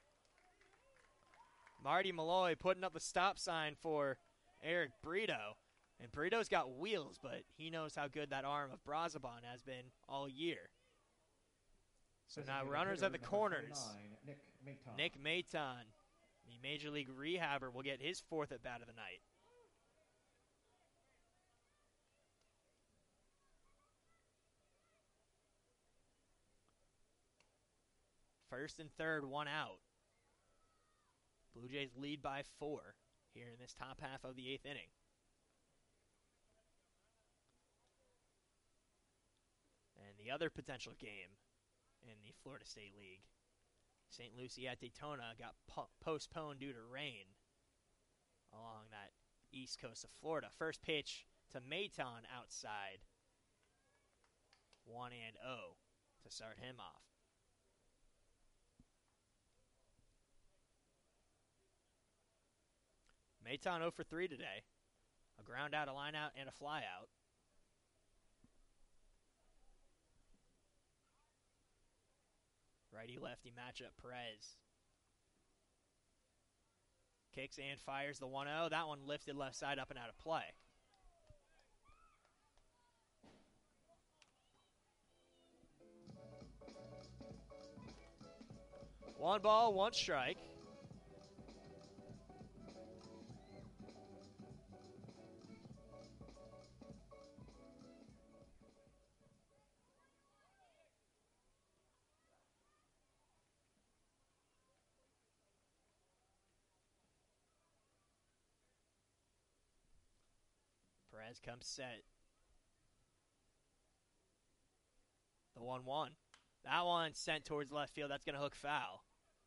Speaker 1: Marty Malloy putting up the stop sign for Eric Brito. And Brito's got wheels, but he knows how good that arm of Brazabon has been all year. So now runners at the corners.
Speaker 3: Nick Maton.
Speaker 1: Nick Maton The Major League rehabber will get his fourth at bat of the night. First and third, one out. Blue Jays lead by four here in this top half of the eighth inning. And the other potential game in the Florida State League, Saint Lucie at Daytona, got po- postponed due to rain along that east coast of Florida. First pitch to Maton outside. one and oh to start him off. Maton oh for three today. A ground out, a line out, and a fly out. Righty-lefty matchup, Perez. Kicks and fires the one oh. That one lifted left side up and out of play. One ball, one strike. Perez comes set. The one one. That one sent towards left field. That's going to hook foul.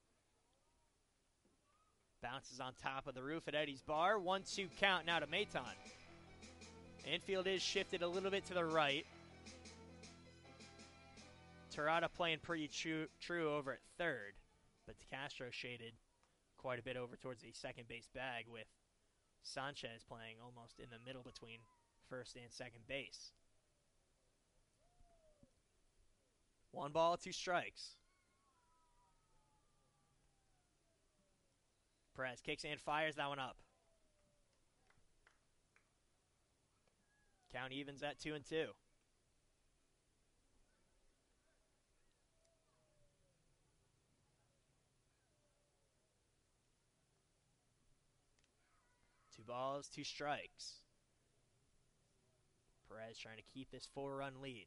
Speaker 1: Bounces on top of the roof at Eddie's bar. one two count now to Maton. Infield is shifted a little bit to the right. Terada playing pretty true, true over at third. But DeCastro shaded quite a bit over towards the second base bag with Sanchez playing almost in the middle between first and second base. One ball, two strikes. Perez kicks and fires that one up. Count evens at two and two. Two balls, two strikes. Perez trying to keep this four-run lead.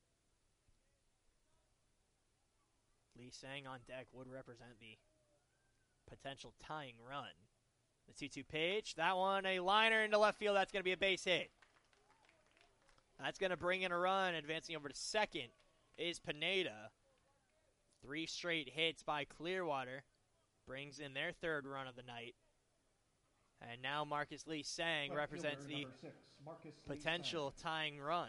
Speaker 1: Lee Sang on deck would represent the potential tying run. The two two pitch. That one, a liner into left field. That's going to be a base hit. That's going to bring in a run. Advancing over to second is Pineda. Three straight hits by Clearwater. Brings in their third run of the night. And now Marcus Lee Sang represents the
Speaker 3: six,
Speaker 1: potential tying run.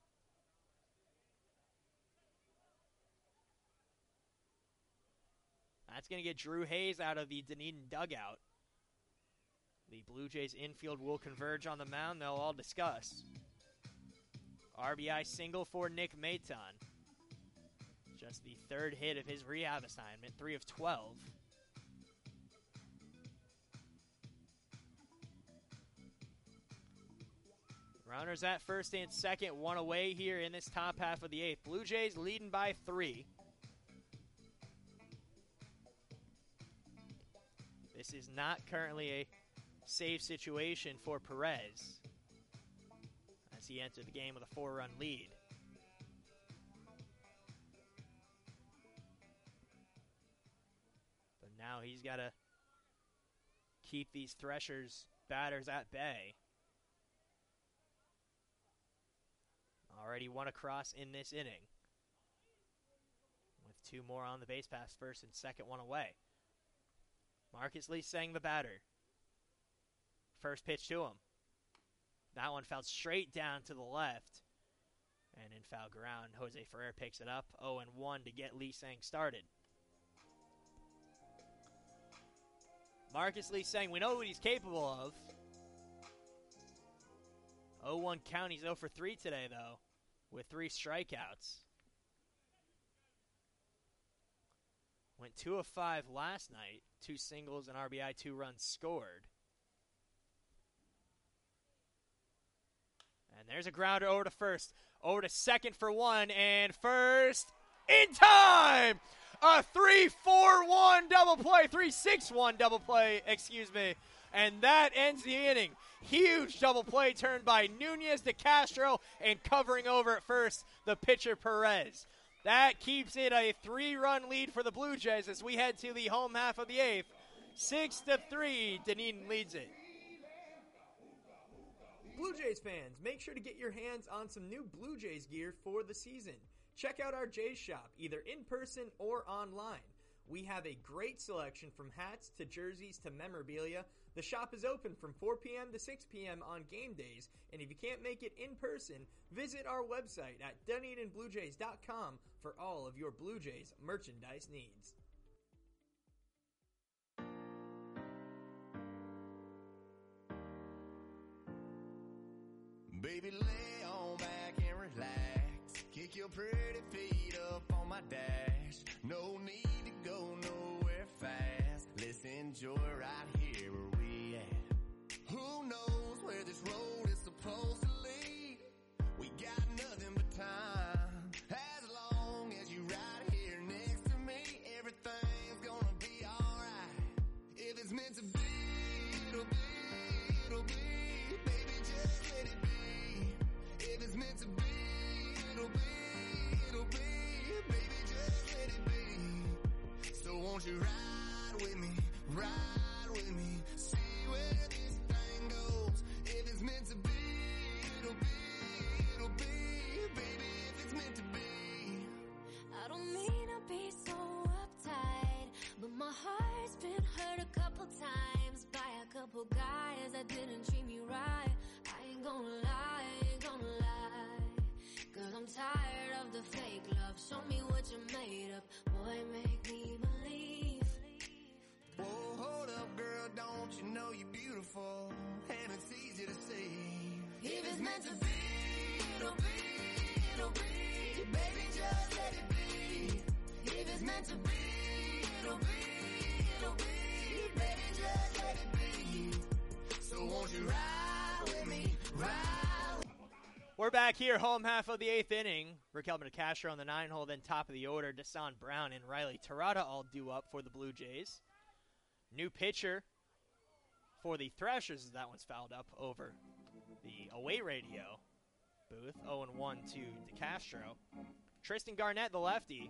Speaker 1: That's going to get Drew Hayes out of the Dunedin dugout. The Blue Jays infield will converge on the mound. They'll all discuss. R B I single for Nick Maton. Just the third hit of his rehab assignment, three of twelve. Runners at first and second, one away here in this top half of the eighth. Blue Jays leading by three. This is not currently a safe situation for Perez as he entered the game with a four-run lead. But now he's got to keep these Threshers batters at bay. Already one across in this inning, with two more on the base pass, first and second, one away. Marcus Lee Sang the batter. First pitch to him. That one fell straight down to the left. And in foul ground, Jose Ferrer picks it up. oh and one to get Lee Sang started. Marcus Lee Sang, we know what he's capable of. oh one count, he's oh for three today, though, with three strikeouts. Went two of five last night. Two singles and R B I, two runs scored. And there's a grounder over to first. Over to second for one, and first in time! A three four one double play, three six one double play, excuse me. And that ends the inning. Huge double play turned by Nunez de Castro, and covering over at first, the pitcher Perez. That keeps it a three-run lead for the Blue Jays as we head to the home half of the eighth. Six to three, Dunedin leads it.
Speaker 11: Blue Jays fans, make sure to get your hands on some new Blue Jays gear for the season. Check out our Jays shop, either in person or online. We have a great selection from hats to jerseys to memorabilia. The shop is open from four p.m. to six p.m. on game days, and if you can't make it in person, visit our website at dunedin blue jays dot com for all of your Blue Jays merchandise needs.
Speaker 4: Baby, lay on back and relax. Kick your pretty feet up on my dash. No need to go nowhere fast. Let's enjoy right here where we at. Who knows where this road is supposed to lead? We got nothing but time. As long as you right here next to me, everything's gonna be alright. If it's meant to be, it'll be, it'll be. Baby, just let it be. If it's meant to be, it'll be, it'll be. Baby, just let it be. So won't you ride with me, ride with me, see where this thing goes. If it's meant to be, it'll be, it'll be. Baby, if it's meant to be.
Speaker 13: I don't mean to be so uptight, but my heart's been hurt a couple times by a couple guys that didn't treat me right. I ain't gonna lie, I ain't gonna lie, cause I'm tired of the fake love. Show me what you're made of, boy, make me believe.
Speaker 4: Whoa, hold up, girl, don't you know you're beautiful, and it's easy to see. If it's meant to be, it'll be, it'll be. Baby, just let it be. If it's meant to be, it'll be, it'll be. Baby, just let it be. So won't you ride with me, ride with me.
Speaker 1: We're back here, home half of the eighth inning. Raquel de Castro on the nine hole, then top of the order, Desan Brown and Riley Terada all due up for the Blue Jays. New pitcher for the Thrashers as that one's fouled up over the away radio booth. oh and one to De Castro. Tristan Garnett, the lefty.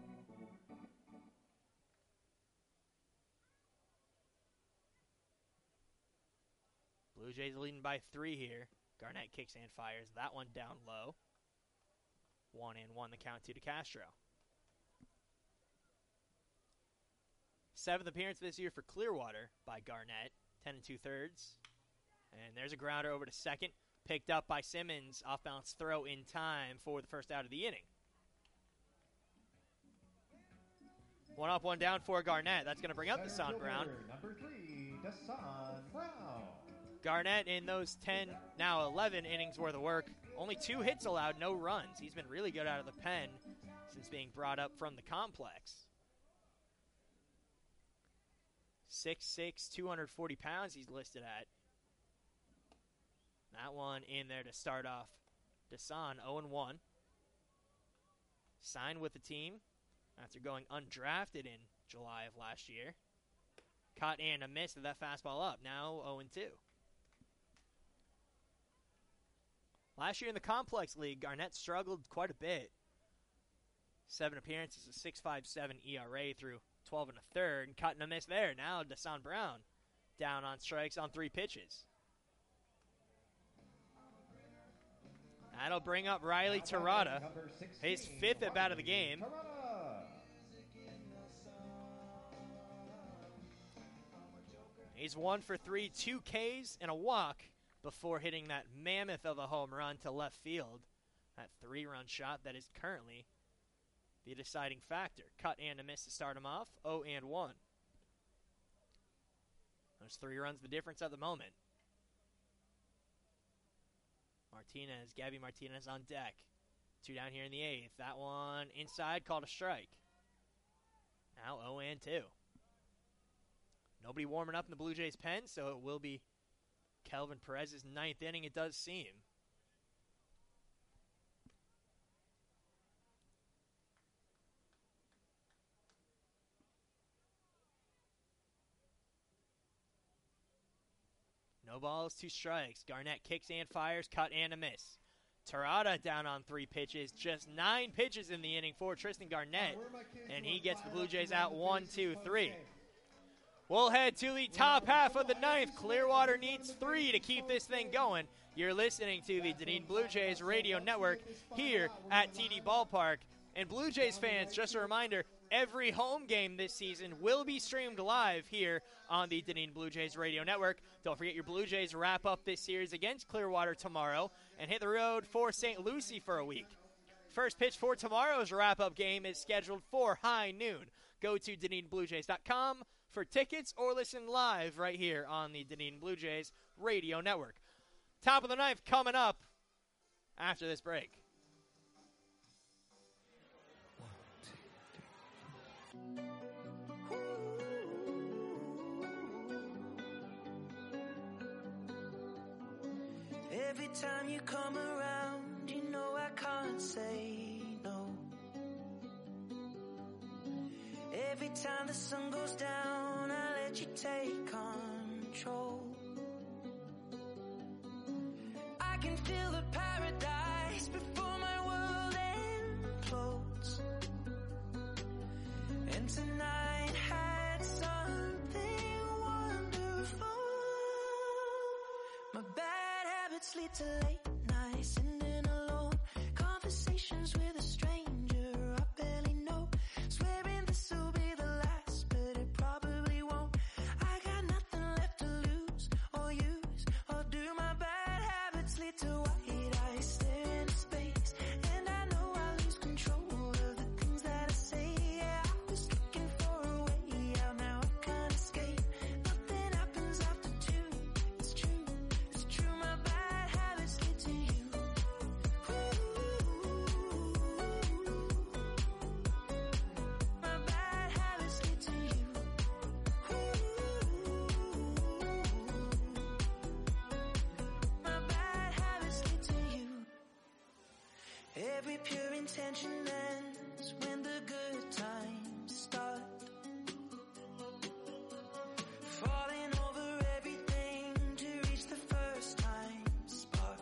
Speaker 1: Blue Jays leading by three here. Garnett kicks and fires. That one down low. One and one the count to De Castro. Seventh appearance this year for Clearwater by Garnett. Ten and two-thirds. And there's a grounder over to second. Picked up by Simmons. Off-balance throw in time for the first out of the inning. One up, one down for Garnett. That's going to bring up Desan Brown.
Speaker 3: Number three, Desan Brown.
Speaker 1: Garnett in those ten, now eleven innings worth of work. Only two hits allowed, no runs. He's been really good out of the pen since being brought up from the complex. six six, two hundred forty pounds he's listed at. That one in there to start off. Desan, oh and one. Signed with the team after going undrafted in July of last year. Caught and a miss with that fastball up. Now oh and two. Last year in the Complex League, Garnett struggled quite a bit. Seven appearances, a six point five seven E R A through twelve and a third. And cut and a miss there. Now Desan Brown down on strikes on three pitches. That'll bring up Riley Terada, his fifth at bat of the game. He's one for three, two Ks and a walk before hitting that mammoth of a home run to left field. That three-run shot that is currently the deciding factor. Cut and a miss to start him off, oh and one. Those three runs the difference at the moment. Martinez, Gabby Martinez on deck. Two down here in the eighth. That one inside, called a strike. Now oh and two. Nobody warming up in the Blue Jays pen, so it will be Kelvin Perez's ninth inning, it does seem. No balls, two strikes. Garnett kicks and fires, cut and a miss. Terada down on three pitches. Just nine pitches in the inning for Tristan Garnett, and he gets the Blue Jays out one, two, three. We'll head to the top half of the ninth. Clearwater needs three to keep this thing going. You're listening to the Dunedin Blue Jays Radio Network here at T D Ballpark. And Blue Jays fans, just a reminder, every home game this season will be streamed live here on the Dunedin Blue Jays Radio Network. Don't forget your Blue Jays wrap up this series against Clearwater tomorrow and hit the road for Saint Lucie for a week. First pitch for tomorrow's wrap-up game is scheduled for high noon. Go to Dunedin Blue Jays dot com for tickets or listen live right here on the Dunedin Blue Jays Radio Network. Top of the ninth coming up after this break.
Speaker 5: Every time you come around, you know I can't say no. Every time the sun goes down, I let you take control. I can feel the paradise before my world implodes. And tonight had something wonderful. My bad habits lead to late nights, sitting alone. Conversations with a stranger I barely know. Swearing this will be the last, but it probably won't. I got nothing left to lose or use or do. My bad habits lead to white eyes staring into space, and I know I lose control of the things that I say. Yeah, I was looking for a way out, now I can't escape. Nothing happens after two. It's true, it's true. My bad habits lead to you. My bad habits lead to you. My bad habits lead to you. Every pure intention ends when the good times start. Falling over everything to reach the first time spark.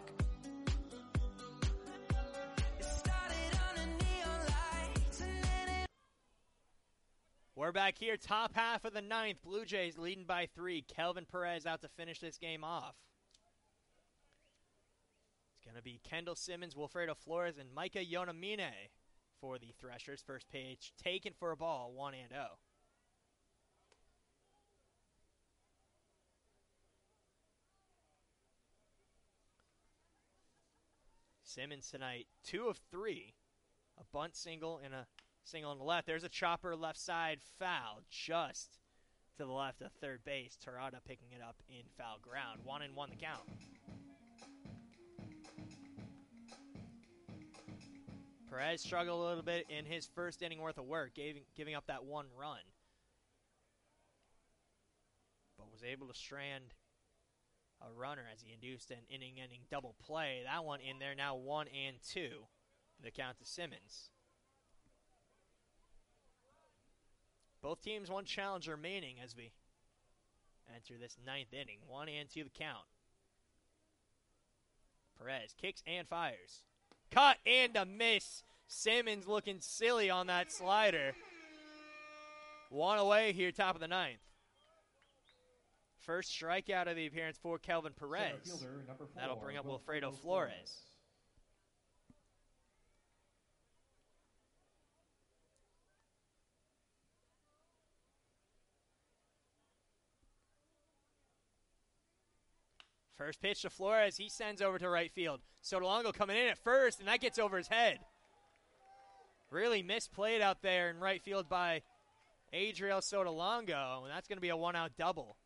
Speaker 5: It started under neon lights and then it
Speaker 1: We're back here, top half of the ninth. Blue Jays leading by three. Kelvin Perez out to finish this game off. It's going to be Kendall Simmons, Wilfredo Flores, and Micah Yonamine for the Threshers. First pitch taken for a ball, one and oh. Simmons tonight, two of three. A bunt single and a single on the left. There's a chopper left side foul just to the left of third base. Terada picking it up in foul ground. One and one the count. Perez struggled a little bit in his first inning worth of work, giving, giving up that one run. But was able to strand a runner as he induced an inning-ending double play. That one in there, now one and two. The count to Simmons. Both teams one challenge remaining as we enter this ninth inning. One and two the count. Perez kicks and fires. Cut and a miss. Simmons looking silly on that slider. One away here, top of the ninth. First strikeout of the appearance for Kelvin Perez.
Speaker 3: Fielder, number four,
Speaker 1: That'll bring up
Speaker 3: Wilfredo
Speaker 1: Wilfredo Flores. First pitch to Flores. He sends over to right field. Sotolongo coming in at first, and that gets over his head. Really misplayed out there in right field by Adriel Sotolongo, and that's going to be a one-out double.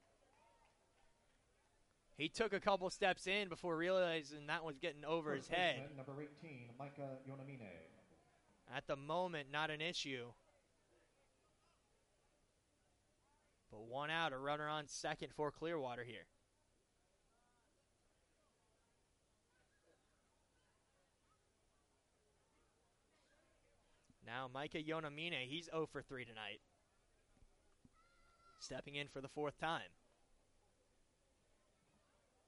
Speaker 1: He took a couple steps in before realizing that was getting over
Speaker 3: First
Speaker 1: his head.
Speaker 3: baseman, number eighteen, Micah Yonamine.
Speaker 1: At the moment, not an issue. But one out, a runner on second for Clearwater here. Now Micah Yonamine, he's oh for three tonight. Stepping in for the fourth time.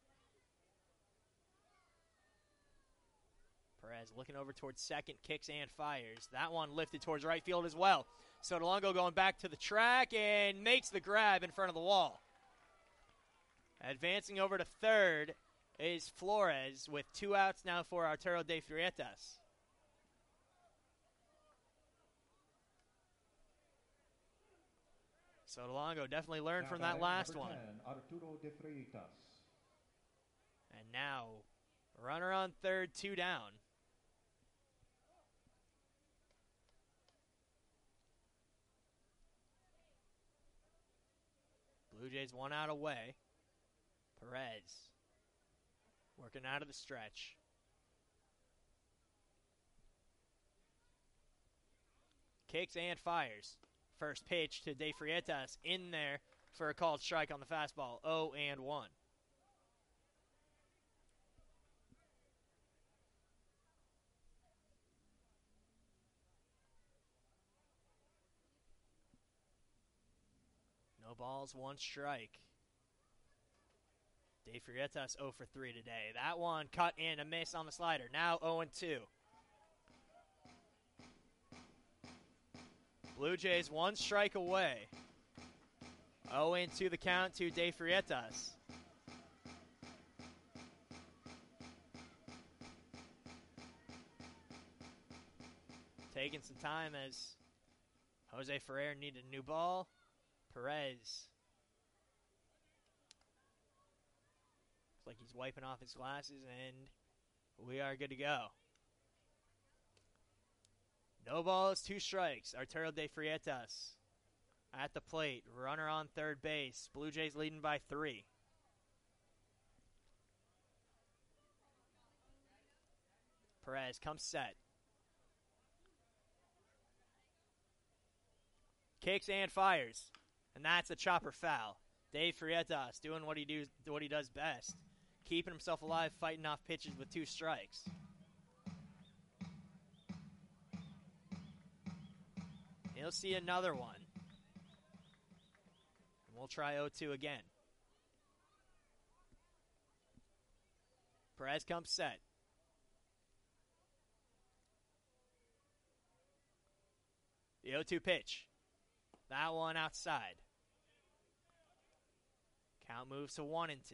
Speaker 1: Perez looking over towards second, kicks and fires. That one lifted towards right field as well. Sotolongo going back to the track and makes the grab in front of the wall. Advancing over to third is Flores with two outs now for Arturo de Freitas. Sotolongo definitely learned from that last one.
Speaker 3: ten, Arturo de Freitas.
Speaker 1: And now, runner on third, two down. Blue Jays one out away. Perez working out of the stretch. Kicks and fires. First pitch to De Freitas in there for a called strike on the fastball. oh and one. No balls, one strike. De Freitas oh for three today. That one cut in, a miss on the slider. Now oh and two. Blue Jays one strike away. oh and two the count to De Freitas. Taking some time as Jose Ferrer needed a new ball. Perez. Looks like he's wiping off his glasses, and we are good to go. No balls, two strikes. Arturo de Freitas at the plate. Runner on third base. Blue Jays leading by three. Perez comes set. Kicks and fires. And that's a chopper foul. De Freitas doing what he do, what he does best. Keeping himself alive, fighting off pitches with two strikes. He'll see another one. And we'll try oh two again. Perez comes set. The oh two pitch. That one outside. Count moves to one and two.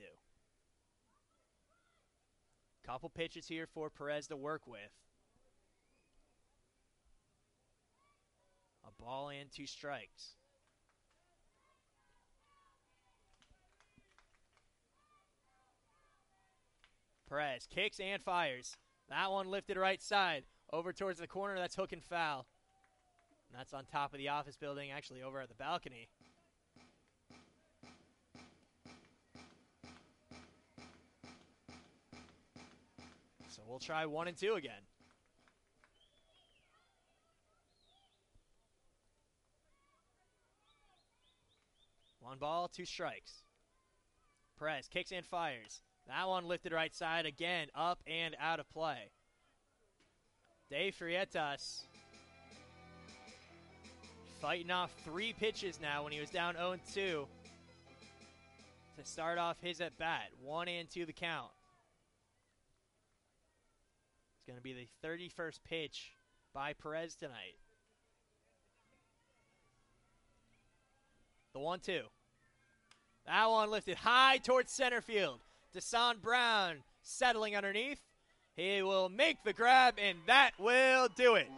Speaker 1: Couple pitches here for Perez to work with. A ball and two strikes. Perez kicks and fires. That one lifted right side. Over towards the corner. That's hook and foul. And that's on top of the office building, actually over at the balcony. So we'll try one and two again. One ball, two strikes. Perez kicks and fires. That one lifted right side again, up and out of play. De Freitas fighting off three pitches now when he was down oh and two to start off his at-bat. One and two the count. It's going to be the thirty-first pitch by Perez tonight. The one two. That one lifted high towards center field. Desan Brown settling underneath. He will make the grab, and that will do it.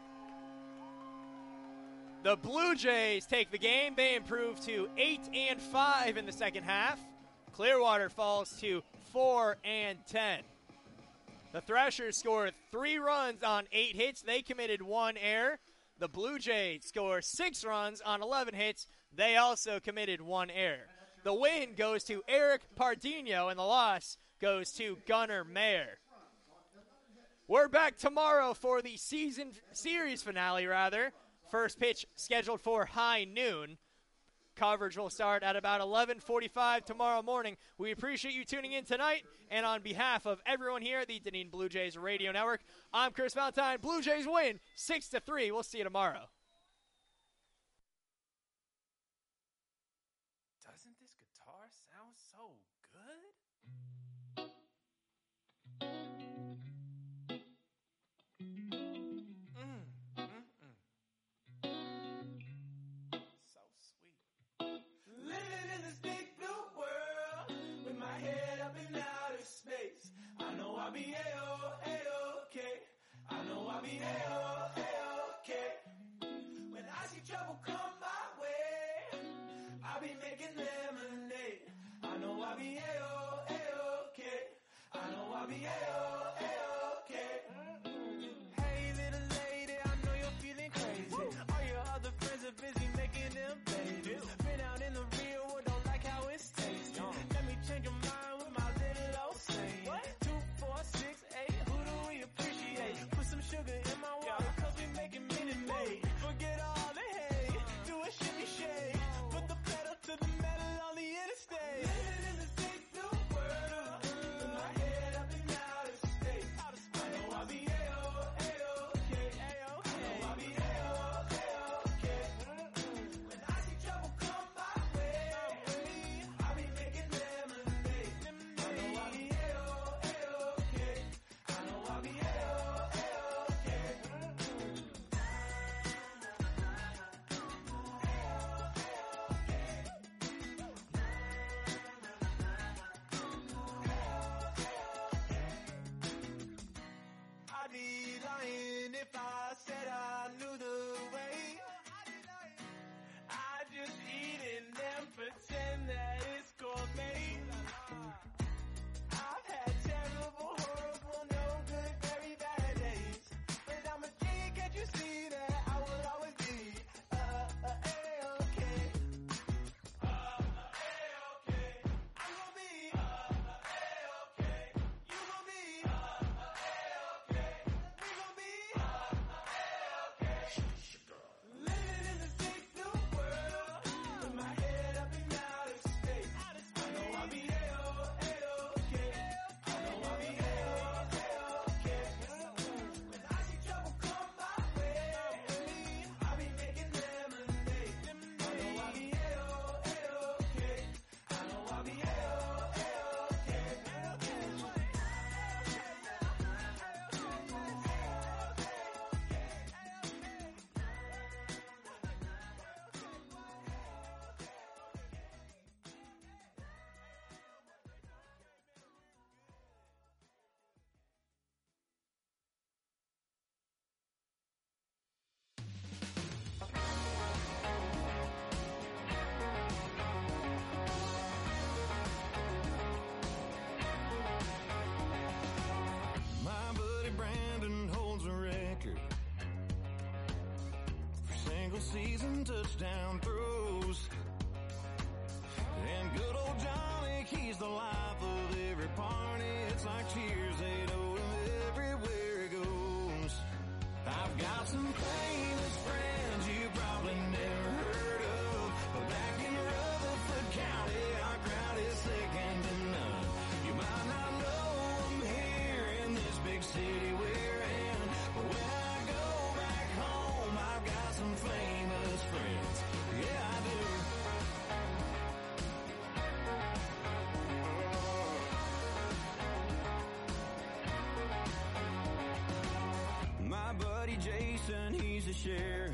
Speaker 1: The Blue Jays take the game. They improve to eight and five in the second half. Clearwater falls to four and ten. The Thrashers scored three runs on eight hits. They committed one error. The Blue Jays score six runs on eleven hits. They also committed one error. The win goes to Eric Pardino, and the loss goes to Gunnar Mayer. We're back tomorrow for the season series finale, rather. First pitch scheduled for high noon. Coverage will start at about eleven forty-five tomorrow morning. We appreciate you tuning in tonight, and on behalf of everyone here at the Dunedin Blue Jays Radio Network, I'm Chris Valentine. Blue Jays win six to three. We'll see you tomorrow.
Speaker 14: Doesn't this guitar sound so good?
Speaker 12: I'll be A-O, A-OK. I know I'll be A-O, A-OK. When I see trouble come my way, I'll be making lemonade. I know I'll be A-O, A-OK. I know I'll be A-O, A-OK. Hey little lady, I know you're feeling crazy. All your other friends are busy making them babies. Been out in the real world, don't like how it's tasting. Let me change your mind with my little old saying. Two, four, six, eight, who do we appreciate? Put some sugar in my water, cause we making Minute Maid. Forget all the hate, do a shimmy shake. Put the pedal to the metal on the interstate. Living in the see-through world, with my head up and out of space. I know I'll be A-O, A-OK. I know I'll be A-O, A-OK. When I see trouble come my way, I'll be making lemonade. I know I'll be A-O, A-OK. I know I'll be A-O, A-OK. I'd be lying if I said I knew the way. I just eat it and pretend that it's gourmet. I've had terrible, horrible, no good, very bad days. But I'm a G, can't you see that I will always be uh, uh, A-OK. Uh, uh, A-OK. I'm gonna be uh, uh, A-OK. You gonna be uh, uh, A-OK. We gonna be uh, uh, A-OK. Living in the see-through world, with my head up and out of space. I know I'll be A-O, A-OK. I know I'll be A-O, A-OK. When I see trouble come my way, I'll be making lemonade. I know I'll be A-O, A-OK. I know I'll be A-O,
Speaker 10: My buddy Brandon holds a record for single season touchdown throws. And good old Johnny, he's the life of every party. It's like cheers, they know him everywhere he goes. I've got some famous friends you probably never heard of, but back in Rutherford County, our crowd is second to none. You might not know them here in this big city we're in, but when I go back home, I've got some famous friends. Yeah, I do. My buddy Jason, he's the sheriff.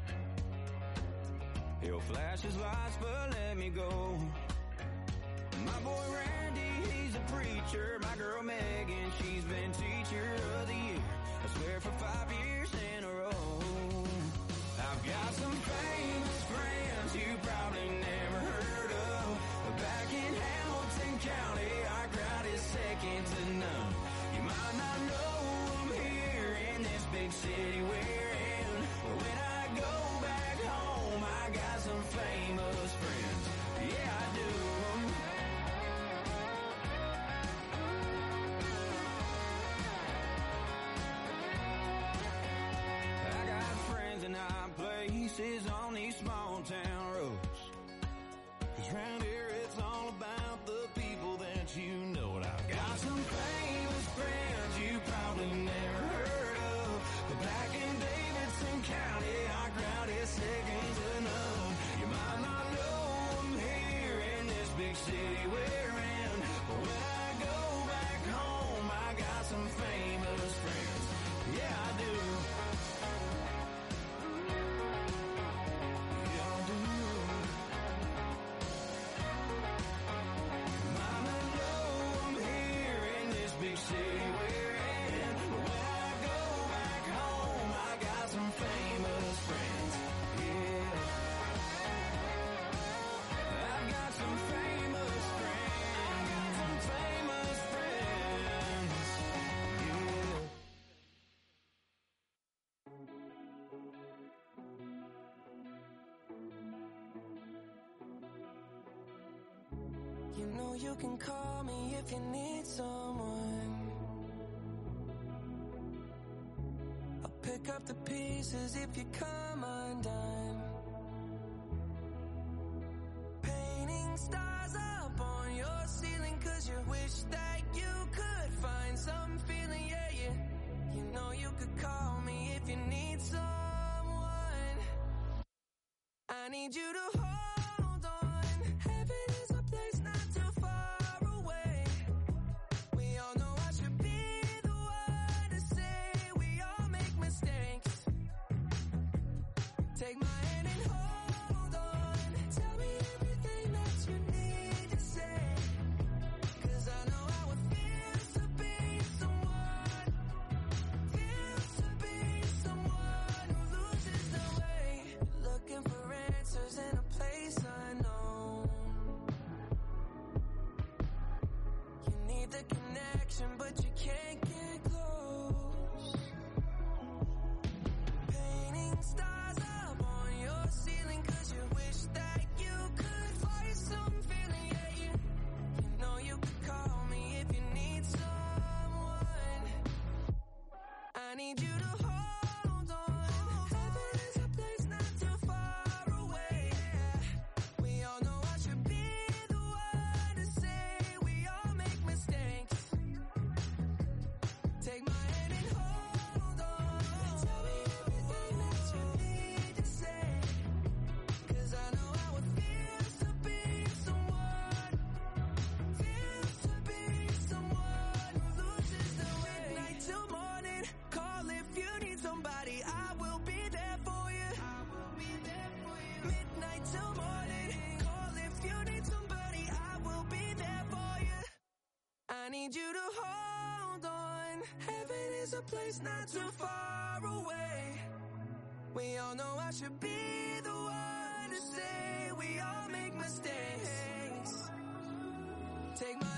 Speaker 10: He'll flash his lights, but let me go. My boy Randy, he's a preacher. My girl Megan, she's been teacher of the year, I swear for five years in a row. I've got some famous friends you probably never heard of. Back in Hamilton County, our crowd is second to none. You might not know them here in this big city we're in, but when I go back home, I got some famous friends. Yeah, I do. I got friends in high places on these small town roads. 'Cause round here it's all about the people that you know. And I've got some famous friends you probably never heard of. But back in Davidson County, our crowd is second to none. You might not know them here in this big city we're in, but when I go back home, I got some famous friends. Yeah, I do. Yeah, I do. Mama know I'm here in this big city.
Speaker 5: You know you can call me if you need someone. I'll pick up the pieces if you come undone. Painting stars up on your ceiling, cause you wish that you could find some feeling, yeah, yeah. You know you could call me if you need someone. I need you to hold on. Heaven is a place not too far away. We all know I should be the one to say we all make mistakes. Take my hand and hold on. Tell me everything that you need to say. Cause I know how it feels to be someone. Feels to be someone who loses their way. Looking for answers in a place unknown. You need the connection, but you can't get close. Painting stars up on your ceiling, cause you wish that you could find some feeling, yeah, you, you know you could call me if you need someone. I need you to hold on. Heaven is a place not too far away. We all know I should be the one to say we all make mistakes. Take my hand and hold on. Tell me everything that you need to say. Cause I know how it feels to be someone. Feels to be someone who loses their way. Midnight till morning, call if you need somebody. I will be there for you. I will be there for you. Midnight till morning, call if you need somebody. I will be there for you. I need you to hold on. Heaven is a place not too far away. We all know I should be the one to say we all make mistakes. Take my